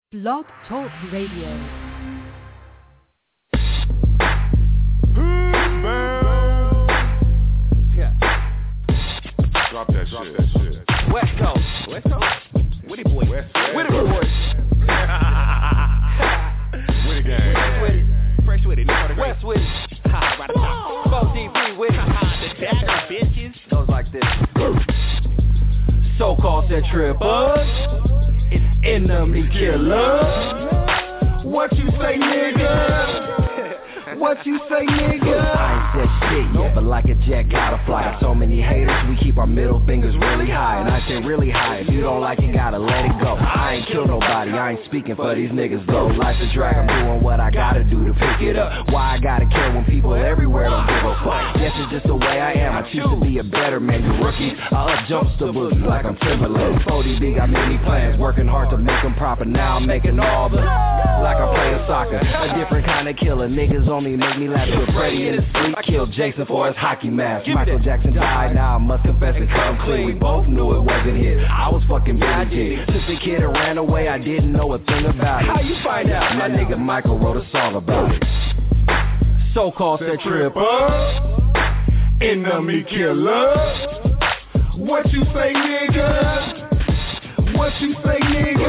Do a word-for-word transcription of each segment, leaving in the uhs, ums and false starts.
Blog Talk Radio. Drop that Drop shit. That shit. West Coast. West Coast? Witty boy. West Coast. Witty boy. Witty gang. Fresh with it. Fresh with it. West with it. Ha, right up top. Bo D B with it. The dagger bitches. Goes like this. So-called set trippers. It's enemy killer. What you say, nigga? What you say, nigga? I ain't said shit yet, but like a jet gotta fly. Got so many haters, we keep our middle fingers really high. And I say really high, if you don't like it, gotta let it go. I ain't kill nobody, I ain't speaking for these niggas though. Life's a drag, I'm doing what I gotta do to pick it up. Why I gotta care when people everywhere don't give a fuck? Guess it's just the way I am, I choose to be a better man. You rookies, I up jumps the boogie like I'm Timberland. forty B got many plans, working hard to make them proper. Now I'm making all the, like I'm playing soccer. A different kind of killer, niggas only make me laugh with Freddie in his sleep. Killed Jason for his hockey mask. Michael Jackson died, now I must confess and come clean. We both knew it wasn't hit. I was fucking Billy G. Since the kid that ran away, I didn't know a thing about it. How you find out? My nigga Michael wrote a song about it. So-called set tripper, enemy killer. What you say, nigga? What you say,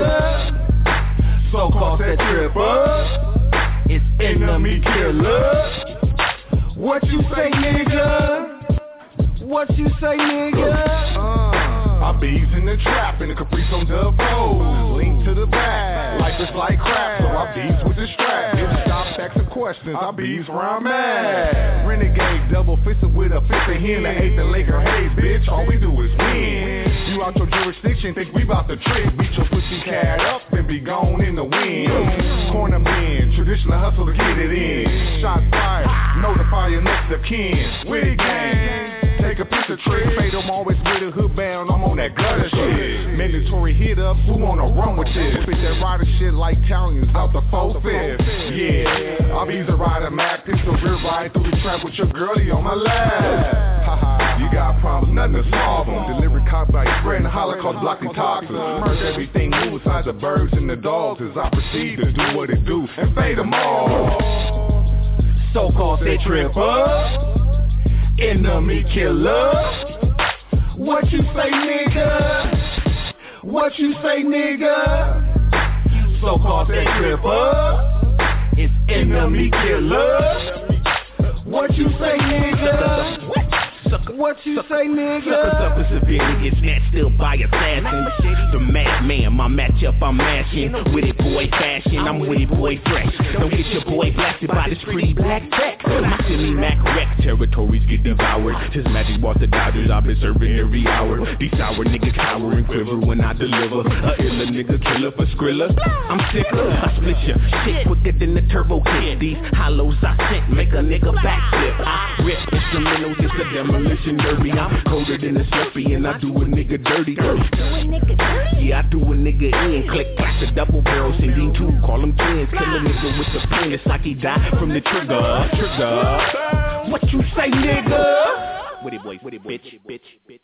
nigga? So-called set tripper. It's enemy killer. What you say, nigga? What you say, nigga? Uh, I bees in the trap in the Caprice on the fold. Link to the back, life is like crap, so I bees with the strap. Bitch, stop asking questions, I bees where I'm at. Renegade, double fisted with a fifth of hen, the eighth and Laker haze, bitch. All we do is win. You out your jurisdiction, think we bout the trick. Beat your pussy cat up and be gone in the wind. Corner bend, traditional hustle to get it in. Shots fired, notify your next of kin. Witty gang. Take a picture trick, fade them always with a hood bound, I'm on that gutter shit. Mandatory hit up, who wanna run with this? Spit that rider shit like Italians out the four fifth. Yeah, I'll be the rider Mac, pistol rear ride through the trap with your girlie on my lap. Haha, you got problems, nothing to solve them. Delivery cops like spreading the Holocaust, blocking toxins. Merge everything new besides the birds and the dogs as I proceed to do what it do and fade them all. So-called set tripper, enemy killer. What you say, nigga? What you say, nigga? So-called set tripper. It's enemy killer. What you say, nigga? What you say, nigga? Suckers up in severity, it's snatched still by assassins. The madman, my matchup I'm mashing. Witty boy fashion, I'm witty boy fresh. Don't get your boy blasted by this pretty black tech. My semi-mac wreck, territories get devoured. His magic bought the Dodgers, I've been serving every hour. These sour niggas cower and quiver when I deliver. A illa nigga killer for Skrilla. I'm sicker, I split your shit quicker than the turbo kid. These hollows I sent make a nigga backflip. I rip instrumentals, it's a demolition derby. I'm colder than a Slurpee and I do a nigga dirty. Do a nigga dirty? Yeah, I do a nigga in. Click, clack the double barrel, sending two, call them twins. Kill a nigga with the pen, it's like he died from the trigger. Trigger. What you say, nigga? Witty boy, witty boy, bitch, bitch, bitch.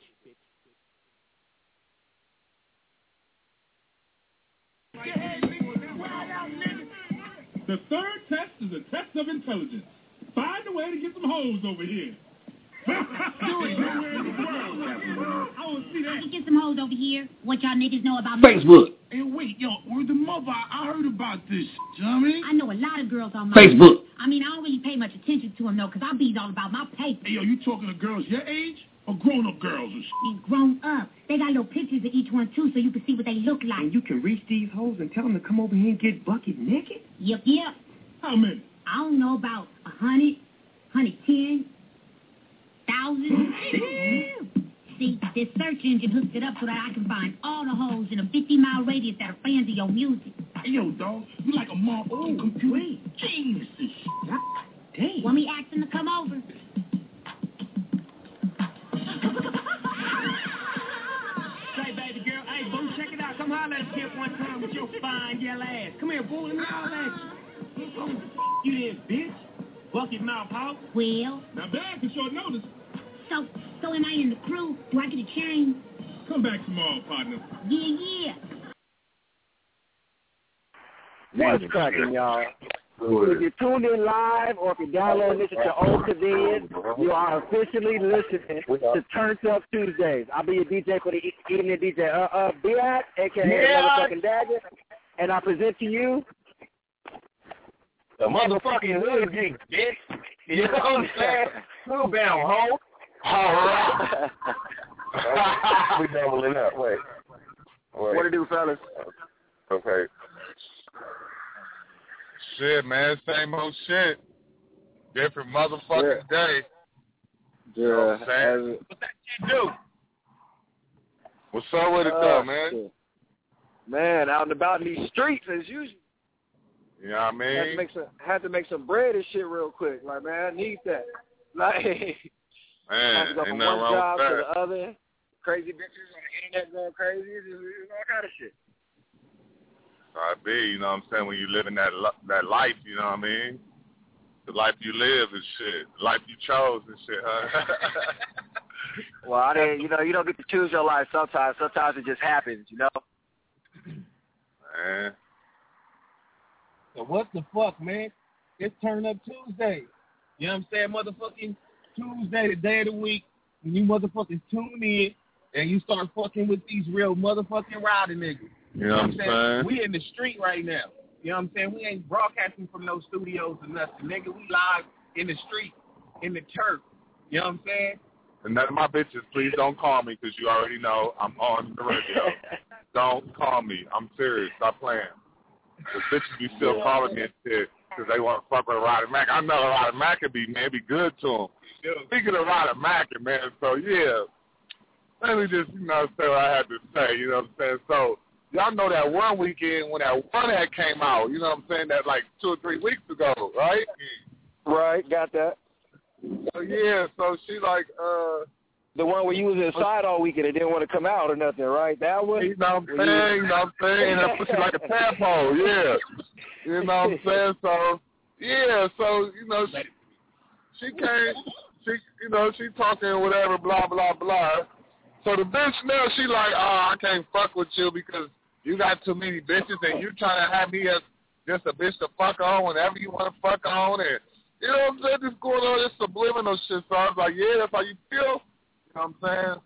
The third test is a test of intelligence. Find a way to get some hoes over here. Do it nowhere in the world. I want to see that. I can get some hoes over here. What y'all niggas know about Facebook. Hey, wait, yo, word the mother. I heard about this. You know what I mean? I know a lot of girls on my Facebook. I mean, I don't really pay much attention to them, though, because I be all about my paper. Hey, yo, you talking to girls your age or grown-up girls? And These grown up. They got little pictures of each one, too, so you can see what they look like. And you can reach these hoes and tell them to come over here and get bucket naked? Yep, yep. how many? I don't know, about a hundred, hundred ten, thousand. See, this search engine hooks it up so that I can find all the hoes in a fifty-mile radius that are fans of your music. Hey, yo, dog, you like a motherfucking computer genius and shit. Damn. Want me asking to come over? Say, baby girl, hey, boo, check it out. Come holler at a pimp one time with your fine yellow ass. Come here, boo, let me holler at you. You there, bitch. Bucket mouth hoe. Well. Now, bad for short notice. So, so am I in the crew? Do I get a chain? Come back tomorrow, partner. Yeah, yeah. What's cracking, y'all? If you're tuned in live or if you're downloading this at your own convenience, you are officially listening to Turns Up Tuesdays. I'll be your D J for the evening, D J uh, uh, Biat, a k a. Yeah. Motherfucking Dagger. And I present to you the motherfucking hood geek, bitch. You know what I'm saying? Move down, ho. All right. We doubling up. Wait. Wait. What it do, fellas? Okay. Shit, man. Same old shit. Different motherfucking yeah. day. Yeah. You know what I'm saying? What that shit do? What's up with it, uh, though, man? Shit. Man, out and about in these streets as usual. You know what I mean? Had to make some, had to make some bread and shit real quick. Like, man, I need that. Like, man, have to go ain't from nothing one wrong job with to that. the other. Crazy bitches on the internet going crazy. It's all kind of shit. I be, you know what I'm saying, when you living that that life, you know what I mean? The life you live and shit. The life you chose and shit, huh? Well, I didn't, you know, you don't get to choose your life sometimes. Sometimes it just happens, you know? Man. So what the fuck, man? It's Turn Up Tuesday. You know what I'm saying? Motherfucking Tuesday, the day of the week, when you motherfucking tune in and you start fucking with these real motherfucking riding niggas. You know what I'm saying? saying? We in the street right now. You know what I'm saying? We ain't broadcasting from no studios or nothing. Nigga, we live in the street, in the turf. You know what I'm saying? And none of my bitches, please don't call me because you already know I'm on the radio. Don't call me. I'm serious. Stop playing. The bitches be still calling me and shit because they want to fuck with Roddy Mack. I know Roddy Mack could be, man, be good to him. Speaking of Roddy Mack, man, so yeah, let me just, you know, say what I had to say, you know what I'm saying? So, y'all know that one weekend when that one ad came out, you know what I'm saying, that like two or three weeks ago, right? Right, got that. So, yeah, so she like, uh... the one where you was inside all weekend and didn't want to come out or nothing, right? That one? You know what I'm saying, you know what I'm saying? That pussy like a tadpole, yeah. You know what I'm saying? So, yeah, so, you know, she, she came, she, you know, she talking whatever, blah, blah, blah. So the bitch now, she like, oh, I can't fuck with you because you got too many bitches and you trying to have me as just a bitch to fuck on whenever you want to fuck on. And, you know what I'm saying? Just going on this subliminal shit. So I was like, yeah, that's how you feel? You know what I'm saying?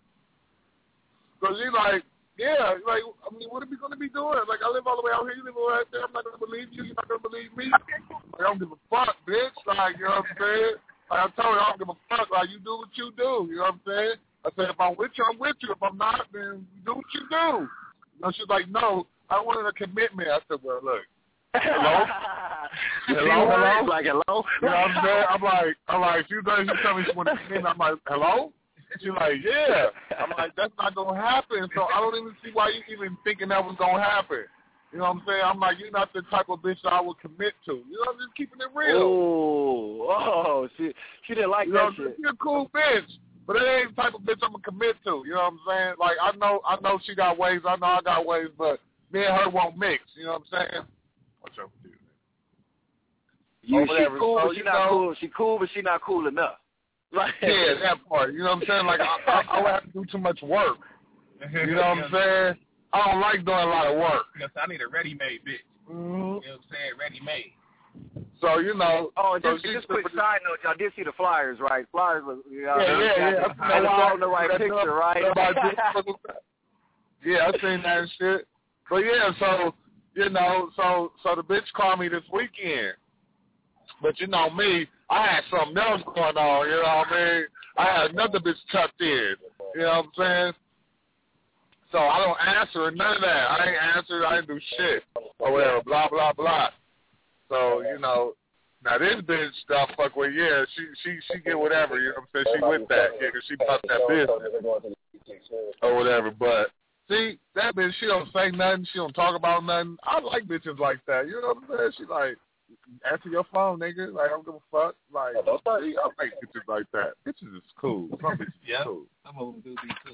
So she like, yeah, like, I mean, what are we going to be doing? Like, I live all the way out here, you live all right there. I'm not going to believe you. You're not going to believe me. Like, I don't give a fuck, bitch. Like, you know what I'm saying? Like, I told her, I don't give a fuck. Like, you do what you do. You know what I'm saying? I said, if I'm with you, I'm with you. If I'm not, then do what you do. You know, she's like, no, I wanted a commitment. I said, well, look, hello? hello, hello? Like, hello? You know what I'm saying? I'm like, I'm like, she, she tell me she wanted a commitment. I'm like, hello? She's like, yeah. I'm like, that's not going to happen. So I don't even see why you even thinking that was going to happen. You know what I'm saying? I'm like, you're not the type of bitch that I would commit to. You know, I'm just keeping it real. Oh, oh, she, she didn't like you that know, shit. She's a cool bitch. But it ain't the type of bitch I'm gonna commit to. You know what I'm saying? Like I know, I know she got ways. I know I got ways, but me and her won't mix. You know what I'm saying? What's up with you? You, she cool, so, but she not know, cool. She cool, but she not cool enough. Like yeah, that part. You know what I'm saying? Like I, I, I would have to do too much work. You know what I'm saying? I don't like doing a lot of work. Yes, I need a ready-made bitch. Mm-hmm. You know what I'm saying? Ready-made. So, you know. Oh, so just, just quick side note, y'all did see the flyers, right? Flyers was, you know, yeah, yeah, yeah. I saw the right picture, right? Yeah, I seen that shit. But yeah, so, you know, so so the bitch called me this weekend. But you know me, I had something else going on, you know what I mean? I had another bitch tucked in, you know what I'm saying? So I don't answer none of that. I ain't answer, I ain't do shit or whatever, blah, blah, blah. So, you know, now this bitch that I fuck with, yeah, she she she get whatever, you know what I'm saying? She with that, yeah, because she bought that business or whatever. But, see, that bitch, she don't say nothing. She don't talk about nothing. I like bitches like that, you know what I'm saying? She like, answer your phone, nigga. Like, I don't give a fuck. Like, see, I like bitches like that. Bitches is cool. Some bitches yeah, is cool. I'm over to do these too.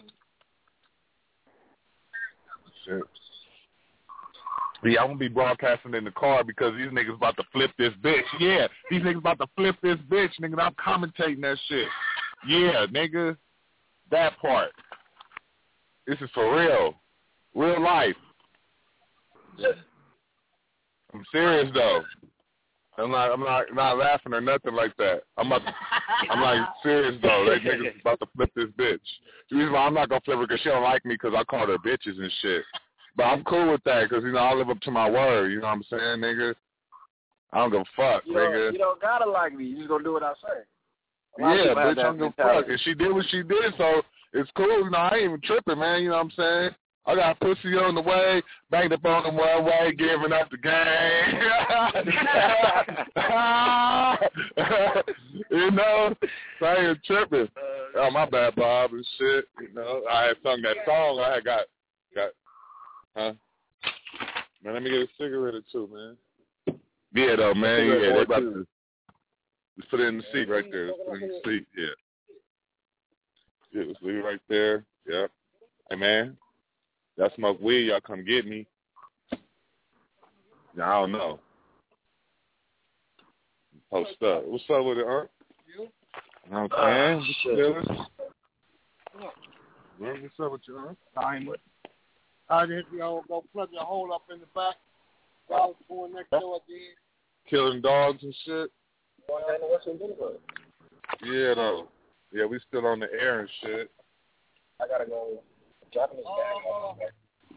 Shit. Yeah, I'm going to be broadcasting in the car because these niggas about to flip this bitch. Yeah, these niggas about to flip this bitch, nigga. I'm commentating that shit. Yeah, nigga. That part. This is for real. Real life. I'm serious though. I'm not, I'm not, not laughing or nothing like that. I'm not, I'm like serious though. That nigga's about to flip this bitch. The reason why I'm not gonna flip her because she don't like me because I call her bitches and shit. But I'm cool with that because you know I live up to my word. You know what I'm saying, nigga? I don't give a fuck, you nigga. Don't, you don't gotta like me. You just gonna do what I say. Yeah, bitch, I don't give a fuck. And she did what she did, so it's cool. You know, I ain't even tripping, man. You know what I'm saying? I got pussy on the way, banged up on the one way, giving up the game. You know, so I ain't tripping. Oh, my bad, Bob, and shit. You know, I had sung that song. I had got, got, huh? Man, let me get a cigarette or two, man. Yeah, though, man. Yeah, they about to let's put it in the seat right there. Let's put it in the seat, yeah. Yeah, let's leave it right there. Yep. Hey, man. Y'all smoke weed, y'all come get me. Yeah, I don't know. Post up. What's up with it, huh? You know what I'm saying? Uh, what's up with you, huh? Fine. I just y'all go plug your hole up in the back. Y'all going next door again. Killing dogs and shit. Yeah, though. Yeah, we still on the air and shit. I gotta go. Japanese uh, bag.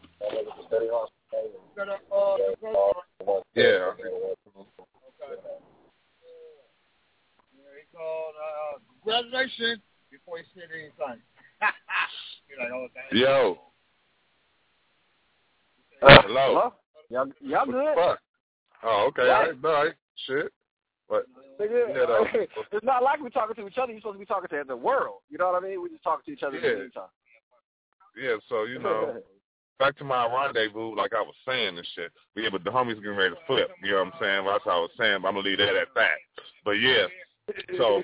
Yeah. Okay. He called, uh, congratulations before he said anything. Like, oh, yo. Uh, hello. hello? Y'all, y'all good? Fuck. Oh, okay. All right. All right. Shit. But yeah, though. It's not like we're talking to each other. You're supposed to be talking to the world. You know what I mean? We're just talking to each other yeah. in the meantime. Yeah, so, you know, back to my rendezvous, like I was saying and shit. Yeah, but the homies getting ready to flip. You know what I'm saying? Well, that's what I was saying, but I'm going to leave that at that. But, yeah, so,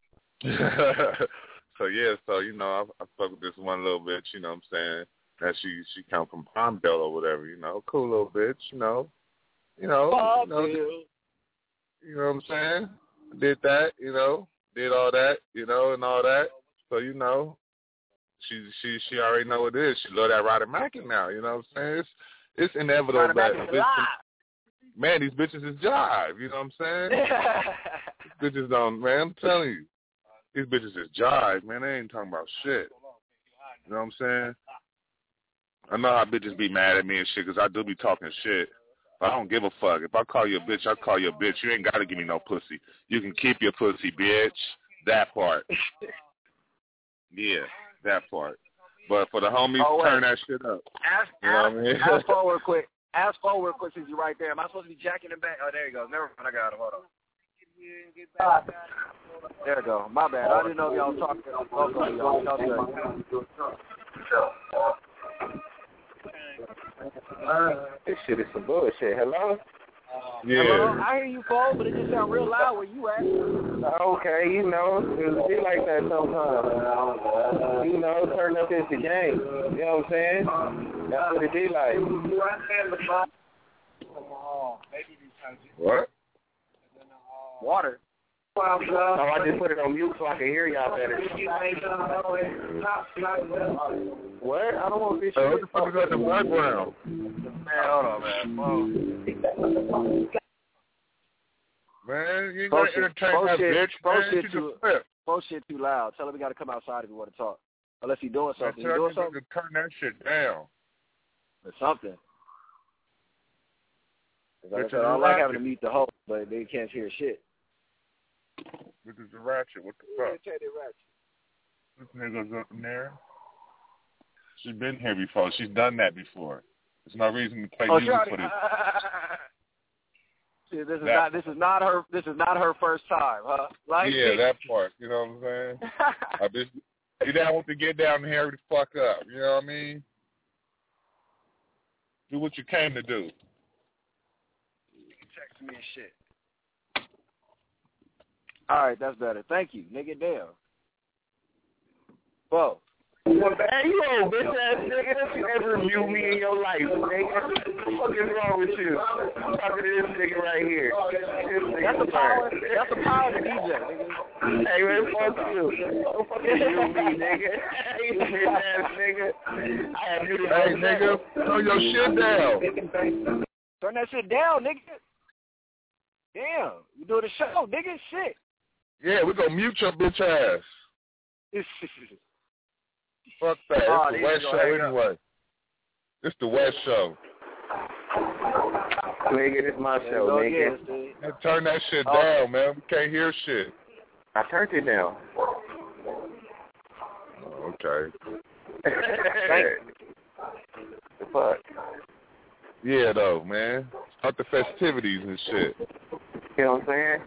so yeah, so, you know, I, I fuck with this one little bitch, you know what I'm saying? That she she come from Palmdale or whatever, you know. Cool little bitch, you know. You know, you know, you know what I'm saying? Did that, you know. Did all that, you know, and all that. So, you know. She she she already know what it is. She love that Roddy Mackie now. You know what I'm saying? It's it's inevitable that bitch, man, these bitches is jive. You know what I'm saying? These bitches don't, man. I'm telling you, these bitches is jive, man. They ain't talking about shit. You know what I'm saying? I know how bitches be mad at me and shit because I do be talking shit. But I don't give a fuck. If I call you a bitch, I call you a bitch. You ain't got to give me no pussy. You can keep your pussy, bitch. That part. Yeah. That part. But for the homies, oh, turn that shit up. Ask, you know ask, what I mean? ask forward quick. Ask forward quick since you're right there. Am I supposed to be jacking it back? Oh, there you go. Never mind. I got it. Hold on. There you go. My bad. I didn't know if y'all was talking. Both of y'all. y'all this shit is some bullshit. Hello? Yeah. Hello? I hear you, Paul, but it just sounds real loud where you at. Okay, you know, it be like that sometimes. You know, turn up is the game. You know what I'm saying? That's what it be like. What? Water. Oh, I just put it on mute so I can hear y'all better. What? I don't want to be sure. What the fuck is that in the background? Man, hold on, man. Whoa. Man, you ain't going to entertain that bitch, man. Shit too, phone shit too loud. Tell him we got to come outside if you want to talk. Unless he's doing something. You doing something? Turn that shit down. Or something. Like I, said, I don't like having to mute the host, but they can't hear shit. This is the ratchet. What the fuck? This nigga's up in there. She's been here before. She's done that before. There's no reason to play oh, music already, for this. See, this is that, not. This is not her. This is not her first time, huh? Like yeah, me. That part. You know what I'm saying? I just, you don't want to get down and hurry the fuck up. You know what I mean? Do what you came to do. Text me and shit. All right, that's better. Thank you, nigga. Damn. Whoa. Hey, yo, bitch ass nigga, don't you ever mute me in your life, nigga. What the fuck is wrong with you? I'm talking to this nigga right here. Nigga that's the power. That's the power of the D J, nigga. Hey, man, fuck you. Don't fucking mute me, nigga. Hey, bitch ass nigga. I have muted Hey, nigga, throw your shit down. Turn that shit down, nigga. Damn, you doing the show, nigga? Shit. Yeah, we gonna mute your bitch ass. Fuck that. It's Oh, the these West gonna Show hang up. anyway. It's the West Show. Nigga, this my There show, you go nigga. again, Steve. Man, turn that shit Oh. down, man. We can't hear shit. I turned it down. Oh, okay. The fuck? Yeah, though, man. Start the festivities and shit. You know what I'm saying?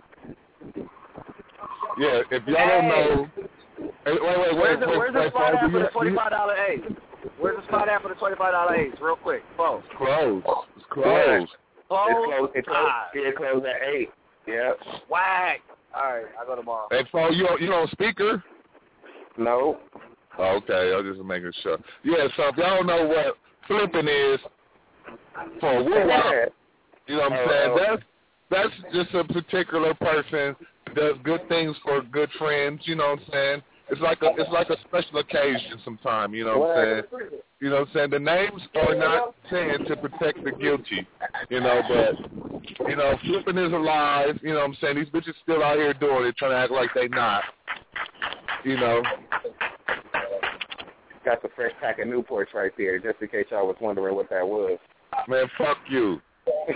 Yeah, if y'all don't know... Hey, wait, wait, wait. Where's the, wait, where's the wait, spot wait, at for you- the twenty-five dollar A's? Where's the spot at for the twenty-five dollar A's? Real quick, folks. It's closed. It's closed. It's Close. closed. It's closed. Ah, It closed at eight. Yep. swag. All right, I go tomorrow. Hey, Paul, you on, you on speaker? No. Oh, okay, I was just making sure. Yeah, so if y'all don't know what flipping is, for a woo-wop, you know what I'm saying? That's that's just a particular person that does good things for good friends. You know what I'm saying? It's like a it's like a special occasion sometime. You know what I'm saying? You know what I'm saying? The names are not said to protect the guilty. You know, but you know, flipping is alive. You know what I'm saying? These bitches still out here doing it, trying to act like they not. You know. Got the fresh pack of Newports right there, just in case y'all was wondering what that was. Man, fuck you. You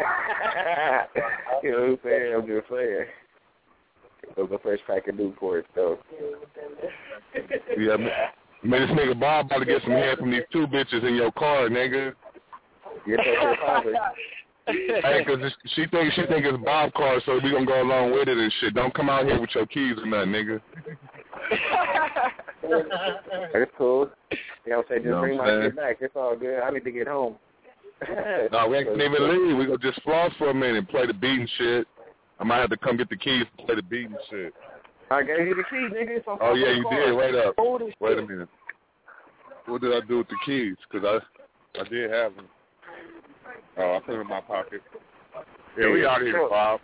know what I'm saying? I'm just saying. It was a fresh pack of Newports, though. Yeah, man, man, this nigga Bob about to get some head from these two bitches in your car, nigga. Get that shit Hey, cause it's, she think she think it's Bob car, so we gonna go along with it and shit. Don't come out here with your keys or nothing, nigga. It's cool. You know what I'm saying? Just Know bring what my I'm shit back. It's all good. I need to get home. No, we ain't gonna even leave. We gonna just floss for a minute and play the beat and shit. I might have to come get the keys to play the beat and shit. I gave you the keys, nigga. It's on Oh yeah, fucking you car. did. Wait up. Hold this Wait a shit. minute. What did I do with the keys? Cause I, I did have them. Oh, I put them in my pocket. Yeah, we out here, Bob.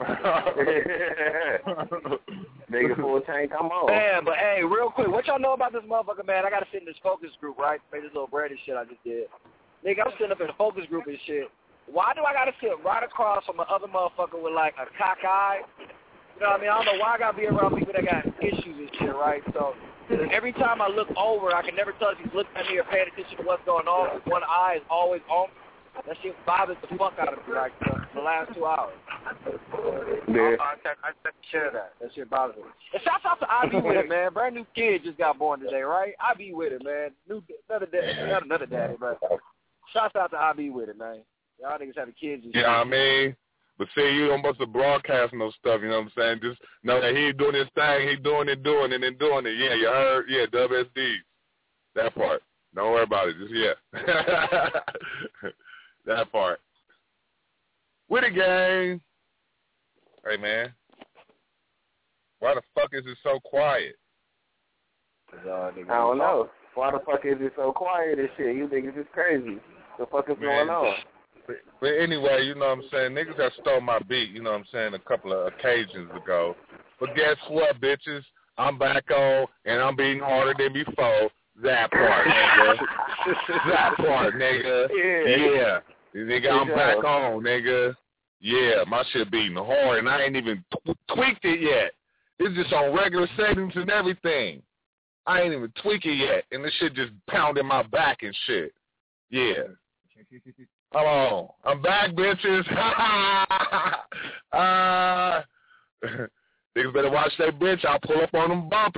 Nigga full tank, I'm on. Man, but hey, real quick, what y'all know about this motherfucker, man? I gotta sit in this focus group, right? Make this little Brady shit I just did. Nigga, I'm sitting up in a focus group and shit. Why do I gotta sit right across from the other motherfucker with like a cock eye? You know what I mean? I don't know why I gotta be around people that got issues and shit, right? So every time I look over, I can never tell if he's looking at me or paying attention to what's going on. One eye is always on. That shit bothers the fuck out of me, like the, the last two hours. Yeah. I, I, I, I share that. That shit bothers me. And shouts out to I Be With It, man. Brand new kid just got born today, right? I Be With It, man. New another daddy, not another daddy, but shouts out to I Be With It, man. Y'all niggas have the kids. And Yeah, shit. I mean, but see, you don't supposed to broadcast no stuff. You know what I'm saying? Just know that he's doing his thing. He's doing it, doing it, and doing it. Yeah, you heard? Yeah, W S D. That part. Don't worry about it. Just yeah. That part. With the gang. Hey, man. Why the fuck is it so quiet? I don't know. Why the fuck is it so quiet and shit? You niggas is crazy. The fuck is Man, going on? But, but anyway, you know what I'm saying? Niggas have stole my beat, you know what I'm saying, a couple of occasions ago. But guess what, bitches? I'm back on, and I'm beating harder than before. That part, nigga. That part, nigga. Yeah. Yeah. Nigga, I'm back on, nigga. Yeah, my shit beating hard, and I ain't even t- tweaked it yet. It's just on regular settings and everything. I ain't even tweak it yet, and this shit just pounding my back and shit. Yeah. Come on. I'm back, bitches. uh, niggas better watch that bitch. I'll pull up on them bumping.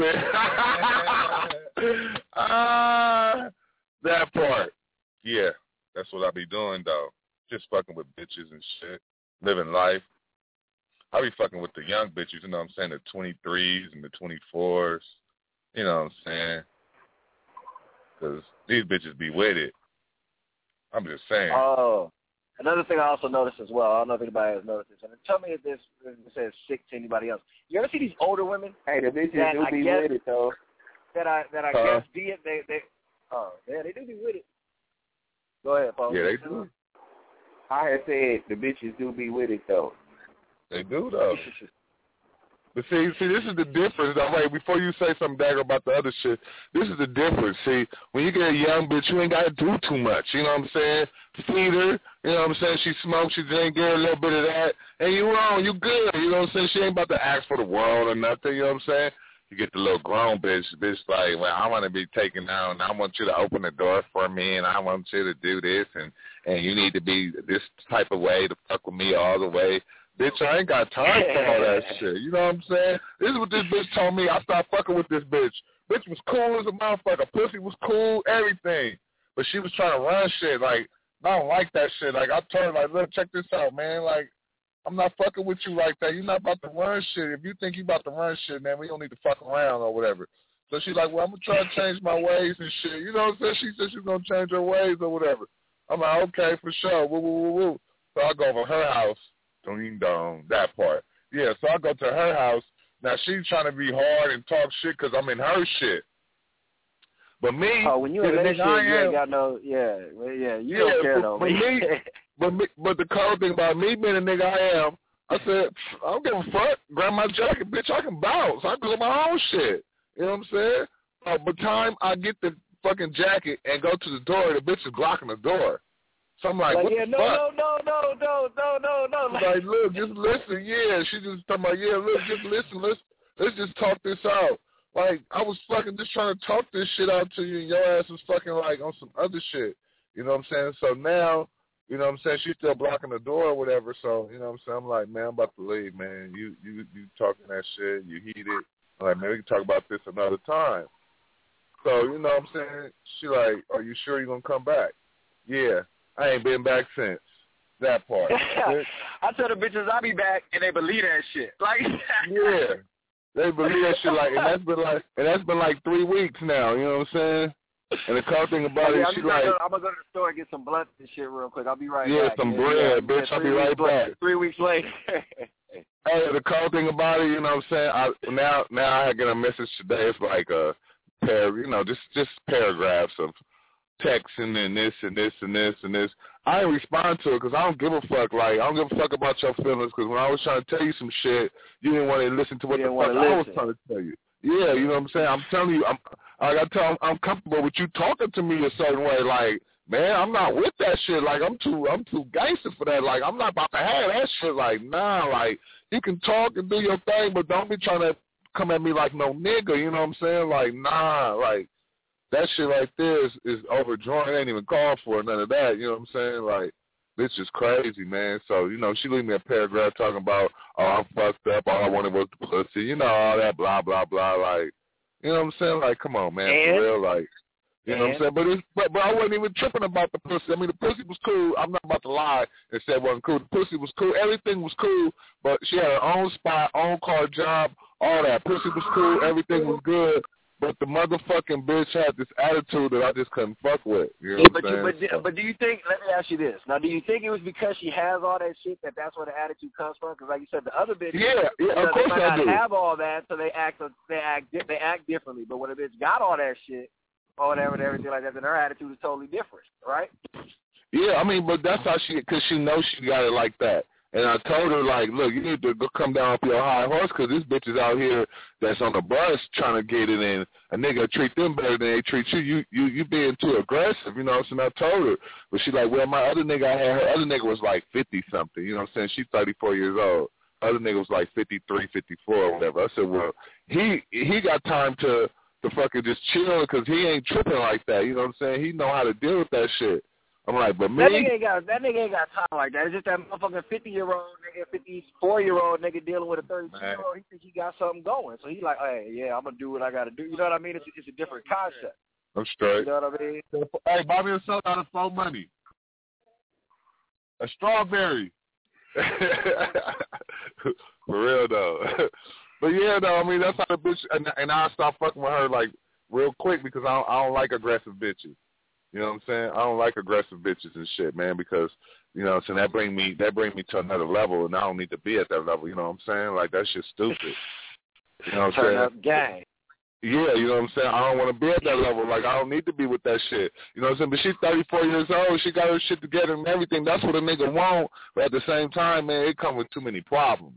uh, that part. Yeah. That's what I be doing, though. Just fucking with bitches and shit. Living life. I be fucking with the young bitches, you know what I'm saying, the twenty-threes and the twenty-fours. You know what I'm saying? Because these bitches be with it. I'm just saying. Oh. Another thing I also noticed as well, I don't know if anybody has noticed this, and tell me if this, if this says sick to anybody else. You ever see these older women? Hey, the bitches that do I be guess, with it, though. That I, that I Uh-huh. guess be it, they, they, oh, yeah, they do be with it. Go ahead, Paul. Yeah, they do. I had said the bitches do be with it, though. They do, though. But see, see, this is the difference. Though. Wait, before you say something, Dagger, about the other shit, this is the difference. See, when you get a young bitch, you ain't got to do too much. You know what I'm saying? Feed her. You know what I'm saying? She smokes, she drink, get her a little bit of that, and you wrong, you good. You know what I'm saying? She ain't about to ask for the world or nothing. You know what I'm saying? You get the little grown bitch, bitch like, well, I want to be taken down, and I want you to open the door for me, and I want you to do this, and, and you need to be this type of way to fuck with me all the way. Bitch, I ain't got time for all that shit. You know what I'm saying? This is what this bitch told me. I stopped fucking with this bitch. Bitch was cool as a motherfucker. Pussy was cool, everything. But she was trying to run shit. Like, I don't like that shit. Like, I told her, like, look, check this out, man. Like, I'm not fucking with you like that. You're not about to run shit. If you think you about to run shit, man, we don't need to fuck around or whatever. So she's like, well, I'm going to try to change my ways and shit. You know what I'm saying? She said she's going to change her ways or whatever. I'm like, okay, for sure. Woo, woo, woo, woo. So I go over her house. Ding dong, that part. Yeah, so I go to her house. Now, she's trying to be hard and talk shit because I'm in her shit. But me, oh, when you in that shit, I you am, ain't got no, yeah, well, yeah, you yeah, don't care but, though. But me, but me, but the cold thing about me being a nigga I am, I said, I don't give a fuck. Grab my jacket, bitch. I can bounce. I can do my own shit. You know what I'm saying? Uh, by the time I get the fucking jacket and go to the door, the bitch is blocking the door. So I'm like, like what yeah, the no, fuck? no, no, no, no, no, no, no. Like, look, just listen. Yeah, she just talking about, yeah, look, just listen. Let's let's just talk this out. Like, I was fucking just trying to talk this shit out to you, and your ass was fucking like on some other shit. You know what I'm saying? So now, you know what I'm saying, she's still blocking the door or whatever. So, you know what I'm saying? I'm like, man, I'm about to leave, man. You you you talking that shit, you heated. I'm like, man, we can talk about this another time. So, you know what I'm saying? She like, are you sure you're going to come back? Yeah. I ain't been back since. That part. I tell the bitches I'll be back, and they believe that shit. Like, yeah, they believe that shit. Like, and that's been like, and that's been like three weeks now. You know what I'm saying? And the cool thing about okay, it, I'm she gonna like, go, I'm gonna go to the store and get some blunts and shit real quick. I'll be right yeah, back. some yeah, bread, yeah, bitch. yeah, I'll be right later, back. Three weeks later. Hey, the cool thing about it, you know what I'm saying? I, now, now I get a message today. It's like a pair, you know, just just paragraphs of texting and this and this and this and this. I didn't respond to it because I don't give a fuck. Like, I don't give a fuck about your feelings because when I was trying to tell you some shit, you didn't want to listen to what you the fuck I was trying to tell you. Yeah, you know what I'm saying? I'm telling you, I'm, I got to tell I'm, I'm comfortable with you talking to me a certain way. Like, man, I'm not with that shit. Like, I'm too, I'm too gangster for that. Like, I'm not about to have that shit. Like, nah, like, you can talk and do your thing, but don't be trying to come at me like no nigga. You know what I'm saying? Like, nah, like, that shit right there is, is overdrawn. It ain't even called for none of that. You know what I'm saying? Like, this is crazy, man. So, you know, she leave me a paragraph talking about, oh, I'm fucked up. All I wanted was the pussy. You know, all that blah, blah, blah. Like, you know what I'm saying? Like, come on, man. And? For real. Like, you and? know what I'm saying? But, it's, but but I wasn't even tripping about the pussy. I mean, the pussy was cool. I'm not about to lie and say it wasn't cool. The pussy was cool. Everything was cool. But she had her own spot, own car job, all that. Pussy was cool. Everything was good. But the motherfucking bitch had this attitude that I just couldn't fuck with. You know yeah, what but, I'm you, saying? but, So. but do you think, let me ask you this. Now, do you think it was because she has all that shit that that's where the attitude comes from? Because like you said, the other bitches, yeah, yeah, you know, of course they might I not do. have all that, so they act, they act, they act differently. But when a bitch got all that shit or whatever and everything like that, then her attitude is totally different, right? Yeah, I mean, but that's how she, because she knows she got it like that. And I told her, like, look, you need to go come down off your high horse because this bitch is out here that's on the bus trying to get it in. A nigga treat them better than they treat you. You you you being too aggressive, you know what I'm saying? I told her. But she like, well, my other nigga I had, her other nigga was like fifty-something, you know what I'm saying? She's thirty-four years old. Other nigga was like fifty-three, fifty-four or whatever. I said, well, he he got time to, to fucking just chill because he ain't tripping like that, you know what I'm saying? He know how to deal with that shit. I'm like, but me? That nigga ain't got that nigga ain't got time like that. It's just that motherfucking fifty year old nigga, fifty four year old nigga dealing with a thirty two year old. He thinks he got something going, so he like, hey, yeah, I'm gonna do what I gotta do. You know what I mean? It's it's a different concept. I'm straight. You know what I mean? Hey, buy me a soda out of phone money. A strawberry. For real though. But yeah, though, I mean that's how the bitch, and, and I stopped fucking with her like real quick because I don't, I don't like aggressive bitches. You know what I'm saying? I don't like aggressive bitches and shit, man, because, you know what I'm saying, that bring me that bring me to another level, and I don't need to be at that level, you know what I'm saying? Like, that shit's stupid. You know what I'm Turn saying? up gang. Yeah, you know what I'm saying? I don't want to be at that level. Like, I don't need to be with that shit. You know what I'm saying? But she's thirty-four years old. She got her shit together and everything. That's what a nigga want. But at the same time, man, it comes with too many problems.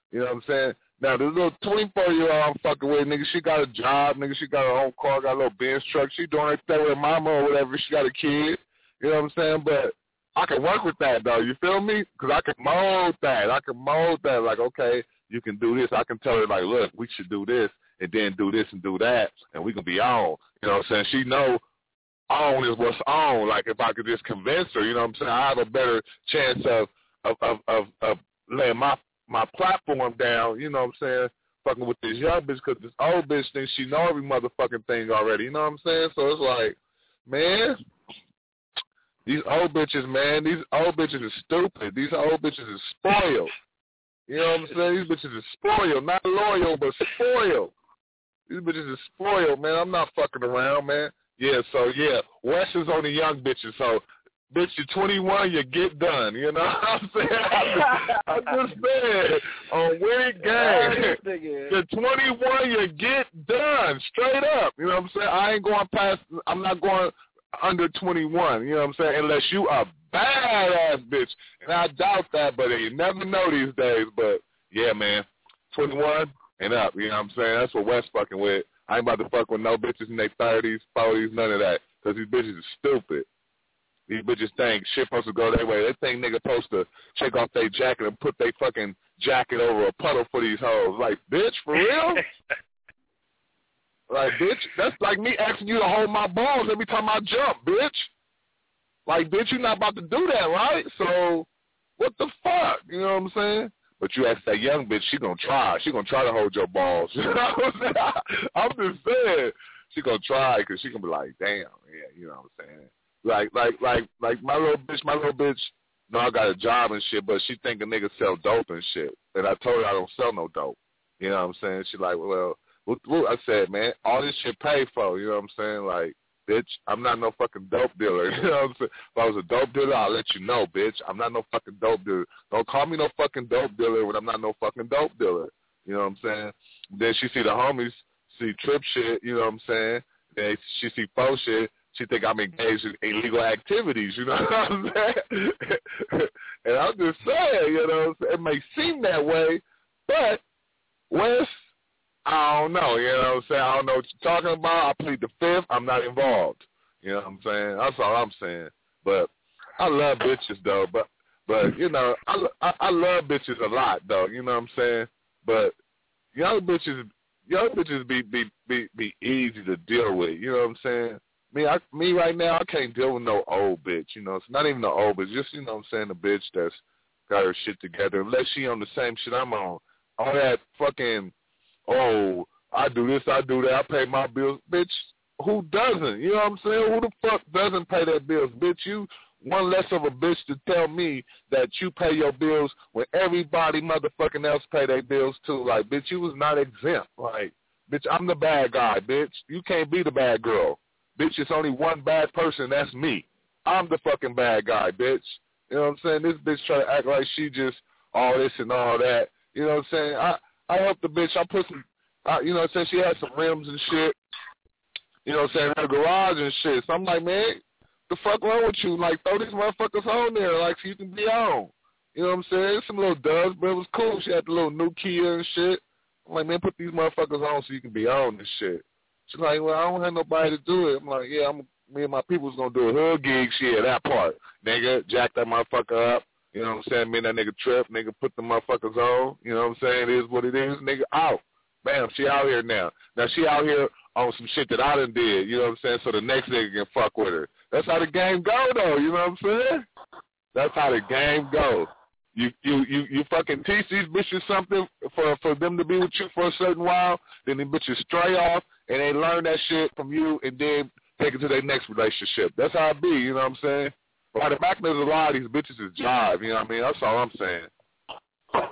You know what I'm saying? Now, the little twenty-four-year-old I'm fucking with, nigga, she got a job, nigga, she got her own car, got a little Benz truck. She doing her thing with her mama or whatever. She got a kid. You know what I'm saying? But I can work with that, though. You feel me? Because I can mold that. I can mold that. Like, okay, you can do this. I can tell her, like, look, we should do this and then do this and do that, and we can be on. You know what I'm saying? She know on is what's on. Like, if I could just convince her, you know what I'm saying, I have a better chance of of of of, of laying my my platform down, you know what I'm saying, fucking with this young bitch, because this old bitch thinks she know every motherfucking thing already, you know what I'm saying? So it's like, man, these old bitches, man, these old bitches are stupid. These old bitches are spoiled. You know what I'm saying? These bitches are spoiled, not loyal, but spoiled. These bitches are spoiled, man. I'm not fucking around, man. Yeah, so, yeah, Wes is on the young bitches, so, bitch, you're twenty-one, you get done, you know what I'm saying? I just, I just said, on Weird Game, you're twenty-one, you get done, straight up, you know what I'm saying? I ain't going past, I'm not going under twenty-one, you know what I'm saying, unless you a badass bitch, and I doubt that, but you never know these days, but, yeah, man, twenty-one and up, you know what I'm saying? That's what Wes fucking with. I ain't about to fuck with no bitches in their thirties, forties, none of that, because these bitches are stupid. These bitches think shit supposed to go their way. They think nigga supposed to take off their jacket and put their fucking jacket over a puddle for these hoes. Like, bitch, for real? Like, bitch, that's like me asking you to hold my balls every time I jump, bitch. Like, bitch, you're not about to do that, right? So, what the fuck? You know what I'm saying? But you ask that young bitch, she gonna try. She gonna try to hold your balls. You know what I'm saying? I'm just saying. She gonna try because she gonna be like, damn, yeah, you know what I'm saying? Like, like, like, like my little bitch, my little bitch, no, I got a job and shit, but she think a nigga sell dope and shit. And I told her I don't sell no dope. You know what I'm saying? She like, well, what, what? I said, man, all this shit paid for. You know what I'm saying? Like, bitch, I'm not no fucking dope dealer. You know what I'm saying? If I was a dope dealer, I'll let you know, bitch. I'm not no fucking dope dealer. Don't call me no fucking dope dealer when I'm not no fucking dope dealer. You know what I'm saying? Then she see the homies see trip shit, you know what I'm saying? Then she see faux shit. She think I'm engaged in illegal activities, you know what I'm saying? And I'm just saying, you know, it may seem that way, but Wes, I don't know, you know what I'm saying? I don't know what you're talking about. I plead the fifth. I'm not involved. You know what I'm saying? That's all I'm saying. But I love bitches, though. But, but you know, I, I, I love bitches a lot, though. You know what I'm saying? But young bitches, young bitches be, be, be, be easy to deal with. You know what I'm saying? Me, I, me right now, I can't deal with no old bitch, you know. It's not even no old bitch, just, you know what I'm saying, a bitch that's got her shit together. Unless she on the same shit I'm on. All that fucking, oh, I do this, I do that, I pay my bills. Bitch, who doesn't? You know what I'm saying? Who the fuck doesn't pay their bills? Bitch, you one less of a bitch to tell me that you pay your bills when everybody motherfucking else pay their bills too. Like, bitch, you was not exempt. Like, bitch, I'm the bad guy, bitch. You can't be the bad girl. Bitch, it's only one bad person, that's me. I'm the fucking bad guy, bitch. You know what I'm saying? This bitch try to act like she just all this and all that. You know what I'm saying? I, I helped the bitch. I put some, I, you know what I'm saying? She had some rims and shit. You know what I'm saying? In her garage and shit. So I'm like, man, the fuck wrong with you? Like, throw these motherfuckers on there, like, so you can be on. You know what I'm saying? Some little dubs, but it was cool. She had the little new Kia and shit. I'm like, man, put these motherfuckers on so you can be on this shit. She's like, well, I don't have nobody to do it. I'm like, yeah, I'm, me and my people's going to do a hood gig shit, that part. Nigga, jack that motherfucker up. You know what I'm saying? Me and that nigga trip. Nigga, put the motherfuckers on. You know what I'm saying? It is what it is. Nigga, out. Bam, she out here now. Now, she out here on some shit that I done did. You know what I'm saying? So the next nigga can fuck with her. That's how the game go, though. You know what I'm saying? That's how the game go. You you you you fucking teach these bitches something for for them to be with you for a certain while, then the bitches stray off and they learn that shit from you and then take it to their next relationship. That's how it be, you know what I'm saying? By the back there's a lot of these bitches is jive, you know what I mean? That's all I'm saying.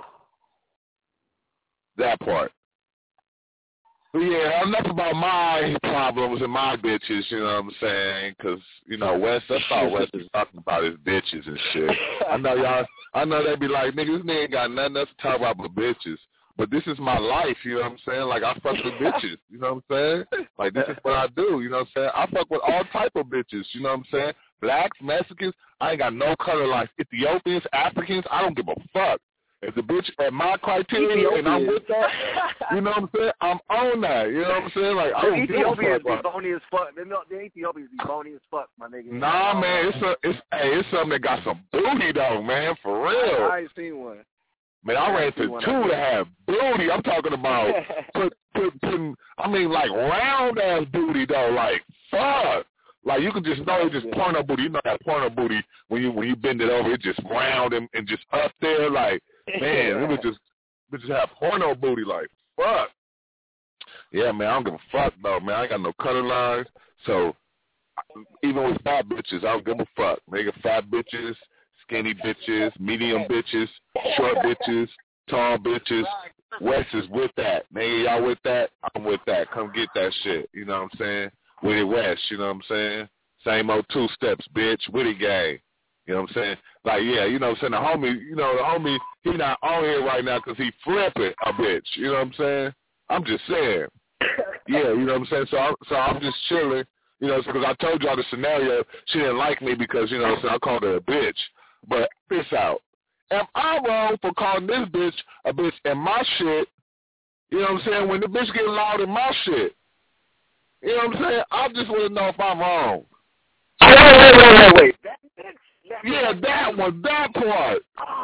That part. But yeah, enough about my problems and my bitches, you know what I'm saying? Because, you know, Wes, that's all Wes is talking about is bitches and shit. I know y'all, I know they be like, nigga, this nigga ain't got nothing else to talk about but bitches. But this is my life, you know what I'm saying? Like, I fuck with bitches, you know what I'm saying? Like, this is what I do, you know what I'm saying? I fuck with all type of bitches, you know what I'm saying? Blacks, Mexicans, I ain't got no color life. Ethiopians, Africans, I don't give a fuck. If the bitch at my criteria and I'm with that, you know what I'm saying? I'm on that. You know what I'm saying? Like I don't give a fuck. Ethiopians be bony as fuck. The Ethiopians be bony as fuck, my nigga. Nah, man, it's a, it's hey, it's something that got some booty though, man, for real. I, I ain't seen one. Man, I, I ran to two that have booty. I'm talking about put put putting. I mean, like round ass booty though. Like fuck. Like you can just know it's just porno booty. You know that porno booty when you when you bend it over, it's just round and, and just up there. Like man, it was just it just have porno booty. Like fuck. Yeah, man, I don't give a fuck though, man. I ain't got no color lines. So even with fat bitches, I don't give a fuck. Nigga, fat bitches, skinny bitches, medium bitches, short bitches, tall bitches. West is with that. Nigga, y'all with that? I'm with that. Come get that shit. You know what I'm saying? With it West, you know what I'm saying? Same old two steps, bitch. With it gang. You know what I'm saying? Like, yeah, you know what I'm saying? The homie, you know, the homie, he not on here right now because he flipping a bitch. You know what I'm saying? I'm just saying. Yeah, you know what I'm saying? So, I, so I'm just chilling. You know, because I told y'all the scenario. She didn't like me because, you know, so I called her a bitch. But this out. Am I wrong for calling this bitch a bitch in my shit? You know what I'm saying? When the bitch get loud in my shit. You know what I'm saying? I just want to know if I'm wrong. Wait, wait, wait, wait, wait. That bitch? That yeah, bitch. that one, that part.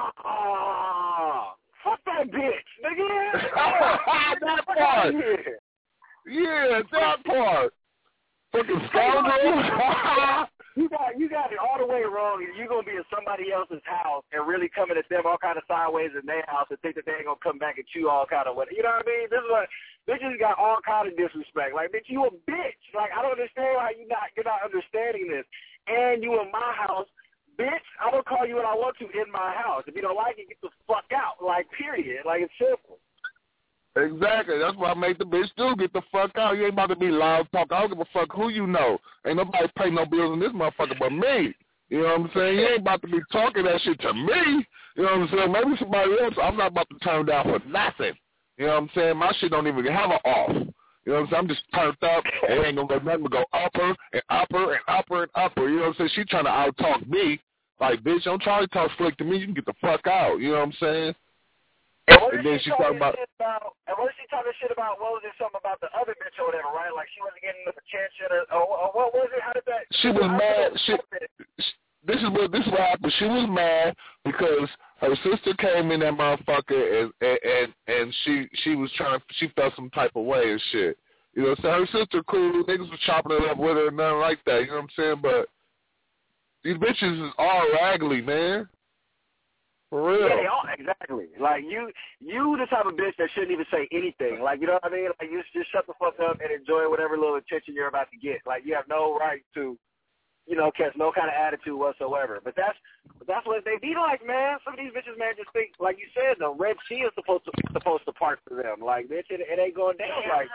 Oh, fuck that bitch, nigga. that part. Yeah, that part. Fucking scoundrel. You got you got it all the way wrong, and you're gonna be in somebody else's house and really coming at them all kind of sideways in their house and think that they ain't gonna come back at you all kind of way. You know what I mean? This is what bitches got all kind of disrespect. Like, bitch, you a bitch. Like, I don't understand why you not you're not understanding this. And you in my house, bitch. I will call you what I want to in my house. If you don't like it, get the fuck out. Like, period. Like, it's simple. Exactly. That's why I make the bitch do. Get the fuck out. You ain't about to be loud talk. I don't give a fuck who you know. Ain't nobody pay no bills in this motherfucker but me. You know what I'm saying? You ain't about to be talking that shit to me. You know what I'm saying? Maybe somebody else. I'm not about to turn down for nothing. You know what I'm saying? My shit don't even have an off. You know what I'm saying? I'm just turned up. It ain't gonna go nothing but go upper and upper and upper and upper. You know what I'm saying? She trying to out talk me. Like, bitch, don't try to talk slick to me. You can get the fuck out. You know what I'm saying? And, what and then she she talking about, about, and what is she talking shit about? What was it, something about the other bitch or whatever, right? Like she wasn't getting enough attention, or, or, or what was it? How did that? She was mad. She, this is what this is what happened. She was mad because her sister came in that motherfucker, and and and, and she she was trying. She felt some type of way and shit. You know, so her sister cool. Niggas was chopping it up with her and nothing like that. You know what I'm saying? But these bitches is all raggedy, man. For real. Yeah, they all, exactly. Like, you you the type of bitch that shouldn't even say anything. Like, you know what I mean? Like, you just shut the fuck up and enjoy whatever little attention you're about to get. Like, you have no right to, you know, catch no kind of attitude whatsoever. But that's but that's what they be like, man. Some of these bitches, man, just think, like you said, the Red Sea is supposed to supposed to part for them. Like, bitch, it, it ain't going down like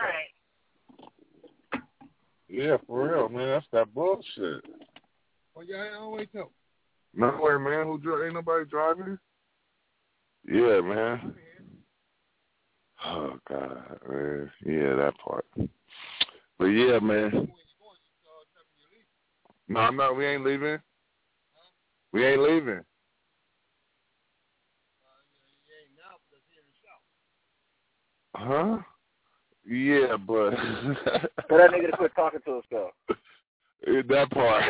that. Yeah, for real, man. That's that bullshit. Well, yeah, I always tell. Nowhere, man. Who dri- ain't nobody driving? Yeah, man. Oh God, man. Yeah, that part. But yeah, man. No, no, we ain't leaving. We ain't leaving. Huh? Yeah, but. Tell that nigga to quit talking to himself. That part.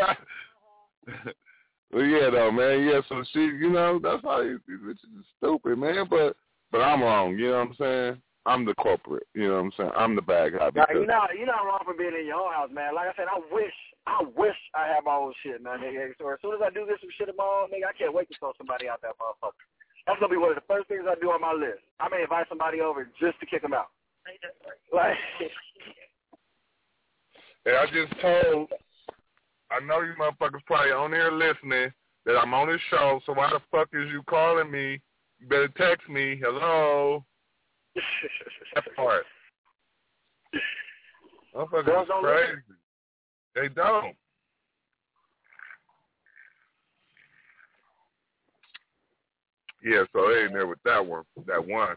Well, yeah, though, man. Yeah, so she, you know, that's how these bitches is stupid, man. But, but I'm wrong. You know what I'm saying? I'm the culprit. You know what I'm saying? I'm the bad guy. Now, you're not, you're not wrong for being in your own house, man. Like I said, I wish, I wish I had my own shit, man, nigga. So as soon as I do get some shit of my own, nigga, I can't wait to throw somebody out that motherfucker. That's gonna be one of the first things I do on my list. I may invite somebody over just to kick them out. Like, and I just told. I know you motherfuckers probably on here listening that I'm on this show, so why the fuck is you calling me? You better text me. Hello. That part. Motherfuckers is crazy. They don't. Yeah, so they ain't there with that one. That one.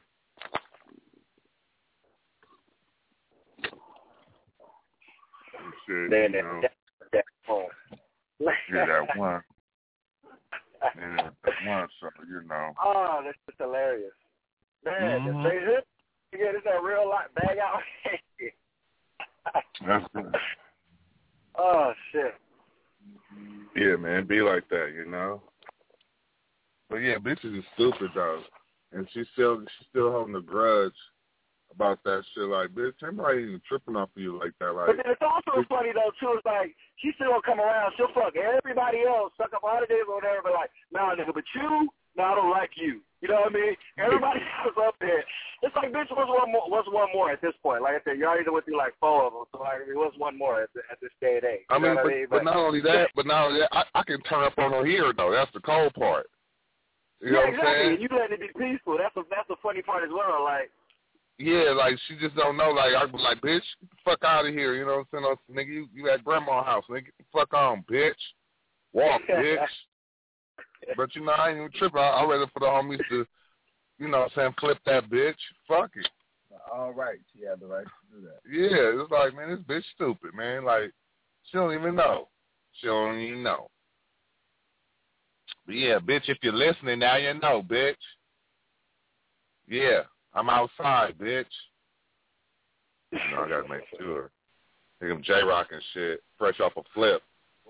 Shit, man, you know. that, that, that, Yeah, that one. Yeah, one, so you know. Oh, that's just hilarious. Man, mm-hmm. the straight hip. Yeah, this is a real lot bag out. That's good. Oh shit. Yeah, man, be like that, you know. But yeah, bitches is stupid though, and she still she's still holding a grudge about that shit. Like, bitch, everybody even tripping off of you like that. Like, but then it's also funny though too. It's like she still gonna come around. She'll fuck everybody else, suck up all the dick or whatever. But like, nah, nigga, but you, nah, I don't like you. You know what I mean? Everybody else up there. It's like, bitch, what's one more? What's one more at this point? Like I said, you already went through like four of them. So like, what's one more at, the, at this day and age? I mean, but, I mean? but, but not only that, but not only that, I, I can turn up on her here though. That's the cold part. You know yeah, what exactly. I'm saying? You let it be peaceful. That's the that's the funny part as well. Like, yeah, like she just don't know. Like I be like, bitch, get the fuck out of here. You know what I'm saying? Nigga, you, you at grandma's house. Nigga, get the fuck on, bitch. Walk, bitch. But you know, I ain't even tripping. I, I'm ready for the homies to, you know what I'm saying, flip that bitch. Fuck it. All right. She had the right to do that. Yeah, it's like, man, this bitch stupid, man. Like, she don't even know. She don't even know. But yeah, bitch, if you're listening, now you know, bitch. Yeah, I'm outside, bitch. You know, I gotta make sure. Think I'm J-Rock and shit, fresh off a flip.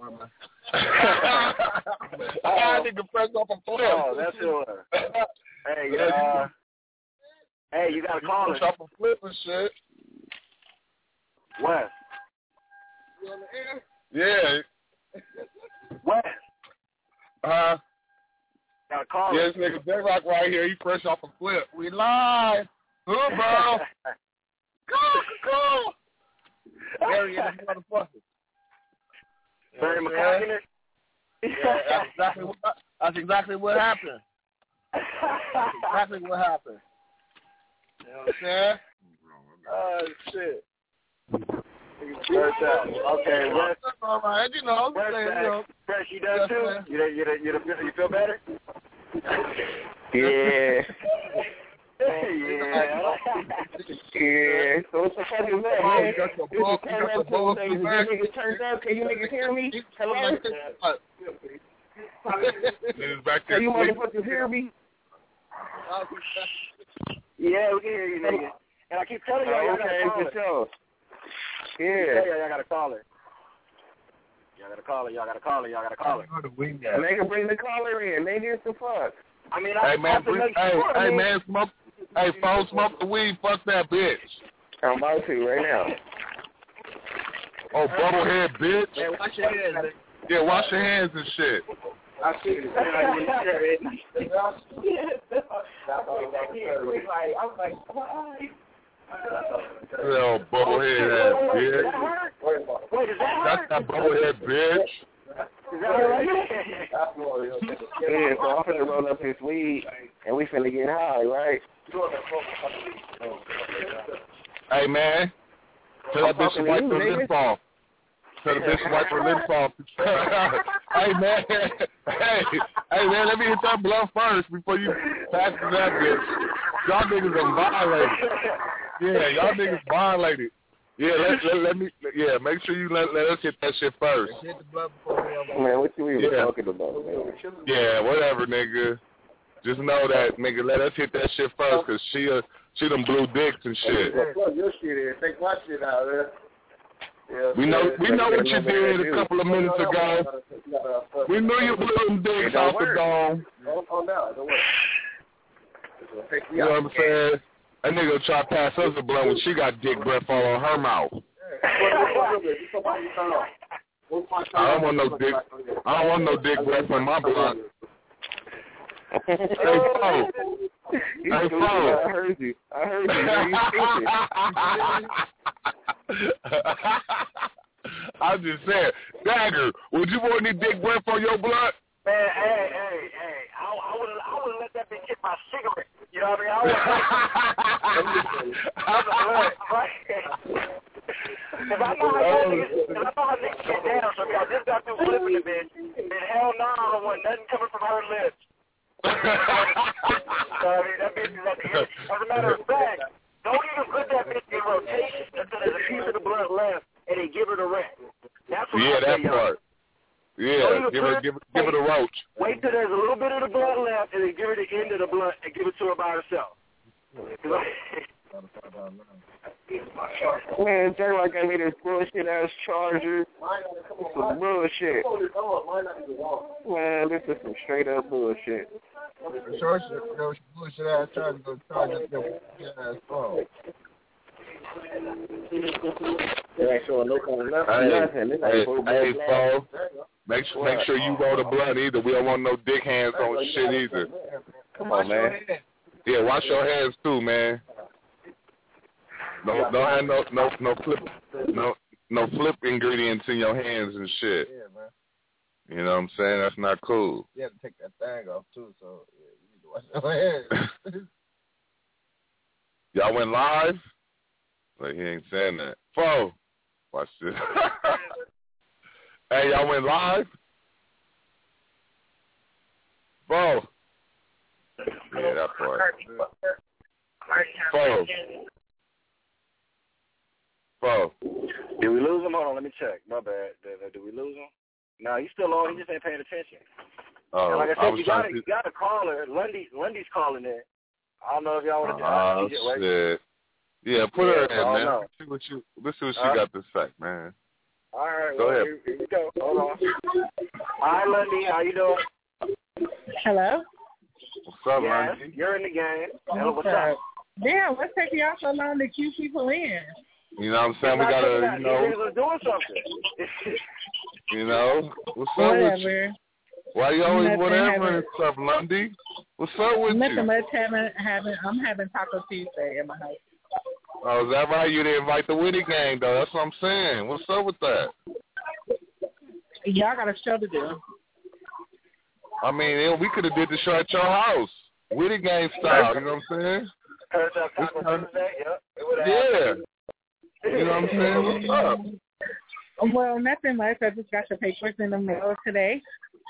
I think I'm fresh off a flip. Oh, that's your. Hey, uh, hey, you gotta call it. Fresh off a flip and shit. West. You on the air? Yeah. West. Uh, Gotta call yeah, it. this nigga J-Rock right here, he fresh off a flip. We live. Who, bro? Go, go. Barry in the motherfucker. Barry McCoggin. Yeah, that's exactly what, that's exactly what happened. That's exactly what happened. You know what I'm saying? Oh, shit. First out. Okay, West. All right, you know. West, you know. Fresh, you done too? You, you, you, you, you feel better? Yeah. Yeah. Yeah. So what's the fuck is that, man? You got your ball, you got your ball Is you niggas turned up? Can you niggas hear me? Hello? Can you motherfuckers hear me? Yeah, we can hear you, nigga. And I keep telling y'all, y'all gotta call it. Sure. Yeah. Yeah, y'all gotta call it. Y'all gotta call it. Y'all gotta call it. Y'all gotta call it. They can bring the caller in. They hear some fuck. I mean, I hey man, have to make hey, sure, hey man. man, smoke. Hey, folks, smoke the weed. Fuck that bitch. I'm about to right now. Oh, bubblehead bitch. Yeah, wash your hands. Man. Yeah, wash your hands and shit. I see it. I was like, why? Little bubblehead ass bitch. Wait, is that That's that bubblehead bitch. Is that right? Yeah, so I'm finna roll up his weed, and we finna get high, right? Hey, man. Tell that bitch to wipe her lips off. Tell the bitch to wipe her lips off. Hey, man. Hey, hey, man, let me hit that blunt first before you pass to that bitch. Y'all niggas are violated. Yeah, y'all niggas violated. Yeah, let, let, let me, yeah, make sure you let, let us hit that shit first. Man, what you even yeah. talking about, man? Yeah, whatever, nigga. Just know that, nigga, let us hit that shit first, because she, uh, she done blew dicks and shit. Plug your shit in. Take my shit out, man. Yeah, we know we know what you did a couple of minutes ago. We knew you blew them dicks off the dome. Oh, no, don't worry. You know what I'm saying? That nigga try to pass us a blunt when she got dick breath all on her mouth. I don't want no dick. I don't want no dick breath on my blunt. Hey, Fo. Hey, Fo. I heard you. I heard you. I just said, Dagger, would you want any dick breath on your blunt? Man, hey, hey, hey, I, I would I would let that bitch hit my cigarette. You know what I mean? I would right. If I know how niggas, if I know how niggas get down, so if I just got through flipping the bitch, then hell no, I don't want nothing coming from her lips. So, I mean, that bitch is at the end. As a matter of fact, don't even put that bitch in rotation until there's a piece of the blood left, and they give her the rest. That's what yeah, I that say, part. Yeah, give her, give her, give her the roach. Wait till there's a little bit of the blunt left, and then give her the end of the blunt and give it to her by herself. Man, J-Rock gave me this bullshit ass charger. This is bullshit. Man, this is some straight up bullshit. The charger, those bullshit ass charger go charge up your ass phone. It ain't showing no kind of nothing. Hey, nothing. This hey, ain't hey, Paul. Make sure, make sure you roll the blunt either. We don't want no dick hands on shit either. Come on, man. Yeah, wash your hands too, man. No, don't have no, no, no flip, no, no flip ingredients in your hands and shit. Yeah, man. You know what I'm saying? That's not cool. You have to take that thing off too, so yeah, you need to wash your hands. Y'all went live? Like he ain't saying that. Fo, watch this. Hey, y'all went live? Fo. Yeah, that part. Fo. Fo. Did we lose him? Hold on, let me check. My bad. Did, did we lose him? No, he's still on. He just ain't paying attention. Oh, and like I I said, was you got trying to to... you got a caller. Lundy, Lundy's calling in. I don't know if y'all want to. Oh, uh, shit. Right? Yeah, put yeah, her in, man. know. Let's see what, you, let's see what she uh, got to say, man. All right, go well, ahead. Here, here we go. Hold on. Hi, Lundy. How you doing? Hello? What's up, yes, Lundy? You're in the game. Hello, what's okay. up? Damn, what's taking y'all so long to cue people in? You know what I'm saying? We got to, you know. We're doing something. You know? What's up Whatever. with you? Why you always Nothing whatever having, and stuff, Lundy? What's up with Nothing you? much having, having, I'm having Taco Tuesday in my house. Oh, is that right? You didn't invite the Witty gang, though. That's what I'm saying. What's up with that? Y'all got a show to do. I mean, yeah, we could have did the show at your house. Witty gang style, you know what I'm saying? Yeah. You know what I'm saying? What's up? Well, nothing much. I just got the papers in the mail today.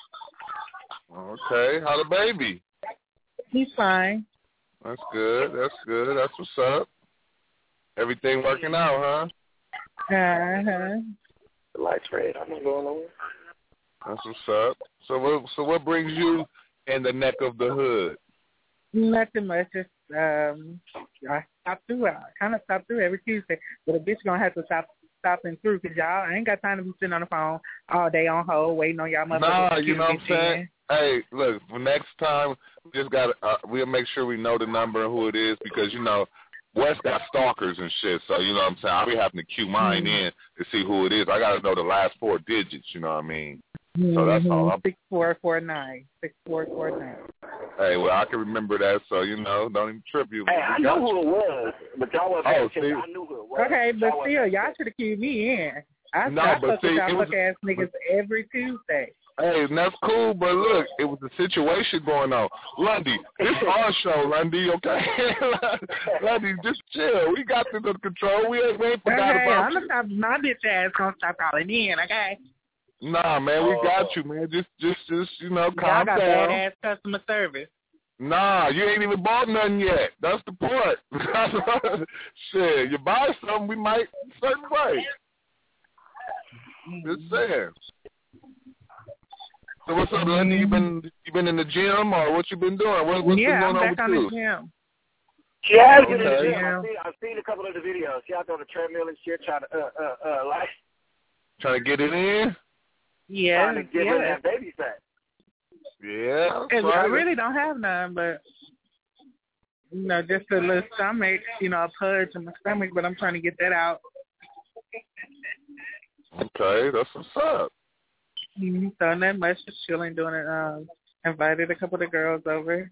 Okay. How the baby? He's fine. That's good. That's good. That's what's up. Everything working out, huh? Uh-huh. The light's red. I'm not going over. That's what's up. So what, so what brings you in the neck of the hood? Nothing much. Just, um, I stop through. I kind of stop through every Tuesday. But a bitch going to have to stop stopping through because y'all I ain't got time to be sitting on the phone all day on hold waiting on y'all motherfuckers. Nah, you know what I'm saying? In. Hey, look, for next time, we just got uh, we'll make sure we know the number and who it is because, you know, West got stalkers and shit. So, you know what I'm saying? I'll be having to cue mine mm-hmm. in to see who it is. I got to know the last four digits, you know what I mean? Mm-hmm. So that's all. I'm... six four four nine. six four four nine. Hey, well, I can remember that, so, you know, don't even trip you. Hey, I know who it was, but y'all wasn't oh, see? I knew who it was. Okay, but y'all still, y'all should have cued me in. I, no, I but fuck see, with y'all was, fuck-ass niggas every Tuesday. Hey, and that's cool, but look, it was a situation going on. Lundy, this is our show, Lundy, okay? Lundy, just chill. We got this under control. We ain't, we ain't forgot okay, about I'm you. Gonna stop, my bitch ass gonna stop calling in, okay? Nah, man, we got you, man. Just, just, just, you know, calm y'all got down. badass customer service. Nah, you ain't even bought nothing yet. That's the point. Shit, you buy something, we might certain way. Just saying. So what's up, Lindy? You been you been in the gym or what you been doing? What, what's yeah, been going I'm on back with on you? The gym. She has been okay. in the gym. I've seen, I've seen a couple of the videos. She out there on the treadmill and shit, trying to uh uh uh like trying to get it in. Yeah, trying to get yeah. her that baby fat. Yeah, I really don't have none, but you know, just a little stomach, you know, a pudge in my stomach, but I'm trying to get that out. Okay, that's what's up. Mm-hmm. So not much, just chilling, doing it. Um, invited a couple of the girls over.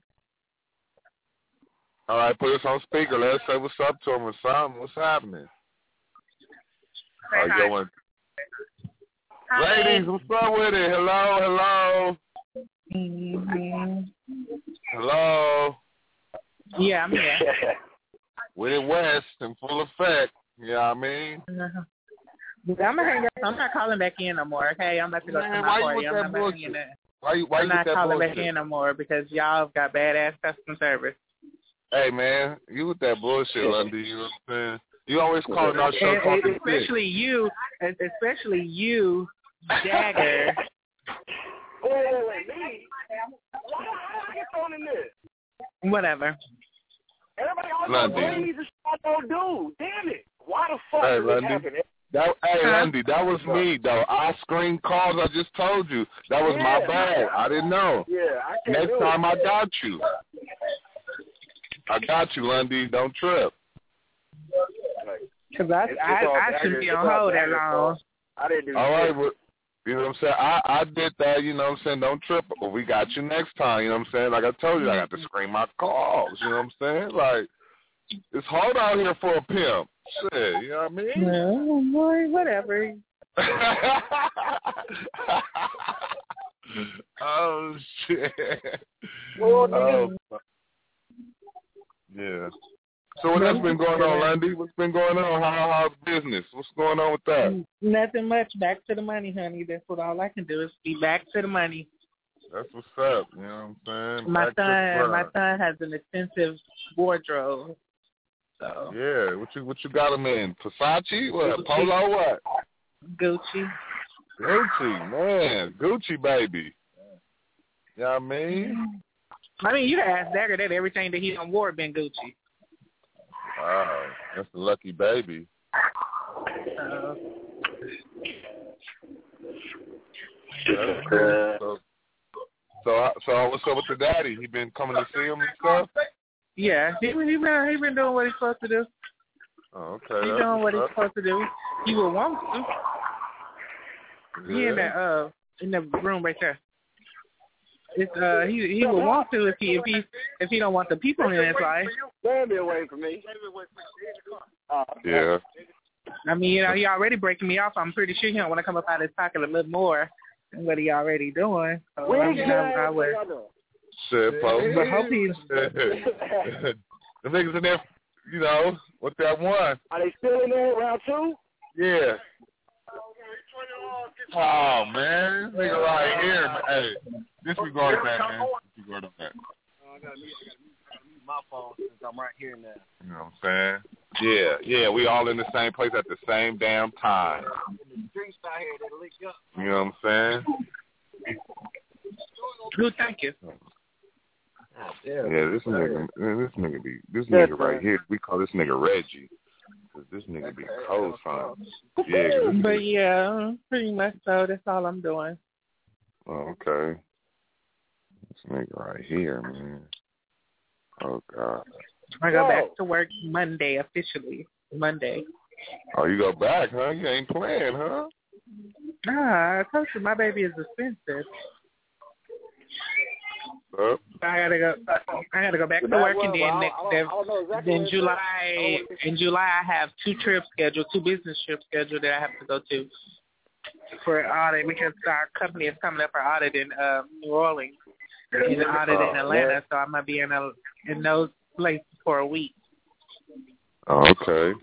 All right, put us on speaker. Let's say what's up to them or something. What's happening? Say How you going? Ladies, what's up with it? Hello, hello. Mm-hmm. Hello. Yeah, I'm here. With it West in full effect. You know what I mean? Uh-huh. I'm gonna hang up. I'm not calling back in no more. Okay, I'm about to go Man, to my why party. You I'm with not that backing in. Why you? Why I'm you not with that calling bullshit? back in no more because y'all got badass customer service. Hey man, you with that bullshit, Lundy? You know what I'm saying? You always calling our show and, talking especially shit. you, especially you, Jagger. in this? Whatever. Everybody always Lundy. agrees and shit I don't do. Damn it. Why the fuck Hey, is this Lundy. happening? That, hey, Lundy, that was me, though. I screen calls. I just told you. That was my Yeah. bad. I didn't know. Yeah, I can't Next do time it. I got you. I got you, Lundy. Don't trip. Because I, It's I, all I Dagger- shouldn't be it's on all hold that Dagger's long. fault. I didn't do All right, shit. but you know what I'm saying? I, I did that, you know what I'm saying? Don't trip. Well, we got you next time, you know what I'm saying? Like I told you, I got to screen my calls, you know what I'm saying? Like, it's hard out here for a pimp. Shit, you know what I mean? No, boy, whatever. Oh, shit. Well, Oh, yeah. So what else been going on, Lundy? What's been going on? How, how's business? What's going on with that? Nothing much. Back to the money, honey. That's what all I can do is be back to the money. That's what's up. You know what I'm saying? My Back to the son, my grind. son has an extensive wardrobe. So Yeah, what you what you got him in? Versace? What? Polo? What? Gucci. Gucci, man, Gucci baby. You know what I mean? I mean, you can ask Dagger that everything that he done wore been Gucci. Wow, that's a lucky baby. Uh, That's cool. So, so, so what's up with the daddy? He been coming to see him and stuff? yeah, he he been he been doing what he's supposed to do. Oh, okay. He's that's doing what he's what's up. supposed to do. He would want to. He in Yeah. that uh in the room right there. It's uh he he would want to if he if he if he don't want the people in his life. Stand away from me. Uh, Yeah. I mean, you know, he already breaking me off. I'm pretty sure he don't want to come up out of his pocket a little more than what he already doing. So, I mean, I, I would. Shit, folks. But hope he's. The niggas in there, you know, what that one? Are they still in there round two? Yeah. Oh, man. This nigga right here, man. Hey, disregard that, man. Disregard that. I gotta mute, I gotta mute, I gotta mute my phone since I'm right here now. You know what I'm saying? Yeah, yeah, we all in the same place at the same damn time. The streets out here that lick up. You know what I'm saying? Good, thank you. Yeah, this nigga, man, this nigga be, this Yes, nigga right man. here, we call this nigga Reggie. Cause this nigga be cold time. Yeah, 'cause this But nigga- yeah, pretty much so. That's all I'm doing. oh, okay. This nigga right here, man. Oh, God. I go back to work Monday officially. Monday. Oh, you go back, huh? You ain't playing, huh? Ah, I told you my baby is expensive. Up. I gotta go. I gotta go back to work, and then next, then July. In July, I have two trips scheduled, two business trips scheduled that I have to go to for audit because our company is coming up for audit in uh, New Orleans and audit in Atlanta. So I'm gonna be in a, in those places for a week. Oh, okay.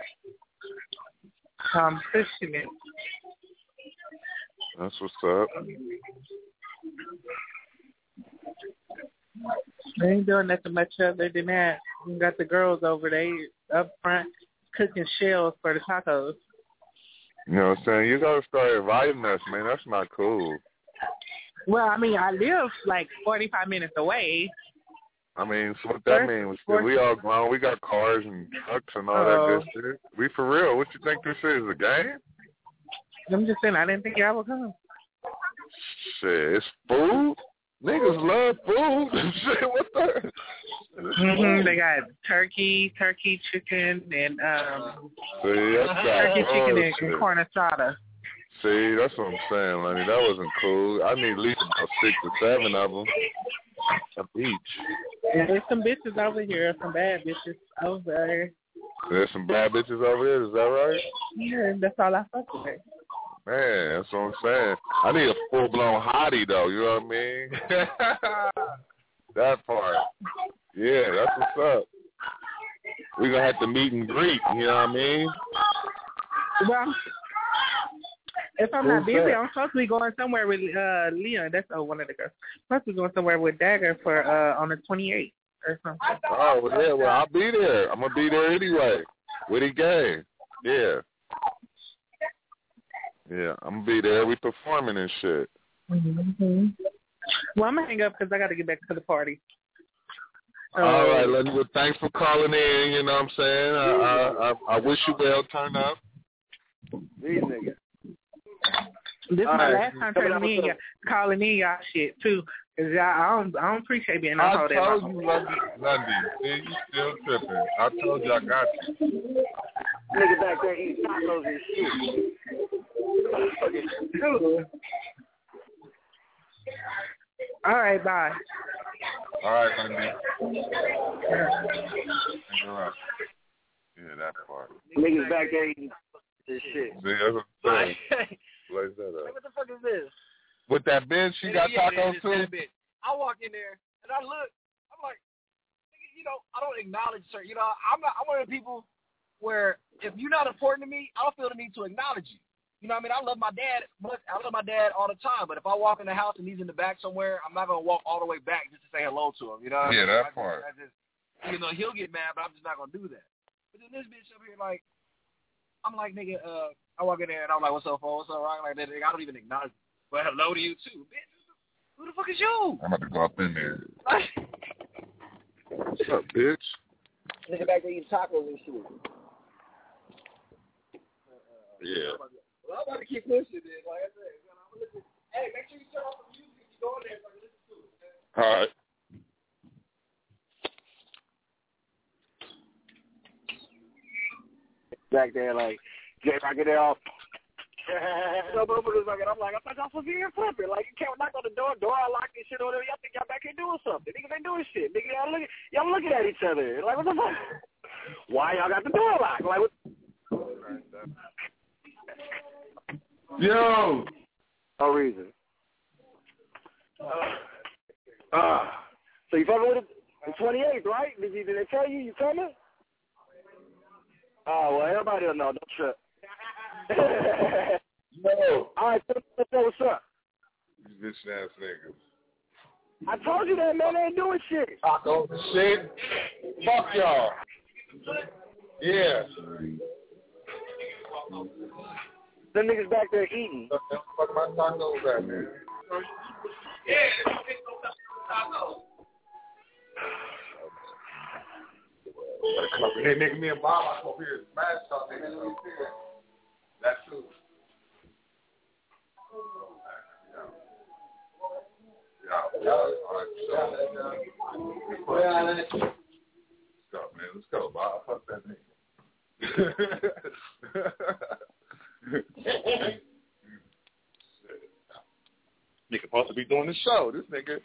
So I'm pushing it. That's what's up. I ain't doing nothing much other than that. We got the girls over there up front cooking shells for the tacos. You know what I'm saying? You gotta start inviting us, man. That's not cool. Well, I mean, I live like forty-five minutes away. I mean, so what that means? Shit, we all grown. We got cars and trucks and all that good shit. We for real. What you think this is, a game? I'm just saying, I didn't think y'all would come. Shit, it's food. Niggas love food. Shit, what the? Mm-hmm. They got turkey, turkey, chicken, and um, See, that's turkey, chicken, and, and bullshit. corn asada. See, that's what I'm saying, Lenny. That wasn't cool. I need at least about six or seven of them of each. And there's some bitches over here, some bad bitches over there. There's some bad bitches over here. Is that right? Yeah, that's all I fuck with. Man, that's what I'm saying. I need a full-blown hottie, though. You know what I mean? That part. Yeah, that's what's up. We're going to have to meet and greet. You know what I mean? Well, if I'm Who's not busy, that? I'm supposed to be going somewhere with uh, Leon. That's oh, one of the girls. I'm supposed to be going somewhere with Dagger for uh, on the twenty-eighth or something. Oh, well, yeah, well, I'll be there. I'm going to be there anyway. With the game. Yeah. Yeah, I'm going to be there. We performing and shit. Mm-hmm. Well, I'm going to hang up because I got to get back to the party. So, all right, Lundy. Well, thanks for calling in. You know what I'm saying? I I, I, I wish you well. Turn up. These niggas. This is All my right. last time turning in, y'all, calling in y'all shit too, cause y'all, I don't, I don't appreciate being on hold that I told long. you, Lundy. Lundy. See, you still tripping. I told you I got you. Nigga back there eating tacos and shit. Cool. All right, bye. All right, Lundy. Hang around. Yeah, that part. Niggas back there eating this shit. See, that's what I'm saying. Blaze that up. What the fuck is this? With that bitch, she got yeah, tacos yeah, too? I walk in there and I look. I'm like, you know, I don't acknowledge her. You know, I'm not. I'm one of the people where if you're not important to me, I don't feel the need to acknowledge you. You know what I mean? I love my dad. I love my dad all the time. But if I walk in the house and he's in the back somewhere, I'm not gonna walk all the way back just to say hello to him. You know? What Yeah, I mean? that I part. Just, I just, you know, he'll get mad, but I'm just not gonna do that. But then this bitch up here, like, I'm like, nigga, uh, I walk in there and I'm like, what's up, phone? What's up, rock? Like that, nigga, I don't even acknowledge. But hello to you too, bitch. Who the fuck is you? I'm about to go up in there. What's up, bitch? Nigga back there eating tacos and shit. Yeah. Well, I'm about to keep pushing it. Like I said, I'm gonna listen. Hey, make sure you turn off the music if you go in there so I can listen to it. Man. All right. Back there, like, Jay, I get there off. So motherfuckers like, I'm like, I thought y'all supposed to be here flipping. Like, you can't knock on the door, door unlocked and shit or whatever. Y'all think y'all back here doing something. Niggas ain't doing shit. Nigga, y'all looking, y'all looking at each other. Like, what the fuck? Why y'all got the door locked? Like, what? Yo! No reason. Uh, uh, so you fucking with it the twenty-eighth, right? Did, you, did they tell you you coming? Oh, well, everybody will know. Don't trip. No. All right, so, so what's up? You bitch ass niggas. I told you that, man. They ain't doing shit. Tacos and shit. Fuck y'all. Yeah. Them niggas back there eating. Fuck my tacos at, man. Yeah, tacos. Hey, nigga, me and Bob, I come up here and smash something. That's true. Yeah, yeah, all right, so. Yeah, let's go, man. Let's go, Bob. Fuck that nigga. Nigga supposed to be doing the show. This nigga.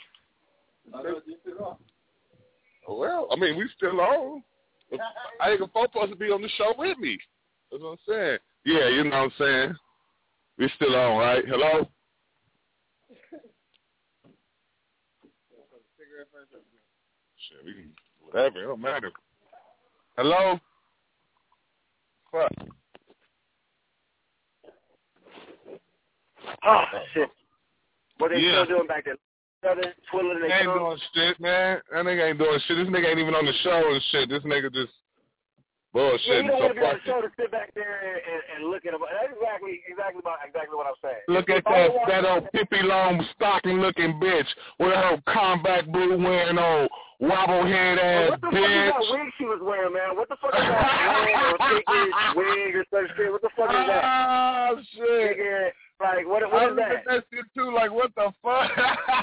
Well, I mean, we still on. I ain't supposed to be on the show with me. That's what I'm saying. Yeah, you know what I'm saying. We still on, right? Hello? Shit, we can, whatever. It don't matter. Hello? Fuck. Oh, shit. What they Yeah. still doing back there? Twiddling They their ain't thumbs? doing shit, man. That nigga ain't doing shit. This nigga ain't even on the show and shit. This nigga just bullshit. Yeah, you don't so want to be on fuck the show to sit back there and, and, and look at them. That's exactly, exactly, about, exactly what I'm saying. Look if at I that, watch- that old Pippi Long stocking looking bitch with her combat blue wearing old wobble head ass What the fuck is bitch. that wig she was wearing, man? What the fuck is that wig or figured wig or some shit? What the fuck is that? Oh, shit. Figure, like, what, what I is look that? at that shit too, like, what the fuck?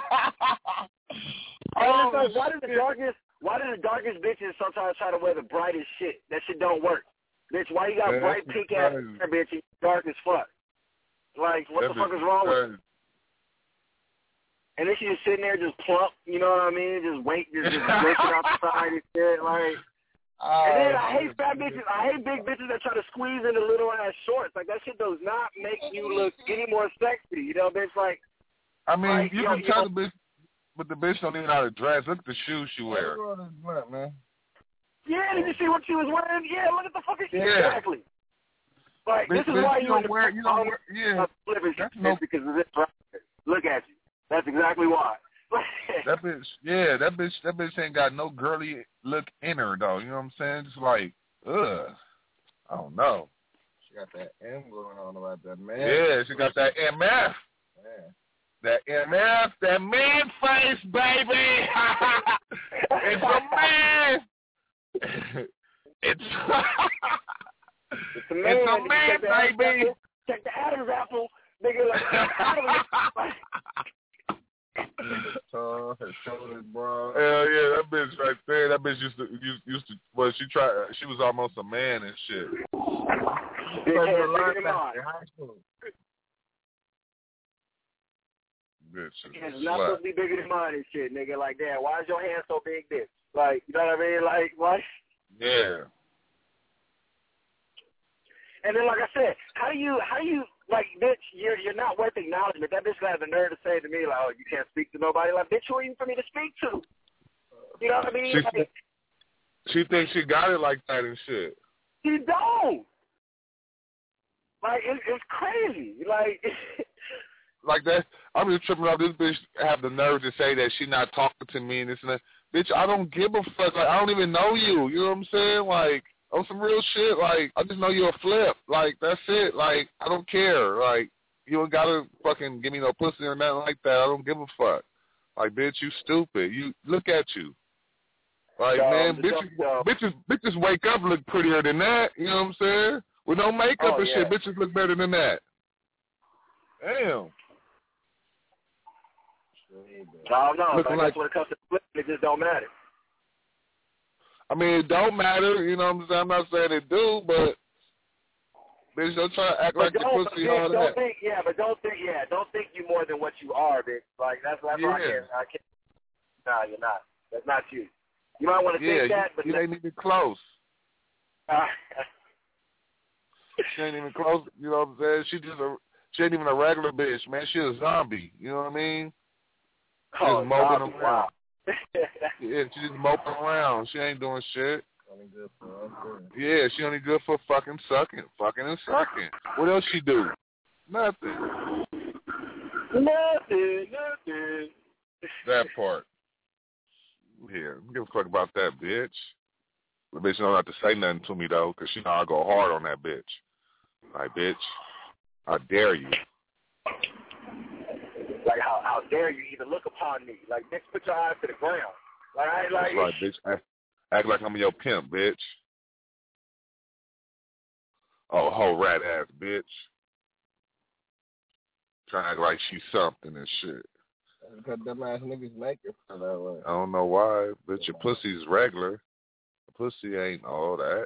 Oh, oh, like, why do the darkest, why do the darkest bitches sometimes try to wear the brightest shit? That shit don't work. Bitch, why you got Man, bright pink ass hair, bitch, and dark as fuck? Like, what that the fuck bitch is wrong with crazy. you? And then she just sitting there just plump, you know what I mean? Just wait, just, just looking out the side and shit, like. Oh, and then I hate fat bitches. I hate big bitches that try to squeeze into little ass shorts. Like, that shit does not make you look any more sexy. You know, bitch, like. I mean, like, you yo, can you tell know, the bitch, but the bitch don't even know how to dress. Look at the shoes she wears. man. Yeah, did you see what she was wearing? Yeah, look at the fucking shit. Yeah. Exactly. Like, Bitch, this is bitch, why you you don't in the wear, you don't wear, yeah. flipping That's shit no- because of this. Right? Look at you. That's exactly why. That bitch, yeah, that bitch, that bitch ain't got no girly look in her though. You know what I'm saying? Just like, ugh, I don't know. She got that M going on about that man. Yeah, she got that M F. Yeah. That M F, that man face, baby. It's a man. It's, it's a man, it's a man check baby. Apple, check the Adam's apple, nigga. Like, uh, her shoulders, bro. Hell yeah, that bitch right there. That bitch used to used, used to. Well, she tried. She was almost a man and shit. Big hands bigger than mine. Bitch, it's not supposed to be bigger than mine and shit, nigga. Like, damn, why is your hand so big, bitch? Like, you know what I mean? Like, what? Yeah. And then, like I said, how do you, how do you, like, bitch, you're you're not worth acknowledgement. That bitch got the nerve to say to me, like, oh, you can't speak to nobody. Like, bitch, who are you for me to speak to? You know what I mean? She, like, she thinks she got it like that and shit. You don't. Like, it, it's crazy. Like, like that. I'm just tripping out. This bitch have the nerve to say that she not talking to me and this and that. Bitch, I don't give a fuck. Like, I don't even know you. You know what I'm saying? Like, on some real shit. Like, I just know you're a flip. Like, that's it. Like, I don't care. Like, you don't gotta fucking give me no pussy or nothing like that. I don't give a fuck. Like, bitch, you stupid. You look at you. Like, yo, man, bitches, yo. bitches, bitches wake up look prettier than that. You know what I'm saying? With no makeup oh, and yeah. shit, bitches look better than that. Damn. I don't know. Looking I like, guess when it comes to flip, it just don't matter. I mean, it don't matter. You know what I'm saying? I'm not saying it do, but bitch, don't try to act but like your pussy bitch, all don't that. think, yeah, but don't think, yeah, don't think you more than what you are, bitch. Like that's that's yeah. why I can't, I can't. Nah, you're not. That's not you. You might want to yeah, think that, you, but you not, ain't even close. Uh, she ain't even close. You know what I'm saying? She just a, she ain't even a regular bitch, man. She a zombie. You know what I mean? She oh, just moping zombie, around. wow. Yeah, she just moping around. She ain't doing shit. Yeah, she only good for fucking sucking, fucking and sucking. What else she do? Nothing. Nothing, nothing. That part. Yeah, don't give a fuck about that bitch. The bitch don't have to say nothing to me though, cause she know I go hard on that bitch. Like, bitch, I dare you. Like, how how dare you even look upon me? Like, bitch, put your eyes to the ground. Like, I like. That's right, bitch. Act, act like I'm your pimp, bitch. Oh, whole rat ass bitch. Trying to act like she's something and shit. Because them ass niggas make it for that way. I don't know why, but your pussy's regular. The pussy ain't all that.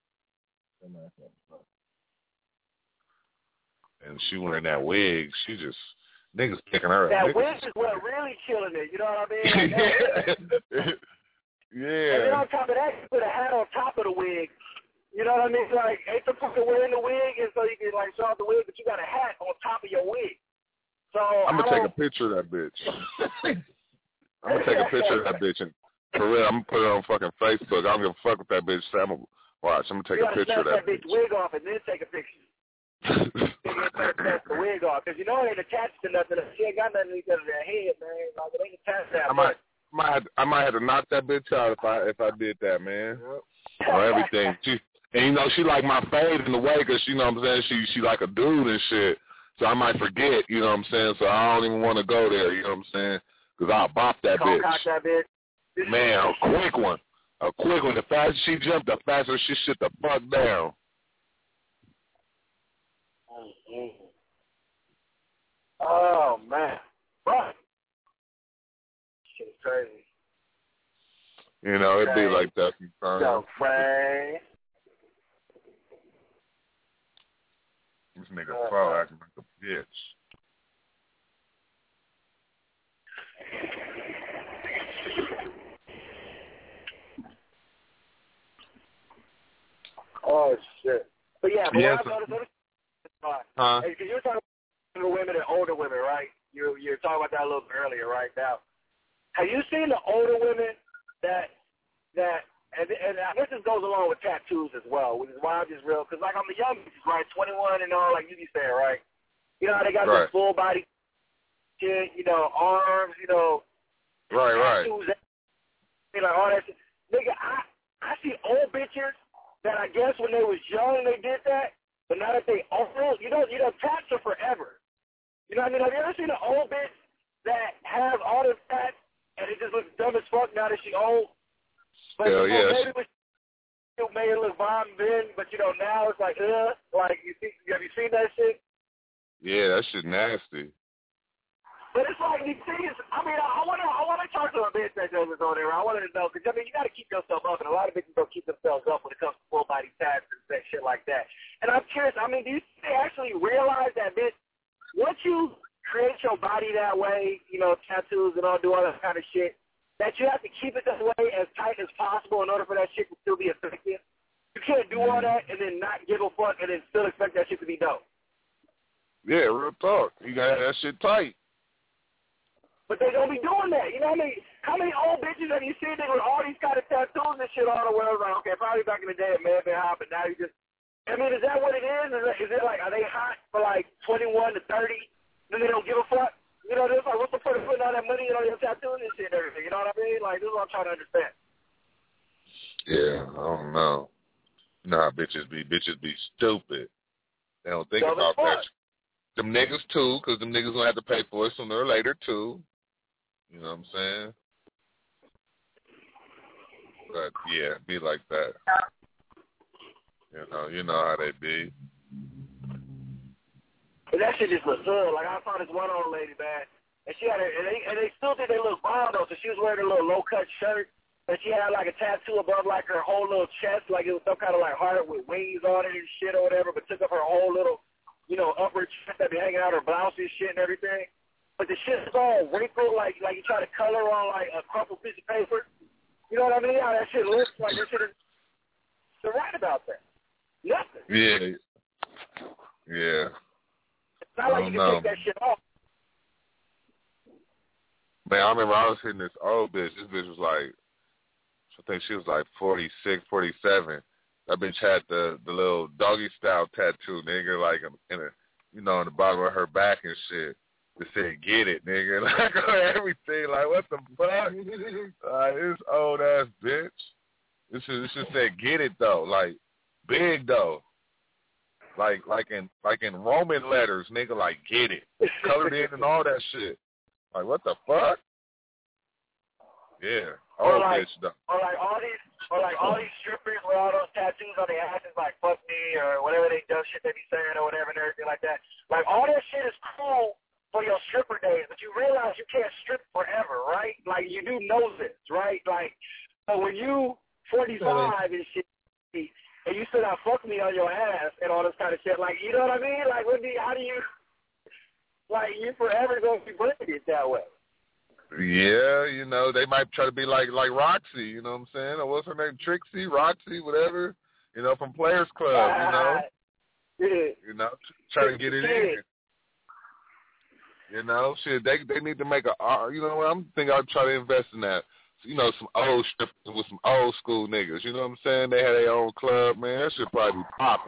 And she wearing that wig. She just niggas picking her up. That niggas. wig is what really killing it. You know what I mean? Like, yeah. And then on top of that, you put a hat on top of the wig. You know what I mean? Like, ain't the fucking wearing the wig, and so you can like show off the wig, but you got a hat on top of your wig. So I'm gonna I take a picture of that bitch. I'm gonna take a picture of that bitch and for real, I'm gonna put it on fucking Facebook. I don't give a fuck with that bitch. So I'm gonna watch. I'm gonna take you a picture of that, that, that bitch wig off and then take a picture. Snatch the wig off because you know it ain't attached to nothing. She ain't got nothing to her head, man. Like it ain't attached to that. I might, might, have, I might have to knock that bitch out if I if I did that, man. Yep. Or everything. She, and you know, she like my fave in the way because you know what I'm saying. She she like a dude and shit. So I might forget, you know what I'm saying? So I don't even want to go there, you know what I'm saying? Because I'll bop that bitch. that bitch. Man, a quick one. A quick one. The faster she jumped, the faster she shit the fuck down. Mm-hmm. Oh, man. What? Shit's crazy. You know, it'd be like that sometimes. Yo, Frank. This nigga Flo acting like a bitch. Oh shit! But yeah, but yes. what I noticed, uh, huh? because you were talking about younger women and older women, right? You you were talking about that a little bit earlier, right? Now, have you seen the older women that that and and I guess this goes along with tattoos as well, which is why I'm just real because like I'm the youngest, right? twenty-one and all, like you be saying, right? You know how they got right. this full body shit, you know, arms, you know, right, tattoos, right. You know, all that shit. Nigga, I I see old bitches that I guess when they was young they did that, but now that they old, you know, you know, tats are forever. You know what I mean? Have you ever seen an old bitch that have all the tats and it just looks dumb as fuck now that she old. But Hell you know, yeah. maybe when she made it look bomb then, but you know now it's like uh, like you see, have you seen that shit? Yeah, that shit nasty. But it's like these things. I mean, I want to, I want to talk to a bitch that does it on there. I wanted to know because I mean, you got to keep yourself up, and a lot of bitches don't keep themselves up when it comes to full body tats and that shit like that. And I'm curious. I mean, do you actually realize that, bitch? Once you create your body that way, you know, tattoos and all, do all that kind of shit, that you have to keep it that way as tight as possible in order for that shit to still be effective. You can't do all that and then not give a fuck and then still expect that shit to be dope. Yeah, real talk. You got that shit tight. But they don't be doing that. You know what I mean? How many old bitches have you seen that with all these kind of tattoos and shit all the way around? Okay, probably back in the day it may have been hot, but now you just, I mean, is that what it is? Is it, is it like, are they hot for like twenty-one to thirty? Then they don't give a fuck? You know, it's like, what's the point of putting all that money in on your tattoos and shit and everything? You know what I mean? Like, this is what I'm trying to understand. Yeah, I don't know. Nah, bitches be, bitches be stupid. They don't think So about it's that. Them niggas too, because them niggas gonna have to pay for it sooner or later too. You know what I'm saying? But yeah, be like that. You know, you know how they be. But that shit just looks good. Like I saw this one old lady, man, and she had a, and they and they still think they look bomb though. So she was wearing a little low cut shirt, and she had like a tattoo above like her whole little chest, like it was some kind of like heart with wings on it and shit or whatever. But took up her whole little, you know, upper chest that be hanging out her blouse and shit and everything. But the shit's all wrinkled, like like you try to color on like a crumpled piece of paper. You know what I mean? How that shit looks like that shit is. They're right about that. Nothing. Yeah. Yeah. It's not like you can know. take that shit off. Man, I remember I was hitting this old bitch. This bitch was like, I think she was like forty-six, forty-seven. That bitch had the the little doggy style tattoo, nigga, like in a, you know, in the bottom of her back and shit. They said, get it, nigga. Like, everything. Like, what the fuck? Like, this old ass bitch. This should, this should say, get it, though. Like, big, though. Like, like in, like in Roman letters, nigga, like, get it. Colored in and all that shit. Like, what the fuck? Yeah. Old or like, bitch, though. Or like all these, or like all these strippers with all those tattoos on their asses, like fuck me or whatever they dumb shit they be saying or whatever and everything like that. Like, all that shit is cool for your stripper days, but you realize you can't strip forever, right? Like, you do know this, right? Like, so when you forty-five and shit, and you still got fuck me on your ass and all this kind of shit, like, you know what I mean? Like, what do you, how do you, like, you forever going to be breaking it that way. Yeah, you know, they might try to be like like Roxy, you know what I'm saying? Or what's her name? Trixie, Roxy, whatever, you know, from Players Club, you know? Yeah. You know, try to get it in. You know, shit, they they need to make a, you know what, I'm thinking I'll try to invest in that. You know, some old strippers with some old school niggas, you know what I'm saying? They had their own club, man. That shit probably be popping.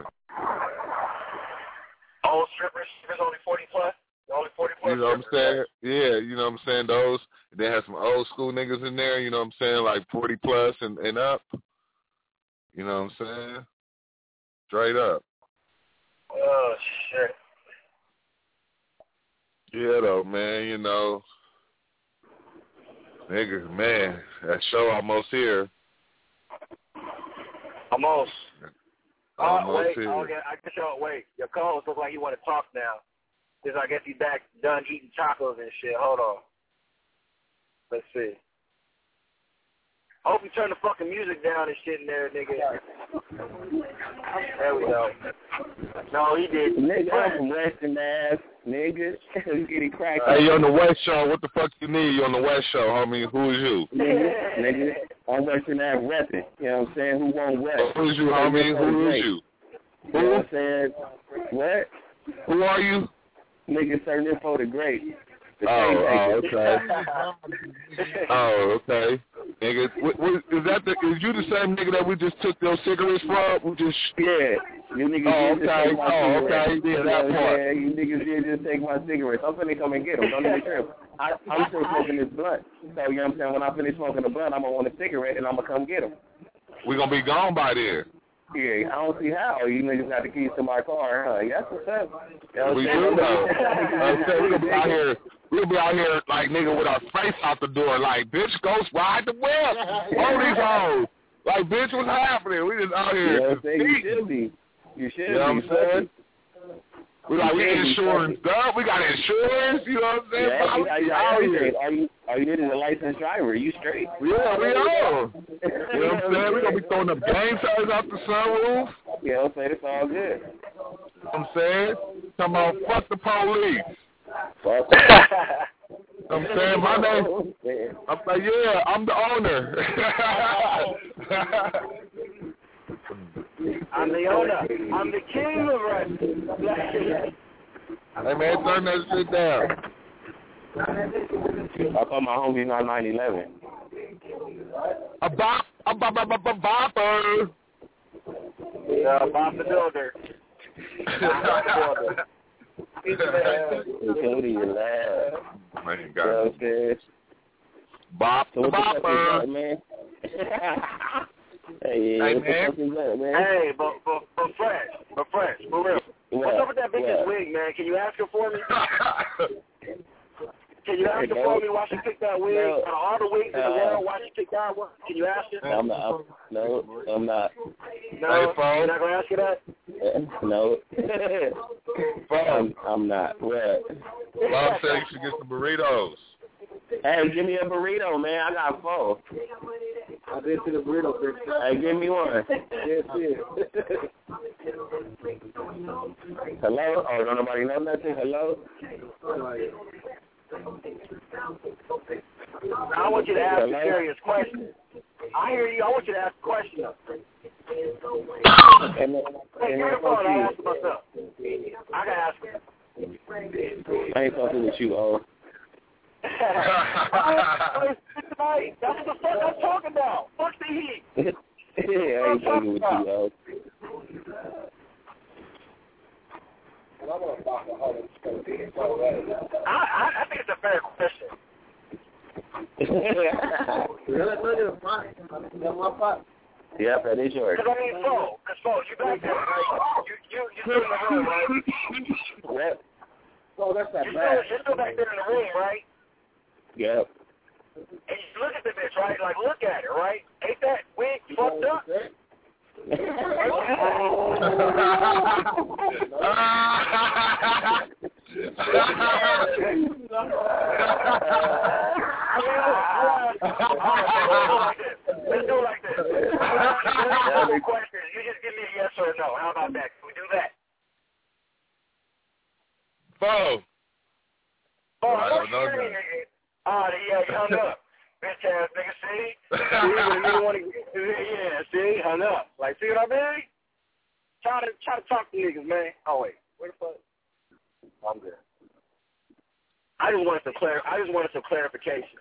Old strippers, strippers only forty plus? Only forty plus? You know what I'm saying? Yeah, you know what I'm saying? Those, they have some old school niggas in there, you know what I'm saying? Like forty plus and, and up. You know what I'm saying? Straight up. Oh, shit. Yeah, though, man, you know, niggas, man, that show almost here. Almost. Almost oh, wait, here. oh, yeah, I guess y'all, wait, your co-host looks like he want to talk now. Because I guess he's back done eating tacos and shit. Hold on. Let's see. I hope you turn the fucking music down and shit in there, nigga. There we go. No, he didn't. Nigga, I'm from Western Mass, nigga. You getting cracked. Hey, you on the West Show. What the fuck you need? You on the West Show, homie. Who is you? Nigga, nigga, on Western Mass repping. You know what I'm saying? Who won West? Who is you, homie? Who is you? You know what I'm saying? What? Who are you? Nigga, certain info the great. The oh, oh, okay. oh, okay. Nigga, what, what, is that the? Is you the same nigga that we just took those cigarettes from? We just yeah. You niggas oh, did okay. just take my oh, cigarettes. okay. Yeah, you that part. Yeah, you niggas did just take my cigarettes. I'm finna come and get them. Don't even trip. I, I'm still smoking this blunt. So you know what I'm saying? When I finish smoking the blunt, I'm gonna want a cigarette and I'm gonna come get them. We gonna be gone by there. Yeah, I don't see how. You niggas got the keys to my car, huh? Yes, what's up? We do though. I'm saying we gonna be out here. We'll be out here like nigga with our face out the door, like bitch, go ride the whip. All these hoes, like bitch, what's happening? We just out here. You know what I'm saying? You should be. You should you know be. What I'm saying? We like we insurance stuff. We got insurance. You know what I'm saying? Yeah, Bro, you got, you got out everything. here. Are you are you a licensed driver? You straight? Yeah, we are. You know what I'm saying? We gonna be throwing up gang signs out the sunroof. Yeah, I'm saying it's all good. You know what I'm saying? Talking about fuck the police. Fuck. I'm saying my name. I'm like, yeah, I'm the owner. I'm the owner. I'm the king of rap. Hey man, turn that shit down. I call my homies on nine eleven. A bop, a bop, a bop, a bopper. Yeah, Bob the Builder. Bob the Builder. What do you laugh? Man, got it. Bop the bopper. Man. Hey, Hey, what the man. fuck is that, man? Hey, but, but, but fresh, but fresh, for real. What? What's up with that bitch's What? wig, man? Can you ask her for me? Can you ask her No. for me why she picked that wig? No. Out of all the wigs in the Uh, world, why she picked that one? Can you ask her? I'm not. No, I'm not. No, Hey, Paul. you're not going to ask her that? No. I'm, I'm not. What? Bob said you should get some burritos. Hey, give me a burrito, man. I got four. I did see the burrito picture. Hey, give me one. Yes, yes. Hello? Oh, don't nobody know nothing? Hello? I want you to ask Hello? a serious question. I hear you. I want you to ask a question. And then, Hey, and give me then the phone. I'll fuck ask myself. I got to ask her. you. I ain't fucking with you, oh. That's what the fuck I'm talking about. Fuck the heat. Yeah, I ain't fucking with you, oh. I, I, I think it's a fair question. Yep, that is yours. Because I mean, so, because so, you back there, right? You, you, you still in the room, right? Yep. Oh, that's not You're bad. still, you're still back there in the room, right? Yep. And you look at the bitch, right? Like, look at her, right? Ain't that wig fucked up? Let's do it like this. No questions. You just give me a yes or a no. How about that? Can we do that? Bo. Oh, I don't know that. Oh, yeah, you hung up. Bitch ass nigga, see? see you don't wanna, yeah, see? Hung up. Like, see what I mean? Try to, try to talk to niggas, man. Oh, wait. Where the fuck? I'm good. I just wanted some clar- I just wanted some clarification.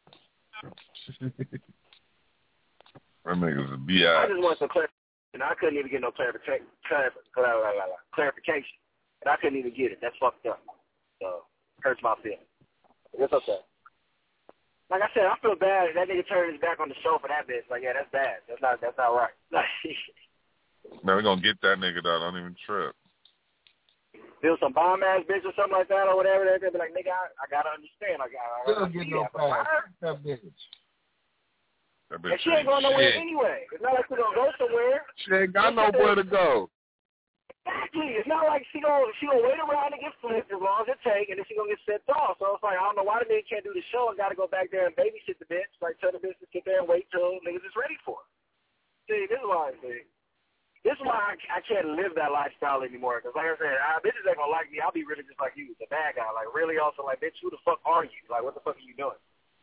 That nigga's a I B I. just wanted some clarification. I couldn't even get no clarification. Clarification. And I couldn't even get it. That's fucked up. So, hurts my feelings. It's okay. Like I said, I feel bad. That nigga turned his back on the show for that bitch. Like, yeah, that's bad. That's not. That's not right. Man, we're gonna get that nigga down. Don't even trip. Feel some bomb ass bitch or something like that or whatever. They're gonna be like, nigga, I, I gotta understand. Like, I, I Still gotta get see no that. But pass. her, That bitch. That and bitch she ain't going nowhere shit. anyway. It's not like we're gonna go somewhere. She ain't got nowhere to go. Exactly. It's not like she gonna she gonna wait around and get flipped as long as it take, and then she gonna get sent off. So it's like I don't know why the nigga can't do the show and gotta go back there and babysit the bitch. Like tell the bitch to sit there and wait till niggas is ready for her. See, this is why I see. This is why I, I can't live that lifestyle anymore. Because like I said, I, bitches ain't gonna like me. I'll be really just like you, the bad guy. Like really, also like, bitch, who the fuck are you? Like, what the fuck are you doing?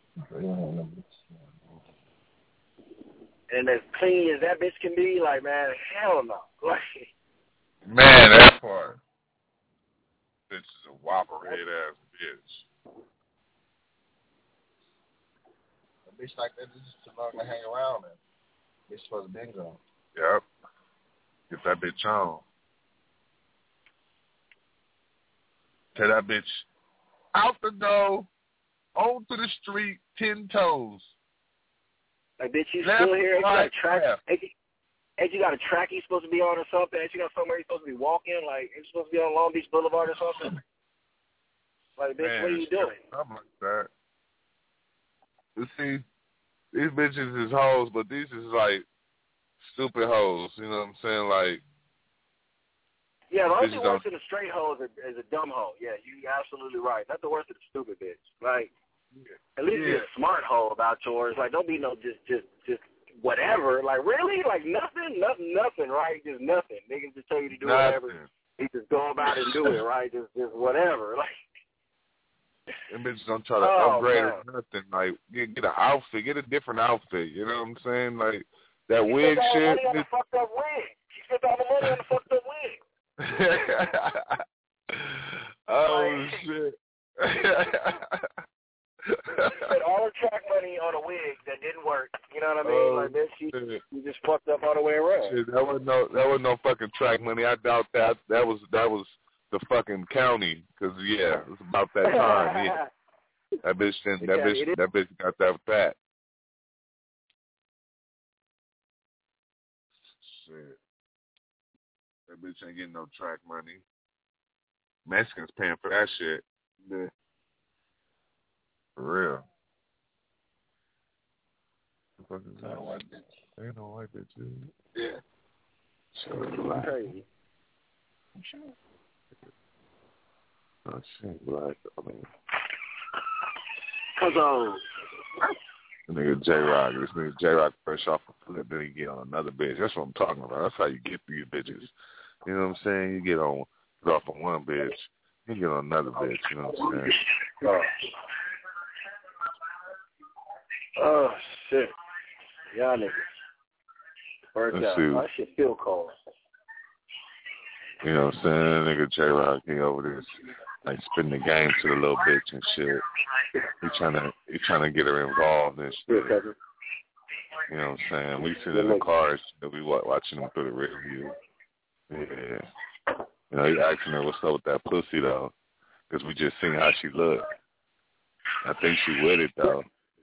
And as clean as that bitch can be, like, man, hell no. Like. Man, that part. Bitch is a whopper head ass bitch. A bitch like that is just too long to hang around, man. Bitch supposed to be gone. Yep. Get that bitch on. Tell that bitch out the door, onto the street, ten toes. Like, bitch, you Left, still here? Ain't you right, like track? left. Ain't you, ain't you got a track you're supposed to be on or something? Ain't you got somewhere you're supposed to be walking? Like, ain't you supposed to be on Long Beach Boulevard or something? Like, bitch, Man, what are you doing? Something like that. You see, these bitches is hoes, but these is like stupid hoes. You know what I'm saying? Like, yeah, the only thing bitches worse than a straight hoe is a, is a dumb hoe. Yeah, you're absolutely right. Not the worst of the stupid bitch. Like, at least Yeah. be a smart hoe about yours. Like, don't be no just, just, just whatever. Like, really? Like, nothing? Nothing, nothing, right? Just nothing. Niggas just tell you to do Nothing. whatever. You just go about and do it, right? Just, just whatever. Like, them bitches don't try to Oh, upgrade man. or nothing. Like, get, get an outfit, get a different outfit. You know what I'm saying? Like, that she wig spent all the shit. money on the fucked up wig. She spent all the money on the fucked up wig. Oh, shit. Spent all her track money on a wig that didn't work. You know what I mean? Oh, like, bitch, she, shit. she just fucked up all the way around. Shit, that was no, that was no fucking track money. I doubt that. That was that was the fucking county. Cause yeah, it was about that time. Yeah, that bitch didn't. That Yeah, bitch. it is. That bitch got that fat. Shit. That bitch ain't getting no track money. Mexicans paying for that shit. Yeah. For real. What the fuck is that? White bitch. Ain't no white bitch. Yeah. Sure. Crazy. Oh shit, black. I mean, Cause um, the nigga J Rock, this nigga J Rock fresh off a flip, then he get on another bitch. That's what I'm talking about. That's how you get these bitches. You know what I'm saying? You get on, get off on one bitch, you get on another bitch. You know what I'm saying? oh, oh shit, y'all niggas. Burnt Let's out. see. My shit feel cold. You know what I'm saying? Nigga J Rock, he over there, like spitting the game to the little bitch and shit. He trying to, he trying to get her involved and shit. You know what I'm saying? We sit in the cars, we watching them through the rear view. Yeah. You know, he asking her what's up with that pussy though, because we just seen how she look. I think she with it though.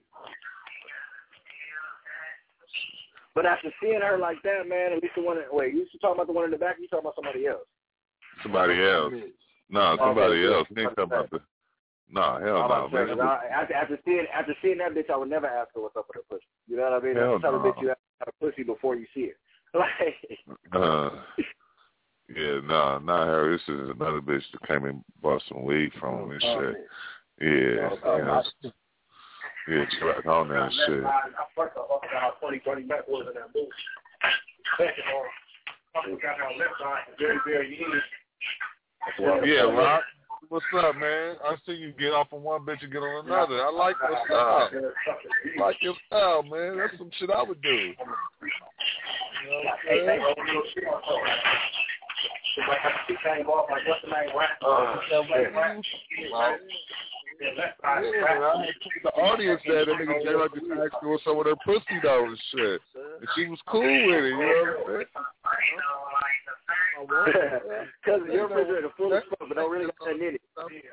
But after seeing her like that, man, at least the one. In, wait, you talking about the one in the back? Or you talking about somebody else? Somebody else. No, somebody else. He ain't talking about the. Nah, hell no, say, man. I, after, after seeing after seeing that bitch, I would never ask her what's up with her pussy. You know what I mean? Hell That's the type of no. bitch you have to have a pussy before you see it. Like, uh, yeah, nah, not her. This is another bitch that came and bought some weed from him and shit. Yeah, you know. Yeah, she back on that shit. I first of all got twenty, thirty backwards in that movie. Second of all, fucking got our left side very, very easy. Yeah, Rock. What's up, man? I see you get off on one bitch and get on another. I like your style. I like your style, man. That's some shit I would do. You know what I'm saying? Yeah, I had the audience there. That nigga J Rock just asked her what's up with her pussy though and shit, and she was cool with it. You know what I'm saying? Because your refrigerator full of stuff, but don't really got nothing in it.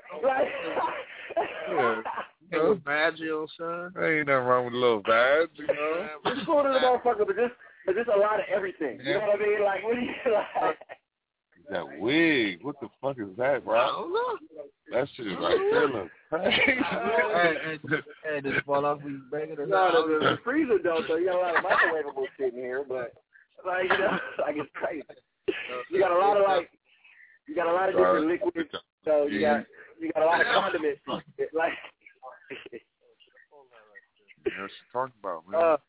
Yeah. You know, Vaginal, son. ain't nothing wrong with a little vag, you know. It's cool to the motherfucker, but just, but just a lot of everything. You know what I mean? Like, what do you like? That wig, what the fuck is that, bro? I don't know. That shit is right there, look crazy. Hey, hey, hey, did it fall off when you bang it or No, not? the, the, the freezer don't, so you got a lot of microwavable shit in here, but, like, you know, like, it's crazy. You got a lot of, like, you got a lot of different liquids, so you got, you got a lot of condiments, like. That's what you talking about, man. Uh,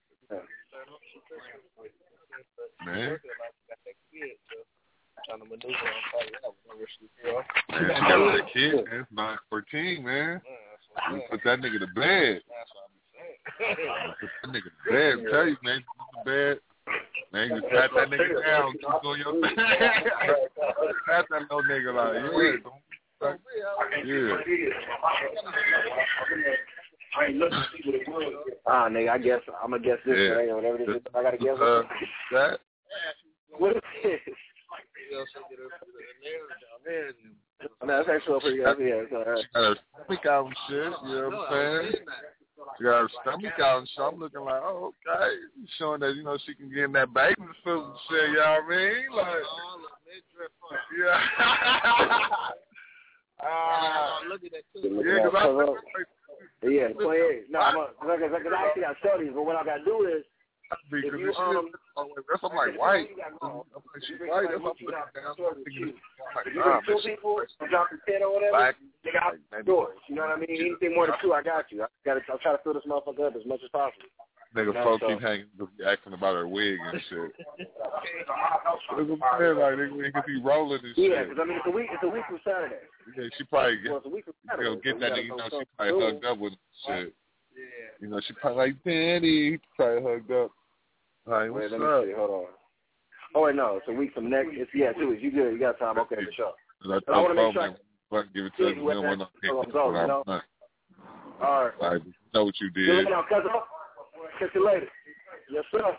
man. Trying to maneuver on fire. Man, she got that kid, man. It's nine fourteen, man. You put that nigga to bed. Put that nigga to bed. I tell you, man, put the bed. Man, you just pat that nigga down. Keep on your pat that little nigga like, yeah. Yeah. Ah, nigga, I guess I'm gonna guess this. Yeah. Right? Whatever this is, I gotta guess. Uh, that? What is this? I mean, that's actually pretty good. Yeah, it's all right. She got her stomach out and shit, you know what I'm saying? She got her stomach out and so I'm looking like, oh, okay. Showing that, you know, she can get in that bathing suit and shit, you know what I mean? Like, yeah. uh, look at that too. Yeah, because I look Yeah, twenty-eight. No, I'm because I actually got shorties, but what I got to do is, because if you, um, that's I'm like white. I'm like, she's white. That's what I'm looking down. If you bring two people, drop the ten or whatever, they got doors. You know what I mean? Anything more than two, I got you. I got to. I'll try to fill this motherfucker up as much as possible. Nigga, folks keep hanging, asking about her wig and shit. That's what I'm saying, like, nigga, cause he rolling and shit. Yeah, because I mean, it's a week. It's a week from Saturday. Yeah, she probably well, it's a week from Saturday. You know, get so that nigga. You know, she probably hugged up with shit. Yeah. You know, she probably like, Danny. He probably hugged up. Like, what's wait, let up? me see. Hold on. Oh wait, no, it's a week from next. It's yeah, two weeks. You good? You got time? Okay, for sure. I, I want to make sure. I can give it to you. We don't want no go, you know? All right. Like, you know what you did. Good luck, cousin. Catch you later. Yes, sir.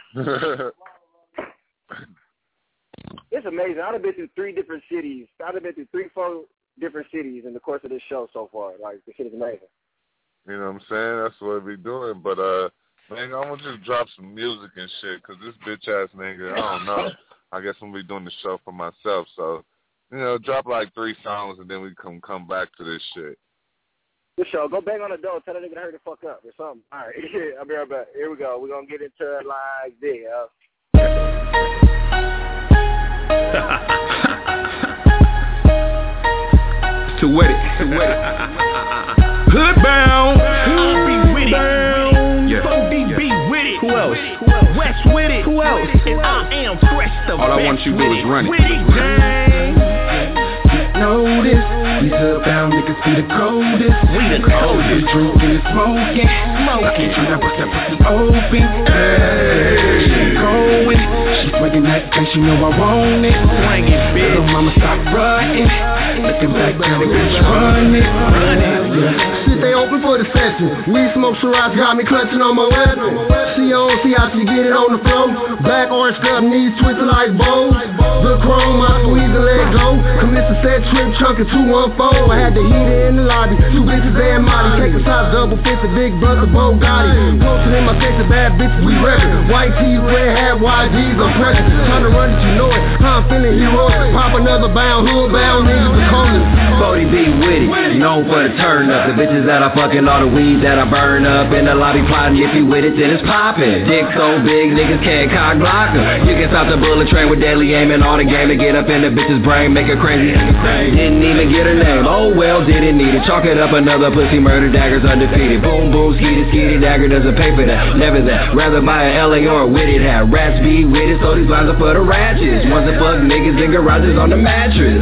It's amazing. I've been through three different cities. I've been through three, four different cities in the course of this show so far. Like, this shit is amazing. You know what I'm saying? That's what we doing. But, uh, man, I'm going to just drop some music and shit because this bitch-ass nigga, I don't know. I guess I'm going to be doing the show for myself. So, you know, drop like three songs and then we come come back to this shit. Good show. Go bang on the door. Tell that nigga to hurry the fuck up or something. All right. I'll be right back. Here we go. We're going to get into it like this. Too wet it. Too wet it. Hood bound. I'll be with it. Yeah. four D B with it. Who else? West with it. Who else? And I am fresh the best. All I want you to do is run it. With it, gang. Know this. These hood bound niggas be the coldest. We the coldest. Drinking and smoking. I can't try to bust that pussy open. Hey. She going. She swinging that thing, she know I want it. Swing it, bitch. Little mama stop running. Looking back down, bitch, run it. Run it. Yeah. Shit, they open for the session. We smoke Shiraz, got me clutching on my weapon. She on, see how she get it on the floor. Black orange cup, knees twisted like bows. The chrome, I squeeze and let go. Commit the set trip, chunkin' two one four. I had the heater in the lobby, two bitches and Molly. Take the size double fisted, big brother Bogatti. Posted in my section, bad bitches, we reppin'. White tees, red hat, Y Gs, I'm pressure. Trying to run it, you know it. I'm feeling heroic. Pop another bound, hood bound, niggas the coldest. forty B with it, known for the turn up. The bitches that I fucking, all the weed that I burn up. In the lobby plotting, if you with it, then it's poppin'. Dick so big, niggas can't cock block em. You can stop the bullet train with deadly aim and all the game to get up in the bitch's brain, make her crazy. Didn't even get her name, oh well, didn't need it. Chalk it up, another pussy murder daggers undefeated. Boom, boom, skeety, skeety, dagger doesn't pay for that. Never that, rather buy a L A or a Witted hat. Rats be with it, so these lines are for the ratchets. Ones that fuck niggas in garages on the mattress.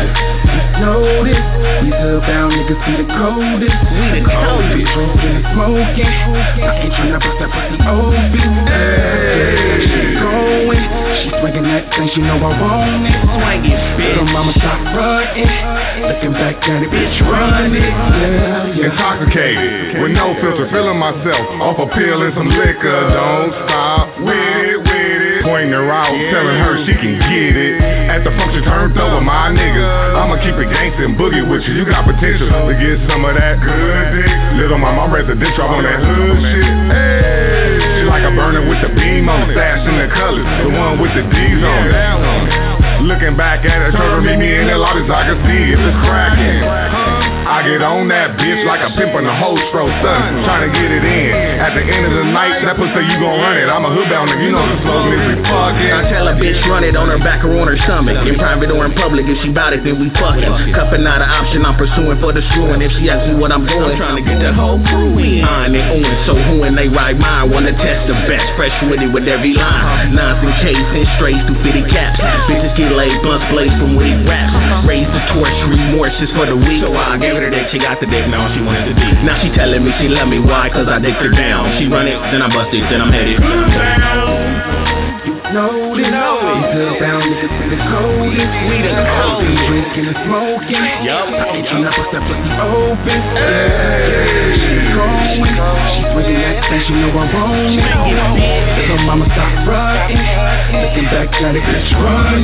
Know this. These hood bound niggas be the coldest. We the coldest. Drinking and smoking. I ain't tryna bust that pussy open. Hey. She going. She swinging that thing, she know I want it. Swing it, bitch. Little mama stop running. Looking back at it, bitch, run it. Yeah, yeah. Intoxicated, with no filter, feeling myself off a pill and some liquor. Don't stop with it, with it. Pointing her out, telling her she can get it. At the function, turned over my niggas. I'ma keep it gangsta and boogie with you. You got potential to get some of that good dick. Little mama, I'm residential on that hood shit. Hey, she like a burner with the beam on, stash in the colors, the one with the D's on it. Looking back at it, told her meet me in the lobby so I can see if it's cracking. I get on that bitch like a pimp on the whole stroke, son, trying to get it in. At the end of the night, that pussy you gon' run it. I'm a hood bound nigga, you know the slogan is we fucking. I tell a bitch run it on her back or on her stomach. In private or in public, if she bout it, then we fucking. Cuffing not an option, I'm pursuing for the screwing. If she asks me what I'm doing, I'm trying to get the whole crew in. On and on, so who in they right mind wanna test the best. Fresh with it with every line. Nines and K's and strays through fitty caps. Bitches get laid, blunts blaze from weed raps. Raise the torch, remorse is for the weak. So I gave her the dick, she got the dick, now she wanted the dick. Now she telling me she love me, why? Cause I dicked her down. She run it, then I bust it, then I'm headed down. Know this. These hood bound niggas be the coldest. coldest. We the coldest. Drinking and smoking. Yup. Ain't tryna bust that pussy open. She's going. She's swinging that thing, she know I want it. So mama stop running. Looking back at it, bitch running.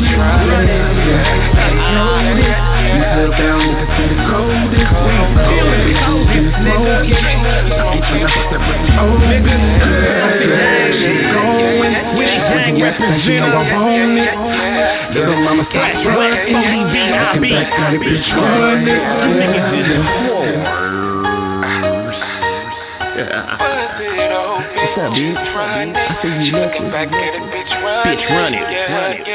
These little down niggas be the coldest. We coldest. Drinking and smoking. Ain't tryna bust that pussy open. She's going. Swinging that thing, she know I want it. Little mama stop running. Looking back at it, bitch running. What's up, bitch? I see you looking. Bitch, run it. Run it.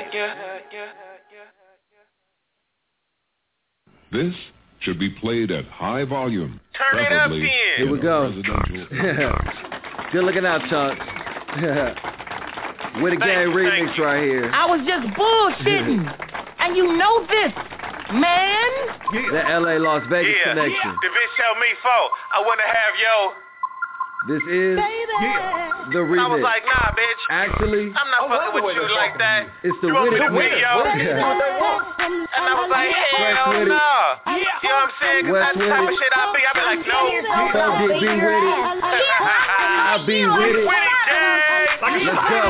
This should be played at high volume. Turn it up, then. Here we go. Good looking out, Chunk. With a gang remix right here. I was just bullshitting, and you know this, man. The L A Las Vegas yeah. connection. Yeah. The bitch tell me, fo, I want to have yo. This is yeah. the remix. I was like, nah, bitch. Actually, I'm not fucking with you like that. It's the you want winner. me to win, yo? Yeah. And I was like, hell no. Nah. You know what I'm saying? Cause that's the type of shit I be. I be like, no. So did be with it. I'll be with it. Let's go.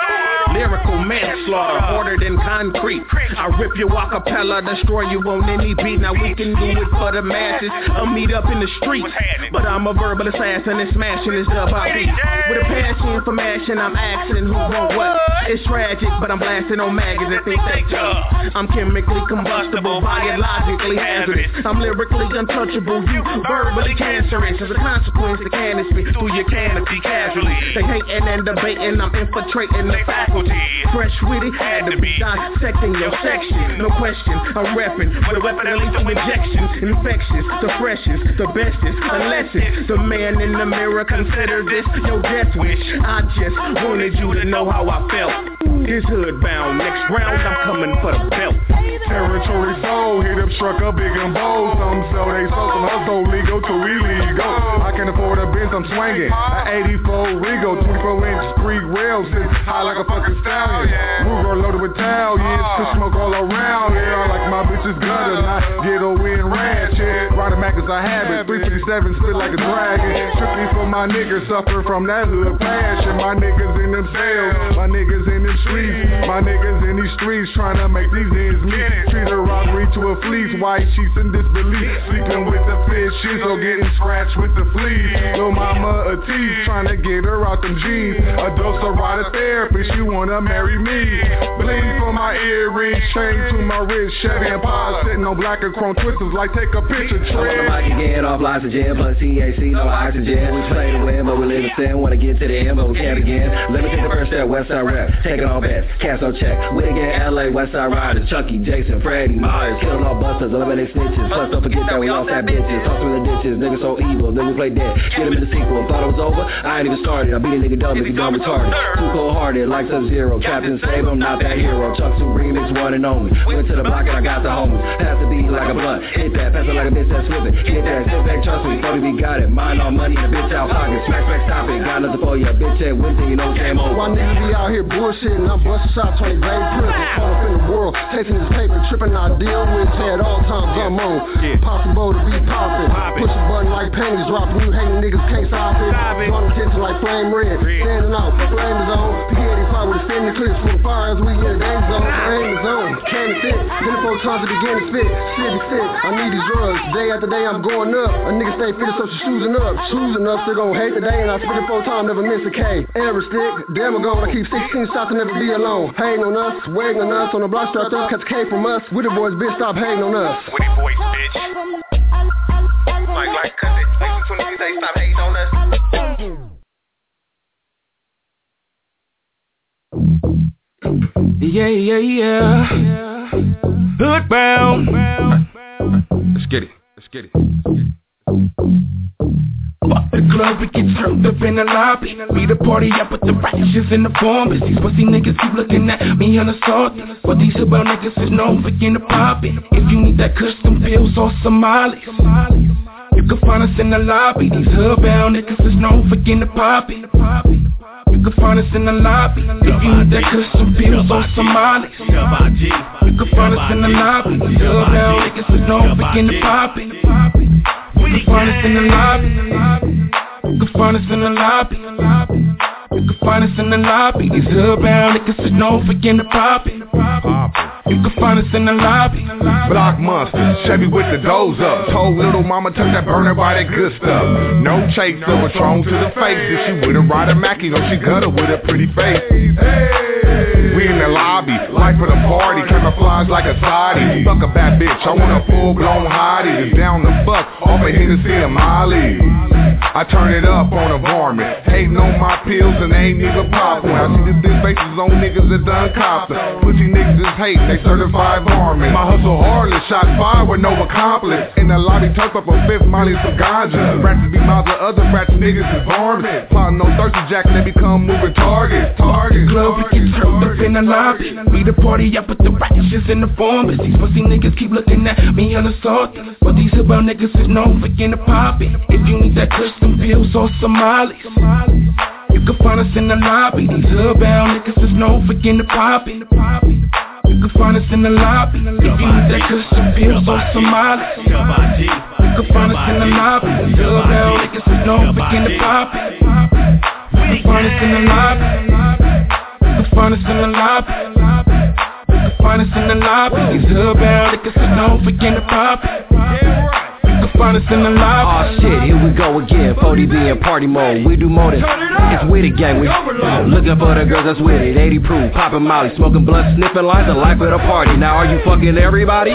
Lyrical manslaughter, harder than concrete. I rip your acapella, destroy you on any beat. Now we can do it for the masses. I'll meet up in the streets, but I'm a verbal assassin and smashing this dub I beat. With a passion for mashing, I'm asking who want what. It's tragic, but I'm blasting on maggots that think they tough. I'm chemically combustible, biologically hazardous. I'm lyrically untouchable, you verbally cancerous. As a consequence, the cannon spit through your canopy casually. They hating and debating, I'm infiltrating the faculty. Fresh with it, had to be dissecting your section. No question, I'm repping with a weapon of lethal injections. Infectious, the freshest, the bestest. Unless it's the man in the mirror, consider this your death wish. I just wanted you to know how I felt. It's hood bound, next round I'm coming for the belt. Territory soul, hit up truck up big and bold. Some sell they sold, some hustle legal to illegal. I can afford a Benz, I'm swinging. An eighty-four Regal, twenty-four inch three rails, sit high like a fucking stallion. Ruger loaded with Italians, to smoke all around. Yeah, like my bitch's gutter, not ghetto in ratchet. Riding Mac as I have it, three fifty-seven spit like a dragon. Strictly for my niggas, suffer from that hood passion. My niggas in them cells, my niggas in them streets. My niggas in these streets trying to make these ends meet. Treat a robbery to a fleece, white sheets in disbelief. Sleeping with the fishes or getting scratched with the fleas. Lil' mama a tease, trying to get her out them jeans. A dose of rider therapist, you wanna marry me. Bleed for my earrings, chain to my wrist. Chevy and Pod sitting on black and chrome twisters like take a picture trip. I want to get off oxygen, plus T H C, no oxygen. We play to win, but we live in sin. Wanna get to the end, but we can't again. Let me take the first step, Westside rap. Take it all back, cash no check. We again, L A, Westside Riders, Chucky, Jason, Freddy, Myers, killing all busters, eliminate snitches. Plus don't forget that we all fat bitches. Toss through the ditches, niggas so evil, then we play dead. Get him in the sequel, thought it was over, I ain't even started. I beat a nigga dumb if he dumb retarded. Too cold hearted, like Sub-Zero. Captain Save, I'm not that hero. Chuck two remix, one and only. Went to the block and I got the homies. Pass the beat like a blunt. Hit that, pass it like a bitch that's whipping. Hit that, sit back, trust me. forty we got it. Mind all money, the bitch out pocket. Smack, smack, stop it. Got nothing for ya. Bitch at Wednesday, you know game over. My niggas be out here bullshitting. I'm busting shots on these vague prisons. Caught up in the world, tasting this paper, tripping I deal with. At all times I'm on. Possible to be popping. Push a button like panties dropping. You hating niggas can't stop it. Drawing attention like flame red. Standing out, flame is on. Spaghetti pie with a standing clips for the fires. We in the days zone. My aim is on. Can't fit. Then four times to begin to spit. Shit be sick. I need these drugs. Day after day I'm going up. A nigga stay fitted so she's choosing up. Choosing up, still gon' hate the day. And I spit it four times, never miss a K. Ever stick, damn I'm gone. I keep sixteen shots and never be alone. Hating on us, waiting on us. On the block strapped up, catch a K from us. We the boys, bitch, stop hating on us. With it boys, bitch. Like, like, cause it, like, twenty days, stop hating on us. Yeah, yeah, yeah. Hood bound. Let's get it. Let's get it. Fuck the club, we get turned up in the lobby. We the party up with the righteous in the form. But these pussy niggas keep looking at me on the salt. But these about niggas is known for getting poppin'. If you need that custom bills or Somalis, you can find us in the lobby. These hood bound niggas is known for getting poppin'. You You can find us in the lobby. If you need that custom bills or Somalis. You can find us in the lobby. Dub down niggas is known for getting poppin'. You can find us in the lobby. You can find us in the lobby. You can find us in the lobby. These hood-bound niggas is known for getting poppin'. You can find us in the lobby. Block monster, Chevy with the doors up. Told little mama tuck that burner by that good stuff. No chase, so a Patron to the face. If she with a rider Mackie, oh she got her with a pretty face. We in the lobby, life for the party, camouflage like a Saudi. Fuck a bad bitch, I want a full-blown hottie. It's down the fuck, off of Hennessy and Molly. I turn it up on a varmint. Hating on my pills and they ain't even poppin'. I see this bitch faces on niggas that done copped her. Pussy niggas is hating, they certified varmint. My hustle hardly shot fire with no accomplice. In the lobby, turf up a fifth, Molly some ganja. Rats be mouths of other rats, niggas is varmint. Plotting on thirsty jack, they become moving targets. Targets. Club, we get turned up in the lobby. We the party up with the righteous in the form. But these pussy niggas keep looking at me hella salty. But these about niggas is known for getting poppin'. If you need that custom bills or Somalis, you can find us in the lobby. These hood-bound niggas is known for getting poppin'. You can find us in the lobby. If you need that custom bills or Somalis, you can find us in the lobby. These hood-bound niggas is known for getting poppin'. You can find us in the lobby. You can find us in the lobby. You can find us in the lobby. These hood-bound niggas is known for getting poppin'. Find us in the lobby. Oh shit, here we go again. forty B in party mode. We do more than it's with it, gang. We looking for the girls that's with it. eighty proof, popping Molly, smoking blunt, sniffing lines. The life of the party. Now are you fucking everybody?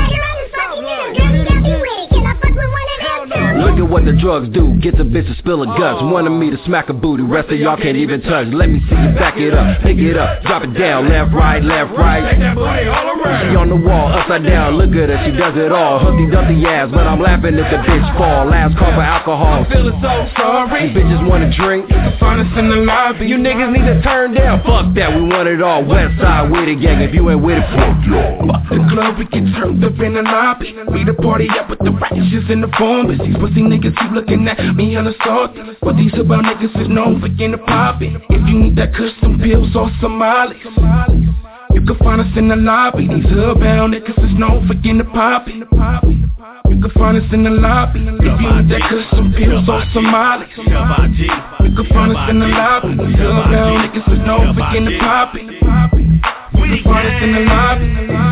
Look at what the drugs do. Get the bitch to spill her guts. Wanted me to smack a booty. Rest of y'all can't even touch. Let me see you back it up. Pick it up. Drop it down. Left, right, left, right. She on the wall, upside down. Look at her. She does it all. Humpty Dumpty ass. But I'm laughing at the bitch fall. Last call for alcohol. I'm feeling so sorry. You bitches wanna drink. You can find us in the lobby. You niggas need to turn down. Fuck that. We want it all. West side with it, gang. If you ain't with it, fuck y'all. Fuck the club. We get turned up in the lobby. We the party up with the righteous in the form. But these pussy niggas keep looking at me hella salty. But these about niggas is known for getting poppin'. If you need that custom bills or Somalis, you can find us in the lobby. These hood-bound niggas is known for getting poppin'. You can find us in the lobby. If you need that custom bills or Somalis, you can find us in the lobby. These hood-bound niggas is known for getting poppin'. You can find us in the lobby.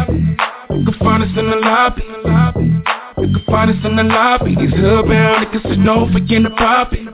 You can find us in the lobby. You can find us in the lobby. These hood-bound niggas is known for getting poppin'.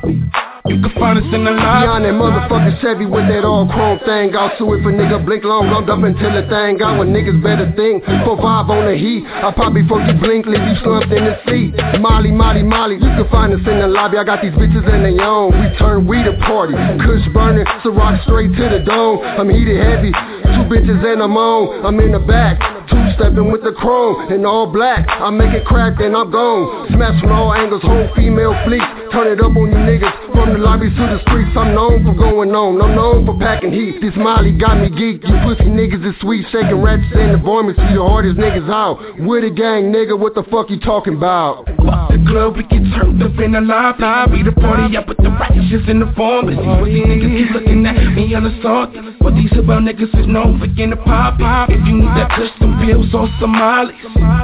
You can find us in the lobby. Beyond that motherfucking Chevy with that all chrome thing. Out to if a nigga blink long, I'm up until the thing out. When niggas better think. four five on the heat. I pop before you blink, leave you slumped in the seat. Molly, Molly, Molly. You can find us in the lobby. I got these bitches in they own. We turn we the party. Kush burning, so rock straight to the dome. I'm heated heavy. Two bitches and I'm on. I'm in the back. Two-stepping with the chrome in all black. I make it crack and I'm gone. Smash from all angles, whole female fleet. Turn it up on you niggas. From the lobbies to the streets, I'm known for going on. I'm known for packing heat. This Molly got me geeked. You pussy niggas is sweet. Shaking ratchets in the varmints. See the hardest niggas out. With a gang, nigga, what the fuck you talking about? Fuck the club, we get turned up in the lobby. We the party up with the righteous in the form. But these pussy niggas keep looking at me hella salty. But these about niggas is known for getting poppin'. If you need that custom bills or Somalis,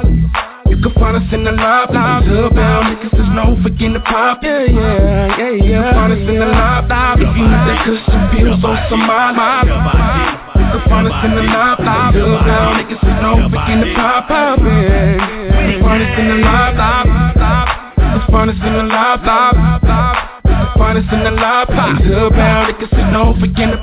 you can find us in the lobby. These hood-bound niggas is known for getting poppin'. Yeah, yeah, yeah. You can find us in the lobby. If you need that custom bills or Somalis, you can find us in the lobby. These hood-bound niggas is known for getting poppin'. You can find us in the lobby. You can find us in the lobby. You can find us in the lobby. These hood-bound niggas is known for getting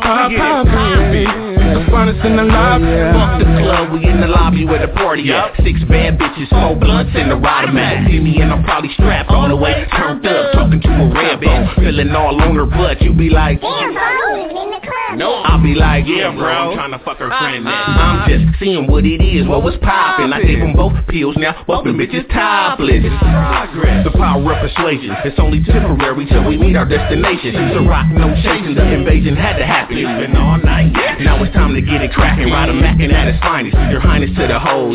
poppin'. You can find us in the lobby. Fuck the club, we in the lobby where the party at. Six bad bitches, four blunts in the rider mat. See me and I'm probably strapped all the way, turned up, talking to a red bone, feeling all on her butt. You be like, damn bro, in the club. No, I'll be like, yeah bro, I'm trying to fuck her friend now. I'm just seeing what it is, what was poppin'. I gave them both pills, now both them bitches topless. The power of persuasion, it's only temporary till we meet our destination. So rock, no chasing, the invasion had to happen. It's been all night, now it's time to get it crackin'. Ride a mackin' at its finest, your highness to the hoes.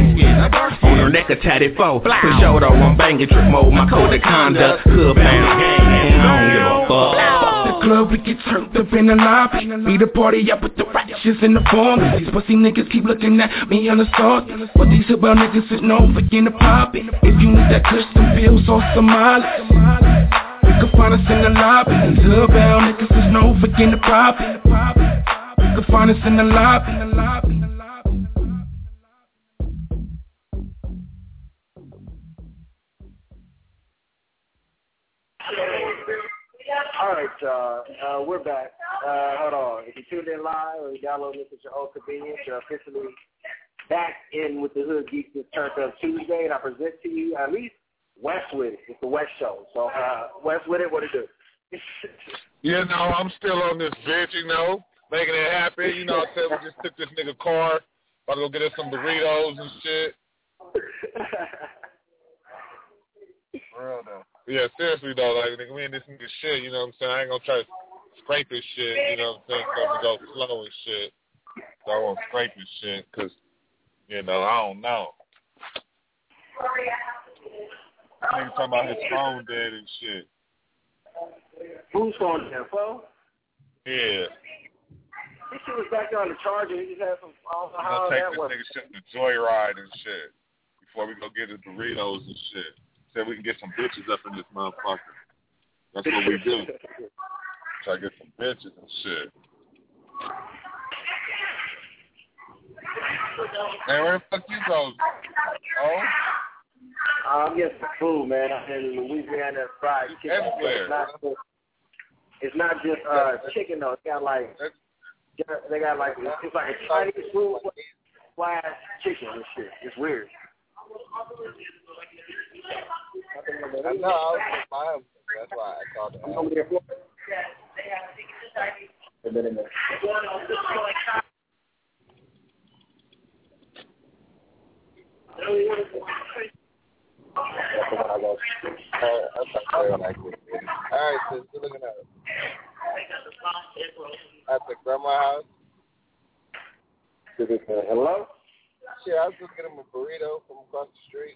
On her neck a tatted foe, for sure though I'm bangin' trick mode. My code of conduct, hood bound, I don't give a fuck. Fuck the club, we get turned up in the lobby. Be the party up with the righteous in the form. These pussy niggas keep looking at me on the sauce. But these hillbilly niggas is known for getting poppin'. If you need that custom bills or Somali, you can find us in the lobby. These hillbilly niggas is known for getting poppin'. You can find us in the lobby. All right, y'all. Uh, we're back. Uh, hold on. If you tuned in live or you download this at your own convenience, you're officially back in with the Hood Geeks this Turned Up Tuesday, and I present to you at least West with it. It's the West Show. So, uh, West with it, what it do? You know, I'm still on this bitch, you know, making it happen. You know, I said we just took this nigga car, about to go get us some burritos and shit. For real though. Yeah, seriously though, like nigga, we in this nigga shit, you know what I'm saying? I ain't gonna try to scrape this shit, you know what I'm saying? So we go slow and shit. So I won't scrape this shit, cause you know, I don't know. Nigga talking about his phone dead and shit. Whose phone dead, phone? Yeah. This shit was back there on the charger. He just had some, I don't know We how gonna take that this was. nigga shit to Joyride and shit before we go get his burritos and shit. Said we can get some bitches up in this motherfucker. That's what we do. Try to get some bitches and shit. Man, where the fuck you go? Oh? I'm getting some food, man. I'm in Louisiana fried chicken. Everywhere. It's not just, it's not just uh, chicken, though. It's got like, they got like, it's like a Chinese food slash chicken and shit. It's weird. I know, I was just buying. That's why I called it. I'm over there for a minute. Alright, sis, good looking at it. At the grandma house. Hello? Shit, I was just getting a burrito from across the street.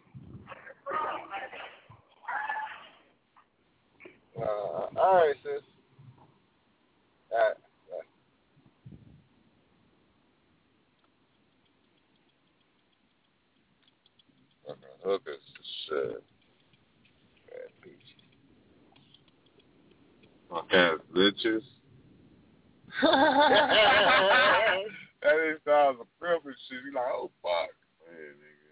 Uh, alright, sis. Alright. Hookers shit. Fuck ass bitches. That is sounds a privilege shit. You like, oh fuck. Man, nigga.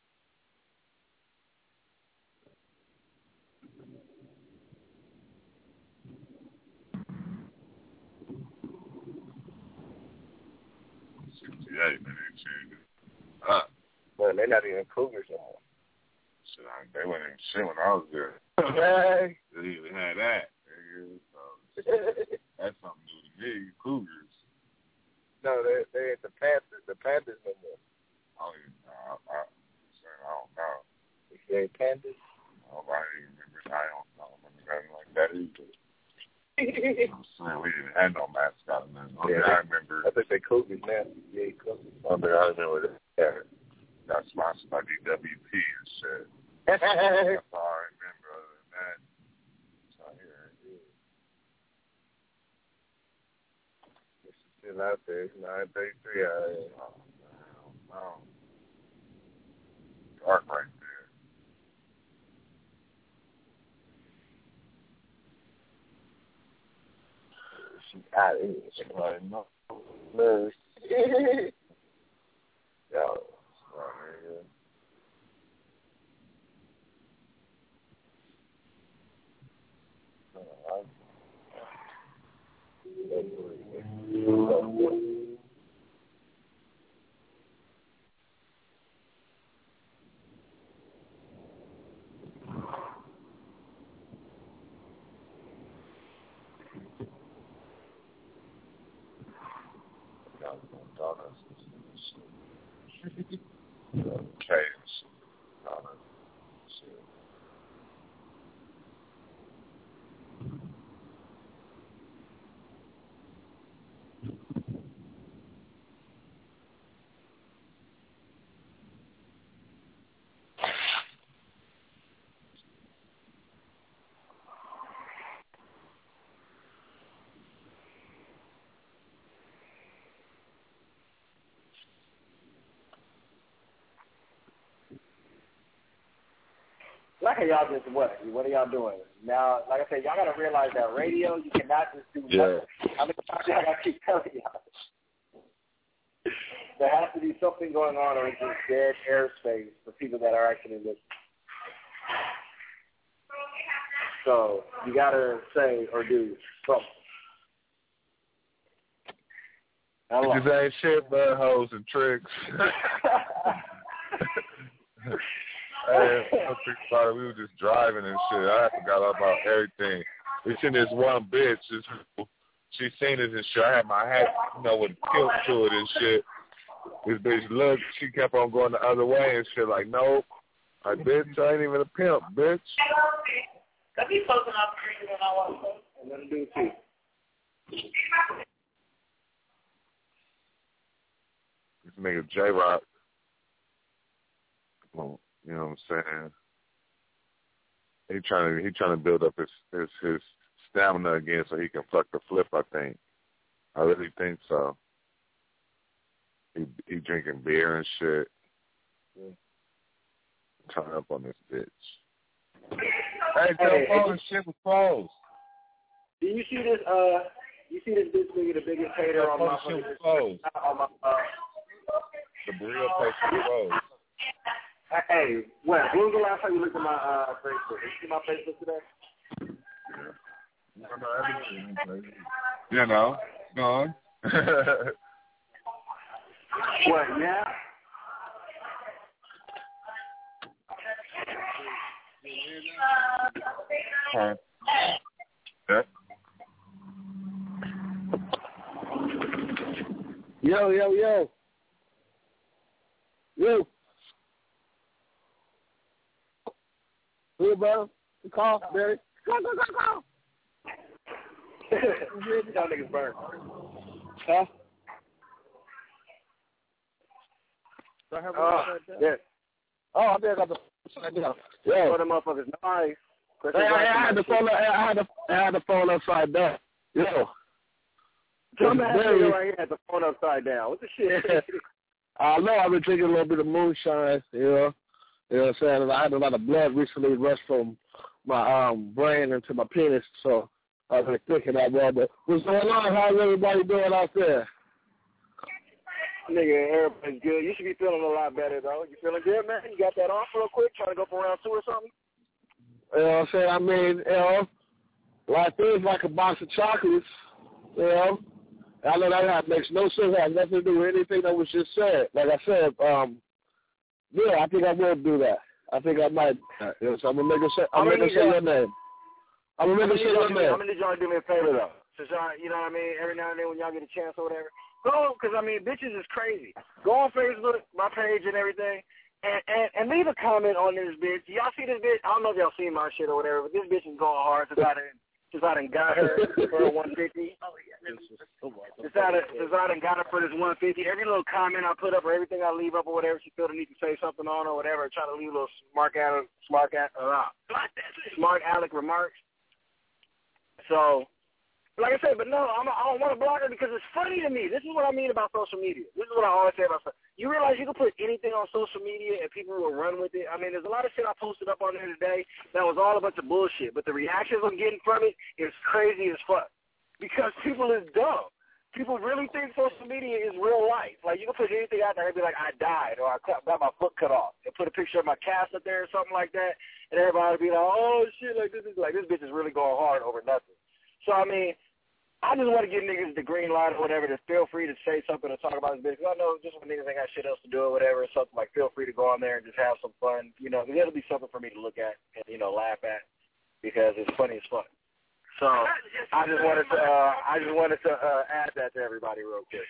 sixty-eight, man, they changed it. Huh. Well, they're not even cougars no more. Shit, I, they wasn't even shit when I was there. Right. They even had that. Nigga. So, that's something new to me. Cougars. No, they they ain't the Panthers. The Panthers no more. I don't even know. I, I, I don't know. You say Panthers? Oh, I don't even remember. I don't, I don't remember nothing like that either. I'm saying we didn't have no mascot in there. Okay, Yeah. I remember. I think they Cougars now. Yeah, Cougars. Okay, I remember that. Yeah. Got sponsored by D W P and shit. That's all I remember other than that. So here it is. It's still out there. It's nine thirty-three out there. Oh, man, oh. Dark right there. She out of here. Somebody know. No. Yo. Okay. okay, y'all just what? What are y'all doing? Now, like I said, y'all got to realize that radio, you cannot just do Yeah. nothing. How many times I got to keep telling y'all? There has to be something going on or it's just dead airspace for people that are actually listening. So you got to say or do something. It just ain't shit but hoes and tricks. Hey, I think about it, we were just driving and shit. I forgot about everything. We seen this one bitch, this, she seen it and shit. I had my hat, you know, with kilt to it and shit. This bitch looked, she kept on going the other way and shit, like, nope. Like, bitch, I ain't even a pimp, bitch. Let me post an opportunity when I want to. And let him do it too. This nigga J-Rock. Well, you know what I'm saying? He trying to he trying to build up his, his his stamina again so he can fuck the flip. I think. I really think so. He he drinking beer and shit. Yeah. Turn up on this bitch. Hey, tell Hey, phone hey, and shit was closed. Do you see this? Uh, you see this bitch being the biggest hater on my Shit was closed. on my. Uh, The burrito place was closed. Hey, what? When was the last time you looked at my uh, Facebook? Did you see my Facebook today? You know, gone. What? Yeah. Huh? Yeah. Yo, yo, yo. Yo. Who, bro? You call, Barry? Go, go, go, go. Y'all niggas burn. Huh? Uh, yeah. Oh, I think I got the upside down. Yeah. Yo. For the motherfuckers nice. Hey, I, I had the phone. I had the I had the phone upside down. Yo. Some ass Barry. nigga right here had the phone upside down. What the shit? I know I've been drinking a little bit of moonshine, you know. You know what I'm saying? I had a lot of blood recently rushed from my um brain into my penis, so I've been thinking that well. But what's going on? How's everybody doing out there? Nigga, everybody's good. You should be feeling a lot better, though. You feeling good, man? You got that off real quick? Trying to go for round two or something? You know what I'm saying? I mean, you know, like things like a box of chocolates, you know. I know that makes no sense. It has nothing to do with anything that was just said. Like I said, um, yeah, I think I will do that. I think I might. You know, so I'm gonna make a say. I'm gonna say your name. I'm gonna make a say your name. I'm gonna need y'all to do me a favor though. Since y'all, you know what I mean. Every now and then when y'all get a chance or whatever, go because I mean, bitches is crazy. Go on Facebook, my page and everything, and, and and leave a comment on this bitch. Y'all see this bitch? I don't know if y'all seen my shit or whatever, but this bitch is going hard since I done since I done got her for a one fifty. Since I done, since I done got her for this one fifty. Every little comment I put up or everything I leave up or whatever, she feel the need to say something on or whatever, try to leave a little smart aleck, smart uh, smart aleck remarks. So, like I said, but no, I'm a, I don't want to block her because it's funny to me. This is what I mean about social media. This is what I always say about stuff. You realize you can put anything on social media and people will run with it. I mean, there's a lot of shit I posted up on there today that was all a bunch of bullshit, but the reactions I'm getting from it is crazy as fuck because people is dumb. People really think social media is real life. Like, you can put anything out there and be like, I died, or I cut, got my foot cut off, and put a picture of my cast up there or something like that, and everybody would be like, oh, shit, like, this is like, this bitch is really going hard over nothing. So, I mean, I just want to give niggas the green light or whatever to feel free to say something or talk about this bitch. I know just when niggas ain't got shit else to do or whatever, or something, like, feel free to go on there and just have some fun, you know, because it'll be something for me to look at and, you know, laugh at because it's funny as fuck. So I just wanted to uh, I just wanted to uh, add that to everybody real quick.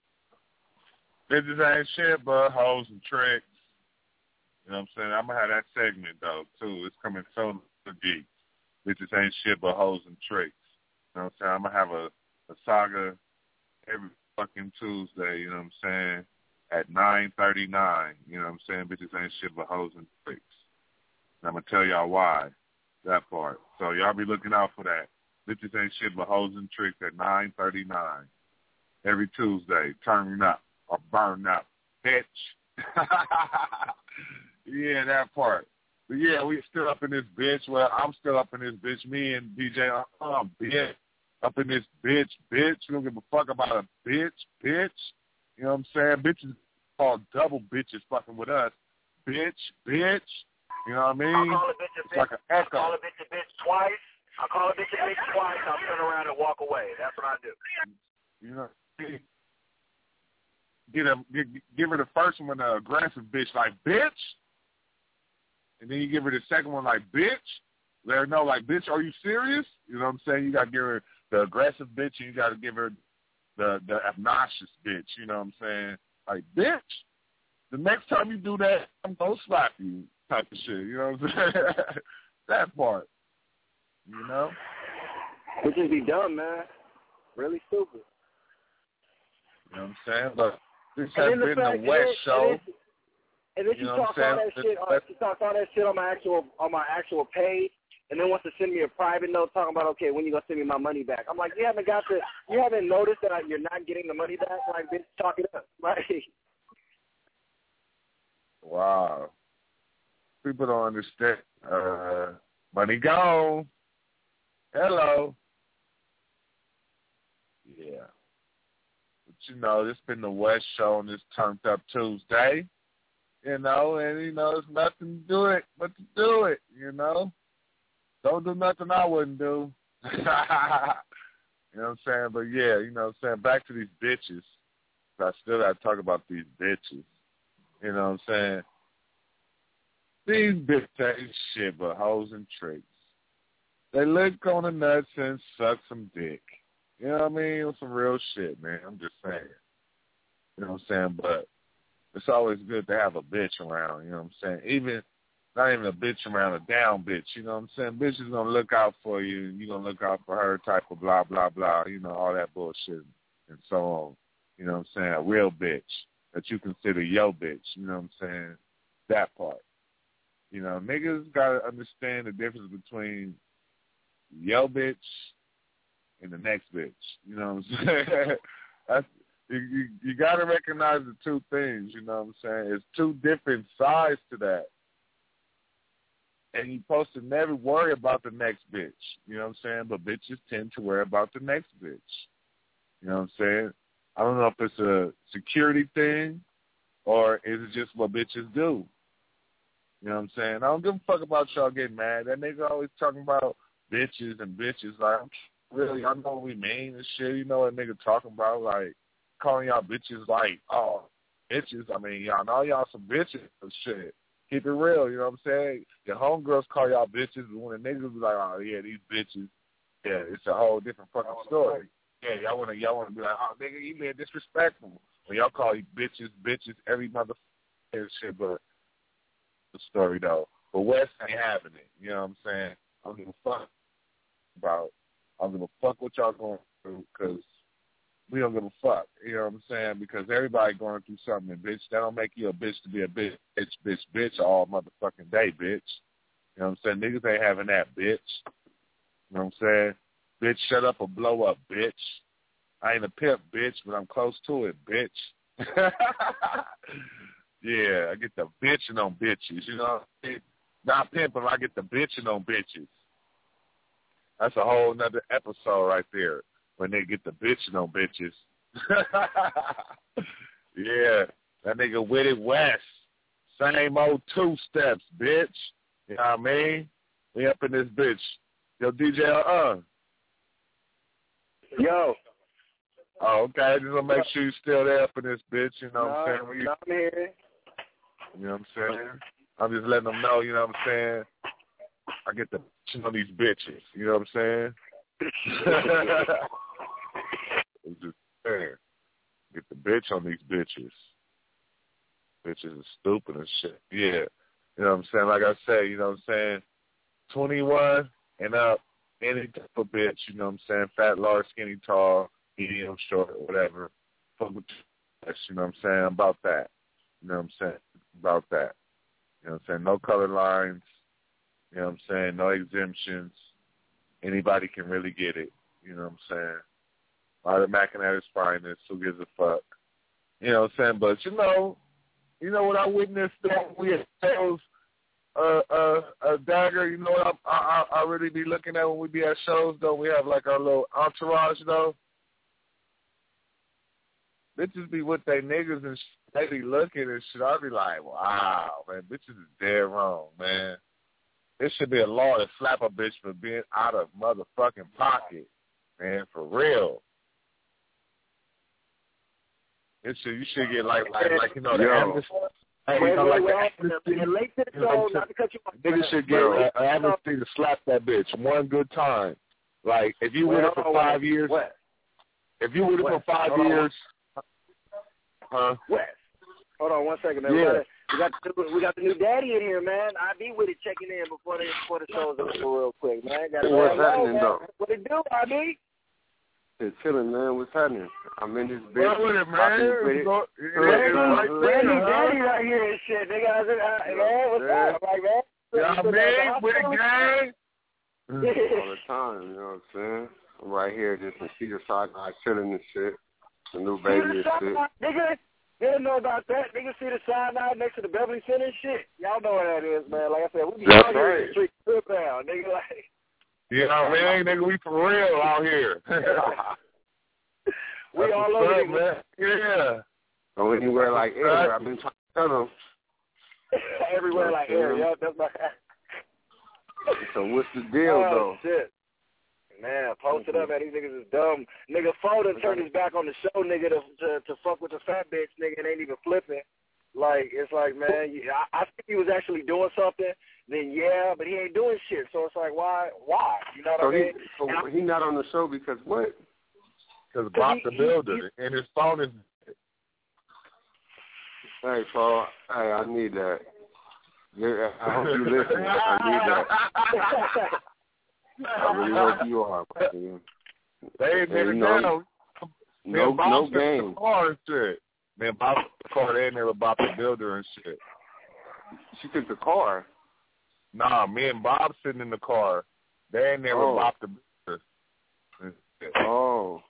Bitches ain't shit but hoes and tricks. You know what I'm saying? I'm gonna have that segment though too. It's coming soon to G. Bitches ain't shit but hoes and tricks. You know what I'm saying? I'm gonna have a, a saga every fucking Tuesday. You know what I'm saying? At nine thirty-nine. You know what I'm saying? Bitches ain't shit but hoes and tricks. And I'm gonna tell y'all why. That part. So y'all be looking out for that. Bitches ain't shit but hoes and tricks at nine thirty-nine every Tuesday. Turn up or burn up, bitch. Yeah, that part. But yeah, we still up in this bitch. Well, I'm still up in this bitch. Me and D J, um, bitch, up in this bitch, bitch. We don't give a fuck about a bitch, bitch. You know what I'm saying? Bitches called double bitches fucking with us. Bitch, bitch. You know what I mean? I call a bitch a it's bitch. like an echo. I call a bitch a bitch twice. I call a bitch a bitch twice. I'll turn around and walk away. That's what I do. You know, get a, give, give her the first one an aggressive bitch like bitch, and then you give her the second one like bitch. Let her know like bitch, are you serious? You know what I'm saying? You gotta give her the aggressive bitch, and you gotta give her the the obnoxious bitch. You know what I'm saying? Like bitch. The next time you do that, I'm gonna slap you, type of shit. You know what I'm saying? That part. You know? Which is be dumb, man. Really stupid. You know what I'm saying? But this And has then the been fact- the West and then- show. And then, and then You she know talks what I'm all that saying? shit. Uh, she talks all that shit on my actual on my actual page, and then wants to send me a private note talking about, okay, when you gonna send me my money back? I'm like, you haven't got the, you haven't noticed that you're not getting the money back. Like, bitch, talk it up. Like, Wow. People don't understand. Uh, money gone. Hello. Yeah. But you know, it's been the West show on this Turned Up Tuesday. You know, and you know, there's nothing to do it but to do it, you know. Don't do nothing I wouldn't do. You know what I'm saying? But yeah, you know what I'm saying? Back to these bitches. I still gotta talk about these bitches. You know what I'm saying? These bitches ain't shit but hoes and tricks. They lick on the nuts and suck some dick. You know what I mean? Some real shit, man. I'm just saying. You know what I'm saying? But it's always good to have a bitch around. You know what I'm saying? Even, not even a bitch around, a down bitch. You know what I'm saying? Bitch is going to look out for you, and you're going to look out for her type of blah, blah, blah. You know, all that bullshit and so on. You know what I'm saying? A real bitch that you consider your bitch. You know what I'm saying? That part. You know, niggas got to understand the difference between your bitch and the next bitch. You know what I'm saying? That's, you you, you got to recognize the two things. You know what I'm saying? It's two different sides to that. And you're supposed to never worry about the next bitch. You know what I'm saying? But bitches tend to worry about the next bitch. You know what I'm saying? I don't know if it's a security thing or is it just what bitches do. You know what I'm saying? I don't give a fuck about y'all getting mad. That nigga always talking about bitches and bitches. Like, really, I know what we mean and shit. You know what nigga talking about? Like, calling y'all bitches like, oh, bitches. I mean, y'all know y'all some bitches and shit. Keep it real, you know what I'm saying? Your homegirls call y'all bitches, but when the niggas be like, oh, yeah, these bitches, yeah, it's a whole different fucking story. Yeah, y'all want to y'all wanna be like, oh, nigga, you being disrespectful. When y'all call you bitches, bitches, every motherfucker and shit, but the story, though. But West ain't having it, you know what I'm saying? I don't give a fuck about, I don't give a fuck what y'all going through, because we don't give a fuck, you know what I'm saying? Because everybody going through something, bitch. That don't make you a bitch to be a bitch, bitch, bitch, bitch all motherfucking day, bitch. You know what I'm saying? Niggas ain't having that, bitch. You know what I'm saying? Bitch, shut up or blow up, bitch. I ain't a pimp, bitch, but I'm close to it, bitch. Yeah, I get the bitching on bitches, you know? Not pimping, I get the bitching on bitches. That's a whole nother episode right there, when they get the bitching on bitches. Yeah, that nigga Witted West. Same old two steps, bitch. You know what I mean? We up in this bitch. Yo, D J, uh. Yo. Oh, okay. Just want to make sure you're still there up in this bitch, you know no, what I'm saying? We, no, I'm here. You know what I'm saying? I'm just letting them know, you know what I'm saying? I get the bitching on these bitches, you know what I'm saying? I'm just saying. Get the bitch on these bitches. Bitches are stupid and shit. Yeah. You know what I'm saying? Like I say, you know what I'm saying? twenty-one and up, any type of bitch, you know what I'm saying? Fat, large, skinny, tall, medium, short, whatever. Fuck with you, you know what I'm saying? About that. You know what I'm saying? About that. You know what I'm saying? No color lines. You know what I'm saying? No exemptions. Anybody can really get it. You know what I'm saying? Either Mackin at his finest. Who gives a fuck? You know what I'm saying? But, you know, you know what I witnessed that we had sales uh, uh, uh, Dagger, you know what I, I, I really be looking at when we be at shows, though? We have, like, our little entourage, though. Bitches be with they niggas and sh- they be looking and shit. I be like, wow, man, bitches is dead wrong, man. There should be a law to slap a bitch for being out of motherfucking pocket, man, for real. It should, you should get like, like, like you know, the amnesty. Hey, you know, like the amnesty. Niggas should get an amnesty to slap that bitch one good time. Like, if you with her for five years, if you with her for five years, huh? West. Hold on one second, man. Yeah. We got, we got we got the new daddy in here, man. I be with it checking in before they before the show's over real quick, man. Got What's happening, man. though? What it do, I be? It's chilling, man. What's happening? I'm in this bitch. What with it, man? It. Go, Randy, right Randy daddy right here and shit. Nigga, I said, uh, man, what's yeah. up, like, man? Yeah, man, with the gang. All the time, you know what I'm saying? I'm right here just in Cedar Sinai chilling and shit. The new baby and shit. Nigga, they didn't know about that. Nigga see the sign out next to the Beverly Center and shit. Y'all know what that is, man. Like I said, we be That's out here right. in the street good now, nigga. Like, you know what I mean? Nigga, we for real out here. we That's all what's over, up, nigga. man. Yeah. Go anywhere like air. I've been trying to tell them. Everywhere like air, yeah. That's my. So what's the deal, oh, though? Shit. Man, post it up, man. These niggas is dumb. Nigga, Foden turned his back on the show, nigga, to to, to fuck with the fat bitch, nigga, and ain't even flipping. Like, it's like, man, you, I, I think he was actually doing something. Then yeah, but he ain't doing shit. So it's like, why? Why? You know what So I mean? he, so he not on the show because what? Because Bob the Builder and his phone is. Hey, Paul. Hey, I need that. Yeah, I hope you listen. I need that. I really hope you are. Man. They ain't Hey, never no, down. no, Bob no took the game. car and shit. Man, Bob took the car. They ain't never Bob the Builder and shit. She took the car. Nah, me and Bob sitting in the car. They ain't never Oh. Bob the Builder. Oh.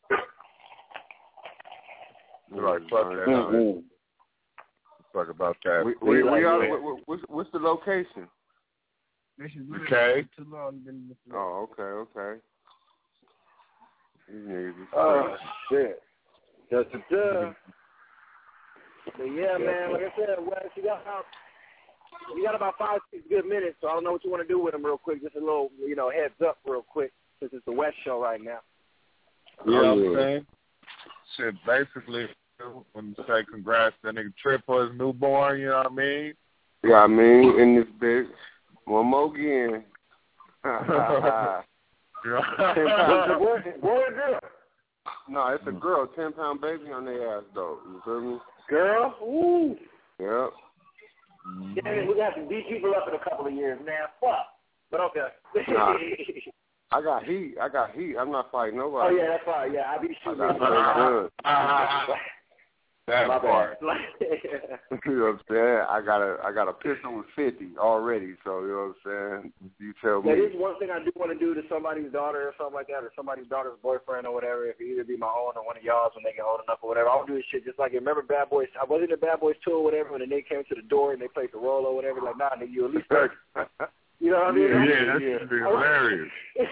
You're like, fuck that. Mm-hmm. Fuck about that. We, we, we are, what, what's, what's the location? Okay. Oh, okay, okay. These niggas is Oh, shit. Da, da, da. But yeah, man, like I said, Wes, you got about, you got about five, six good minutes, so I don't know what you want to do with them real quick. Just a little, you know, heads up real quick, since it's the West show right now. You know what I'm saying? Shit, basically, when you say congrats to that nigga Trip for his newborn, you know what I mean? Yeah, I mean, in this bitch. One more again. Ten pounds. Boy, boy or girl? No, it's a girl. Ten pound baby on their ass though. You feel me? Girl? Ooh. Yep. Yeah, we got to beat people up in a couple of years, man. Fuck. But okay. Nah. I got heat. I got heat. I'm not fighting Oh nobody. yeah, that's fine. Yeah, I be I shooting. got straight good. That My part. bad. You know what I'm saying? I got a I got a pistol with fifty already. So you know what I'm saying? You tell me. That is one thing I do want to do to somebody's daughter or something like that, or somebody's daughter's boyfriend or whatever. If it either be my own or one of y'all's when they get old enough or whatever, I'll do this shit just like, remember Bad Boys? I was in the Bad Boys tour or whatever, when they came to the door and they played the role or whatever. Like, nah, nigga, you at least thirty. You know what I mean? Yeah, yeah, that should be hilarious.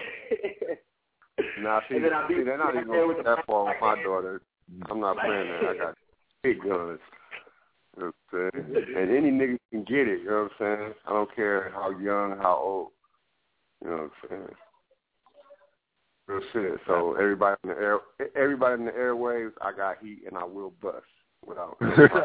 Nah, see, And then I'll be- see, they're not even gonna get that far with my daughter. I'm not playing that. I got big guns. You know what I'm saying? And any nigga can get it, you know what I'm saying? I don't care how young, how old. You know what I'm saying? Real shit. So everybody in the air everybody in the airwaves, I got heat and I will bust. Without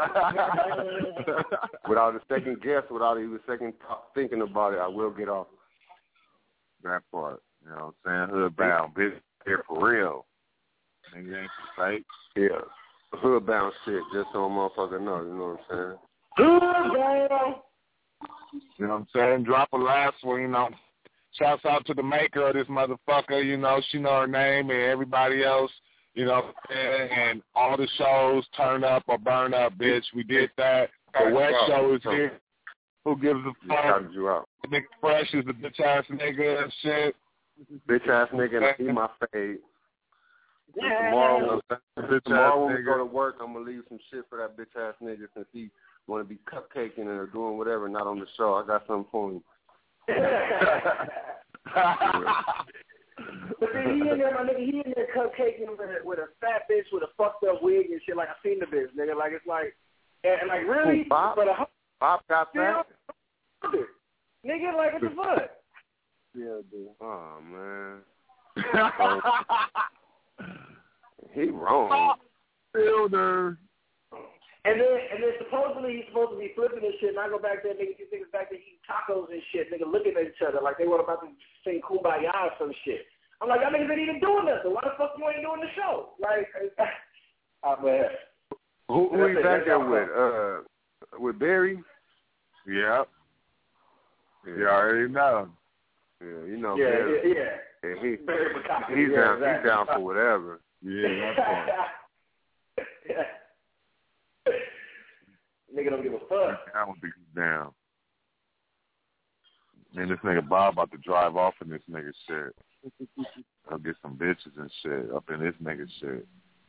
without a second guess, without even second thought, thinking about it, I will get off. That part. You know what I'm saying? Hood bound. Bitch here for real. Nigga ain't fake. Yeah. Hood bound shit, just so a motherfucker know, you know what I'm saying? Hood bound. You know what I'm saying? Drop a last one, you know. Shouts out to the maker of this motherfucker, you know, she know her name and everybody else, you know what I'm saying? And all the shows, Turn Up or Burn Up, bitch. We did that. The West show is here. Who gives a fuck? You out. Nick Fresh is a bitch ass nigga and shit. Bitch ass nigga and eat my fade. Yeah. Tomorrow, Bitch tomorrow ass when we go nigga. to work, I'm gonna leave some shit for that bitch ass nigga since he want to be cupcaking or doing whatever, not on the show. I got something for him. But then he in there, my nigga, he in there cupcaking with a, with a fat bitch with a fucked up wig and shit. Like I seen the bitch, nigga. Like it's like, and, and like really, Who, Bob? but a Bob got that. Nigga, like what the fuck? Yeah, dude. Oh man. He wrong. Builder. And then, and then supposedly he's supposed to be flipping this shit, and I go back there, nigga, these niggas back there eating tacos and shit, nigga, looking at each other like they were about to sing Kumbaya or some shit. I'm like, y'all niggas ain't even doing nothing. Why the fuck you ain't doing the show? Like, oh man. Who, who you back there with? Uh, with Barry? Yeah. You already know. Yeah, you know yeah, Barry. Yeah, yeah. And he, Barry Bukaki. he's, yeah, down, exactly. he's down for whatever. Yeah, that's part. Yeah. Nigga don't give a fuck. I don't think he's down. Man, this nigga Bob about to drive off in this nigga shit. I'll get some bitches and shit up in this nigga shit.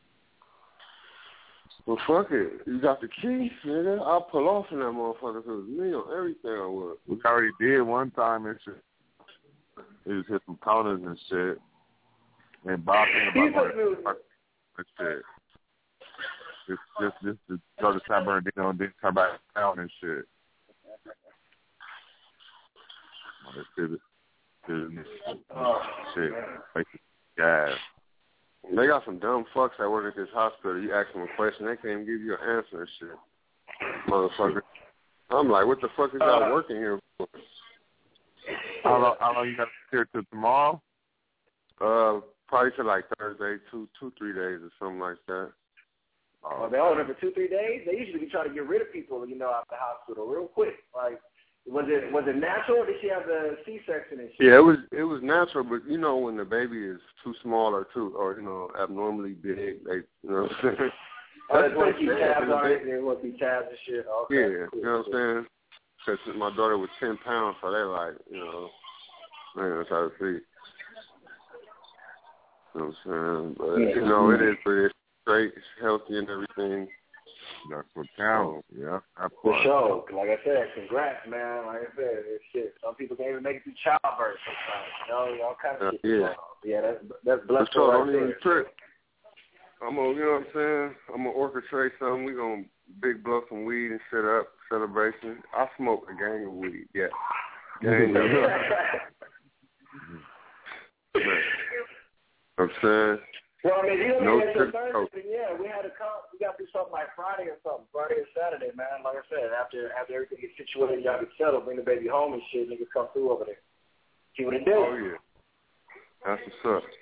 Well, fuck it. You got the key, nigga. I'll pull off in that motherfucker because me on everything I would. We already did one time and shit. He was hit some corners and shit. And Bob thinking about going and shit. Just, just, just to go to San Bernardino and then come back down and shit. Oh, this shit is business. Oh, shit. Like, yeah. They got some dumb fucks that work at this hospital. You ask them a question, they can't even give you an answer and shit. Motherfucker. I'm like, what the fuck is y'all uh, working here for? How long, how long you got to be here till tomorrow? Uh, probably till like Thursday, two, two, three days or something like that. Oh, they hold it for two, three days? They usually be trying to get rid of people, you know, out the hospital real quick. Like, was it was it natural or did she have the C-section and shit? Yeah, it was it was natural, but you know when the baby is too small or too or you know abnormally big, they you know what I'm saying. Oh, they want to keep tabs on it. They want to keep tabs and shit. Okay, yeah, cool, you know what cool. I'm saying. Because my daughter was ten pounds, so they like you know, man, that's how to see. You know what I'm saying? But yeah. you know it is, but it's straight, it's healthy and everything. That's what counts. Yeah, that's For sure. Like I said, congrats, man. Like I said, it's shit. Some people can't even make it through childbirth sometimes. You know, all kinds of Uh, shit. yeah. Yeah, that's that's For blessed sure, right don't even there. trip. I'm gonna, you know what I'm saying? I'm gonna orchestrate something. We gonna big blow some weed and set up celebration. I smoke a gang of weed. Yeah, gang of. I'm saying. Well, I mean, you don't No get until trip. Thursday, then yeah, we had to come. We got to do something like Friday or something. Friday or Saturday, man. Like I said, after after everything gets situated, y'all get settled, bring the baby home and shit. Niggas come through over there. See what it do. Oh yeah, that's what's up.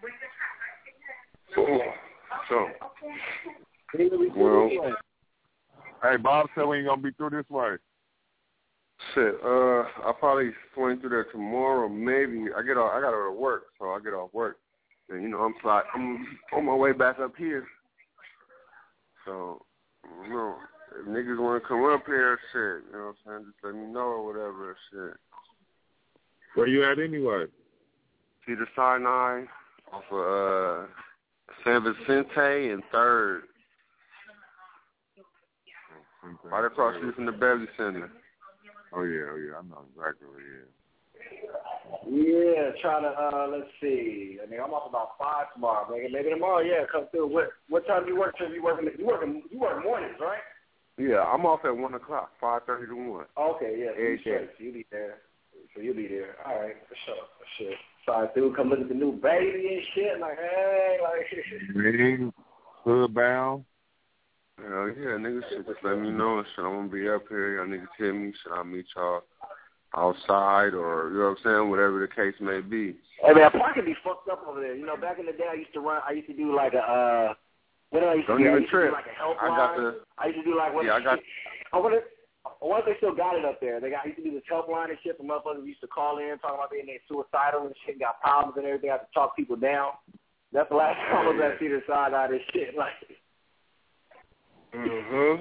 Oh, so. Well, hey, Bob said we ain't gonna be through this way. Shit, uh, I'll probably swing through there tomorrow. Maybe I get off. I gotta go to work, so I get off work. And, you know, I'm fly, I'm on my way back up here. So, you know, if niggas want to come up here, shit, you know what I'm saying? Just let me know or whatever, shit. Where you at anyway? Cedar Sinai off of uh, San Vicente and Third. Right across the street from the Beverly Center. Oh, yeah, oh, yeah, I know exactly where you is. Yeah, trying to, uh, let's see. I mean, I'm off about five tomorrow. Maybe, maybe tomorrow, yeah, come through. What what time do you work till? You working, you working, you work mornings, right? Yeah, I'm off at one o'clock, five thirty to one. Okay, yeah, so you straight. So you'll be there. So you'll be there. All right, for sure, for sure. Sorry, dude, come look at the new baby and shit. Like, hey, like. Me, hood bound. Hell yeah, niggas should just let me know and shit. I'm gonna be up here. Y'all niggas hit me. Should I meet y'all outside or, you know what I'm saying, whatever the case may be. Hey, man, parking be fucked up over there. You know, back in the day, I used to run, I used to do like a, uh, what did I used to Don't do? I even used trip. to do like a helpline. I got the, I used to do like, what yeah, I got, I wonder, I wonder if they still got it up there. They got, I used to do this helpline and shit for motherfuckers who used to call in, talking about being they suicidal and shit, got problems and everything. I had to talk people down. That's the last time I was at Cedar Sinai and shit. Like, mm-hmm.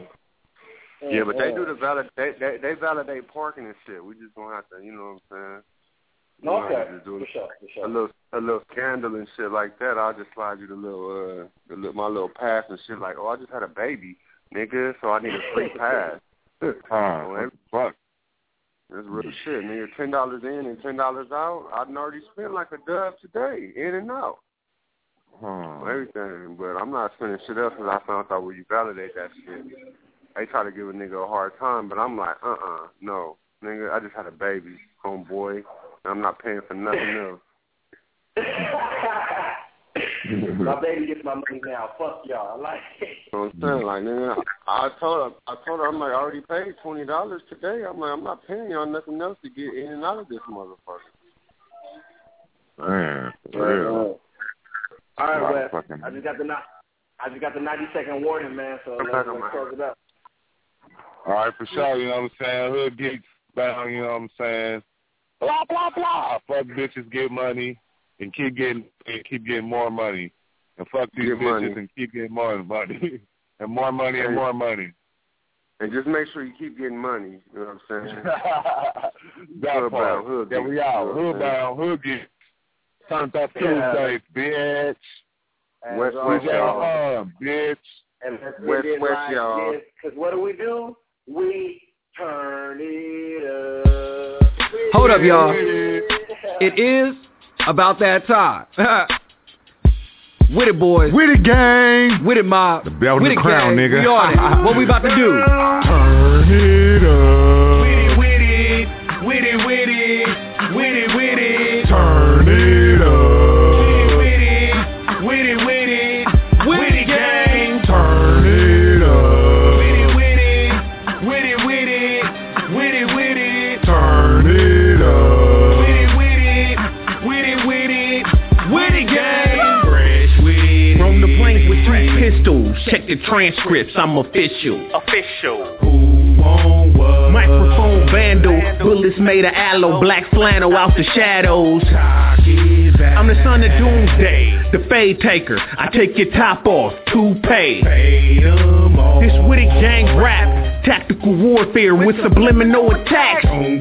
Yeah, but they do the valid, they, they they validate parking and shit. We just gonna have to, you know what I'm saying? You Okay, know, just do for sure, for sure. A little, a little scandal and shit like that. I'll just slide you the little, uh, the little, my little pass and shit. Like, oh, I just had a baby, nigga, so I need a free pass. Huh, what the fuck? That's real shit, nigga. Ten dollars in and ten dollars out. I'd already spent like a dub today, in and out. Huh. Everything, but I'm not spending shit else because I found out where you validate that shit. They try to give a nigga a hard time, but I'm like, uh-uh, no. Nigga, I just had a baby, homeboy. I'm not paying for nothing else. My baby gets my money now. Fuck y'all. Like, You know what I'm saying? Like, nigga, I told her, I told her, I'm like, I already paid twenty dollars today. I'm like, I'm not paying y'all nothing else to get in and out of this motherfucker. Man, for real. all right, Wes. Fucking... I just got the I just got the ninety second warning, man. So let's, let's close it up. All right, for sure. You know what I'm saying? Hood geeks bound. You know what I'm saying? Blah blah blah. Fuck bitches, get money, and keep getting and keep getting more money, and fuck these Get bitches money. and keep getting more money, and more money and more money. And just make sure you keep getting money. You know what I'm saying? That Hood part. bound, hood Yeah, geeks, we out. you know what Hood I'm saying? bound. Hood geeks. Turned up Yeah. Tuesday, bitch. As West, always, West, y'all. on, bitch. And let's West, end it West, like y'all. this, because what do we do? We turn it up. Hold up, y'all. It is about that time. With it, boys. With it, gang. With it, mob. The belt With and it, the crown, gang. nigga. We on it. What we about to do? Turn it up. With it, with it, with it, with it, with it, with it. Turn it up. With it, with it, with it, with it, gang. Turn it up. With it, with it, with it, with it, with it, with it. Turn it up. With it, with it, with it, with it, with it, gang. Fresh with it. From the plank with two pistols. Check the transcripts, I'm official. Official. Who on what? Microphone vandal. Bullets made of aloe. Black flannel out the shadows. I'm the son of doomsday. The fade taker. I take your top off. Toupee. This Witty gang rap. Tactical warfare with subliminal attacks.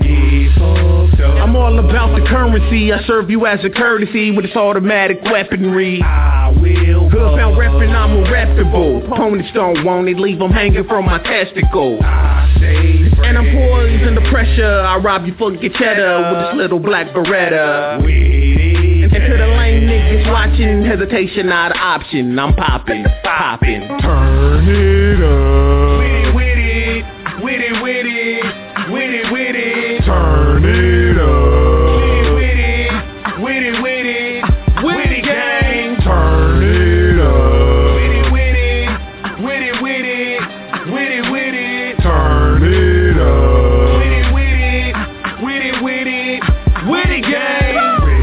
I'm all about the currency. I serve you as a courtesy with this automatic weaponry. I will. Hood found reppin', I'm irreputable. Opponents don't want it, leave them hanging from my testicle. And I'm poised under pressure. I rob you for your cheddar with this little black Beretta. And to the lame niggas watching, hesitation not an option. I'm popping, popping. Turn it up. With it, with it, with it, with it, with it. Turn it up. With it, with it, with it, with it, gang. Turn it up. With it, with it, with it, with it, with it, with it. Turn it up. With it, with it, with it, with it, with it, gang.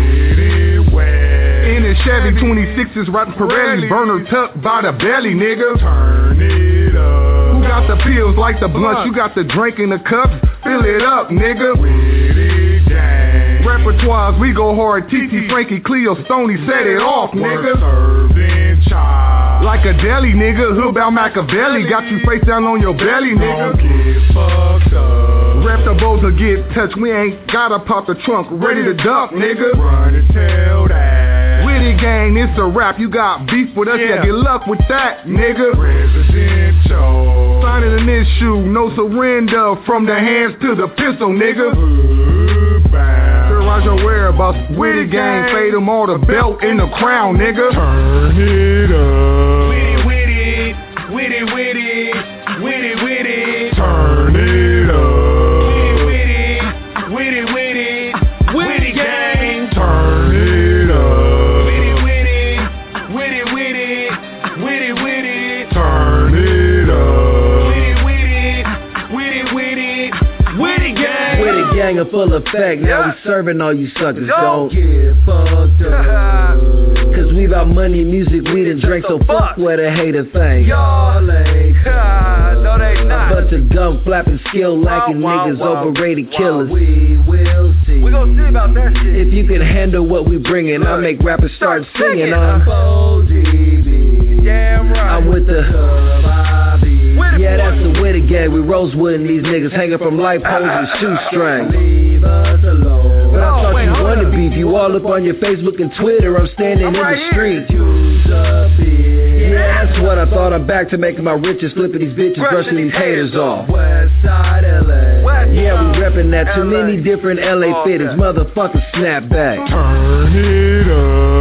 In a Chevy twenty-sixes, riding Pirelli, burner tucked by the belly, nigga. Turn it up. Who got the pills like the blunts? You got the drink in the cups? Fill it up, nigga. With it, gang. Repertoires, we go hard. T T, Frankie, Cleo, Stoney, set it off, nigga. Served in child. Like a deli, nigga. Hoodbound Machiavelli. Got you face down on your belly, nigga. Don't get fucked up. Rep the bows will get touched. We ain't gotta pop the trunk. Ready to dump, nigga. Run and tell that. Witty gang, it's a rap. You got beef with us, yeah, get luck with that, nigga. Presidential. Signing an issue, no surrender. From the hands to the pistol, nigga. Terrorize your whereabouts. Witty gang, fade them all, the belt in the crown, nigga. Turn it up. With it, with it, with it, with it, with it. Turn it up. With it, with it, with it, with it, gang. Turn it up. With it, with it, with it, with it, with it, with it. Turn it up. With it, with it, with it, with it, with it, gang. With it, gang in full effect. Now we serving all you suckers. Don't get fucked up. Cause we got money, music, weed, and drink. So fuck what a hater think. Y'all ain't no, they not. A bunch of gum flapping, skill lacking niggas, overrated killers. We will see. We gon' see about that shit. If you can handle what we bringin', I make rappers start singing. I'm O D B. Damn right. I'm with the. Yeah, that's the Witty Gang. We Rosewood and these niggas hanging from light poles and shoestrings. Leave us alone. But I thought you wanted beef. You all up on your Facebook and Twitter. I'm standing in the street. Yeah, that's what I thought. I'm back to making my riches, flipping these bitches, brushing these haters off. Westside L A. Yeah, we reppin' that. Too many different L A fitteds. Motherfuckers snap back. Turn it up.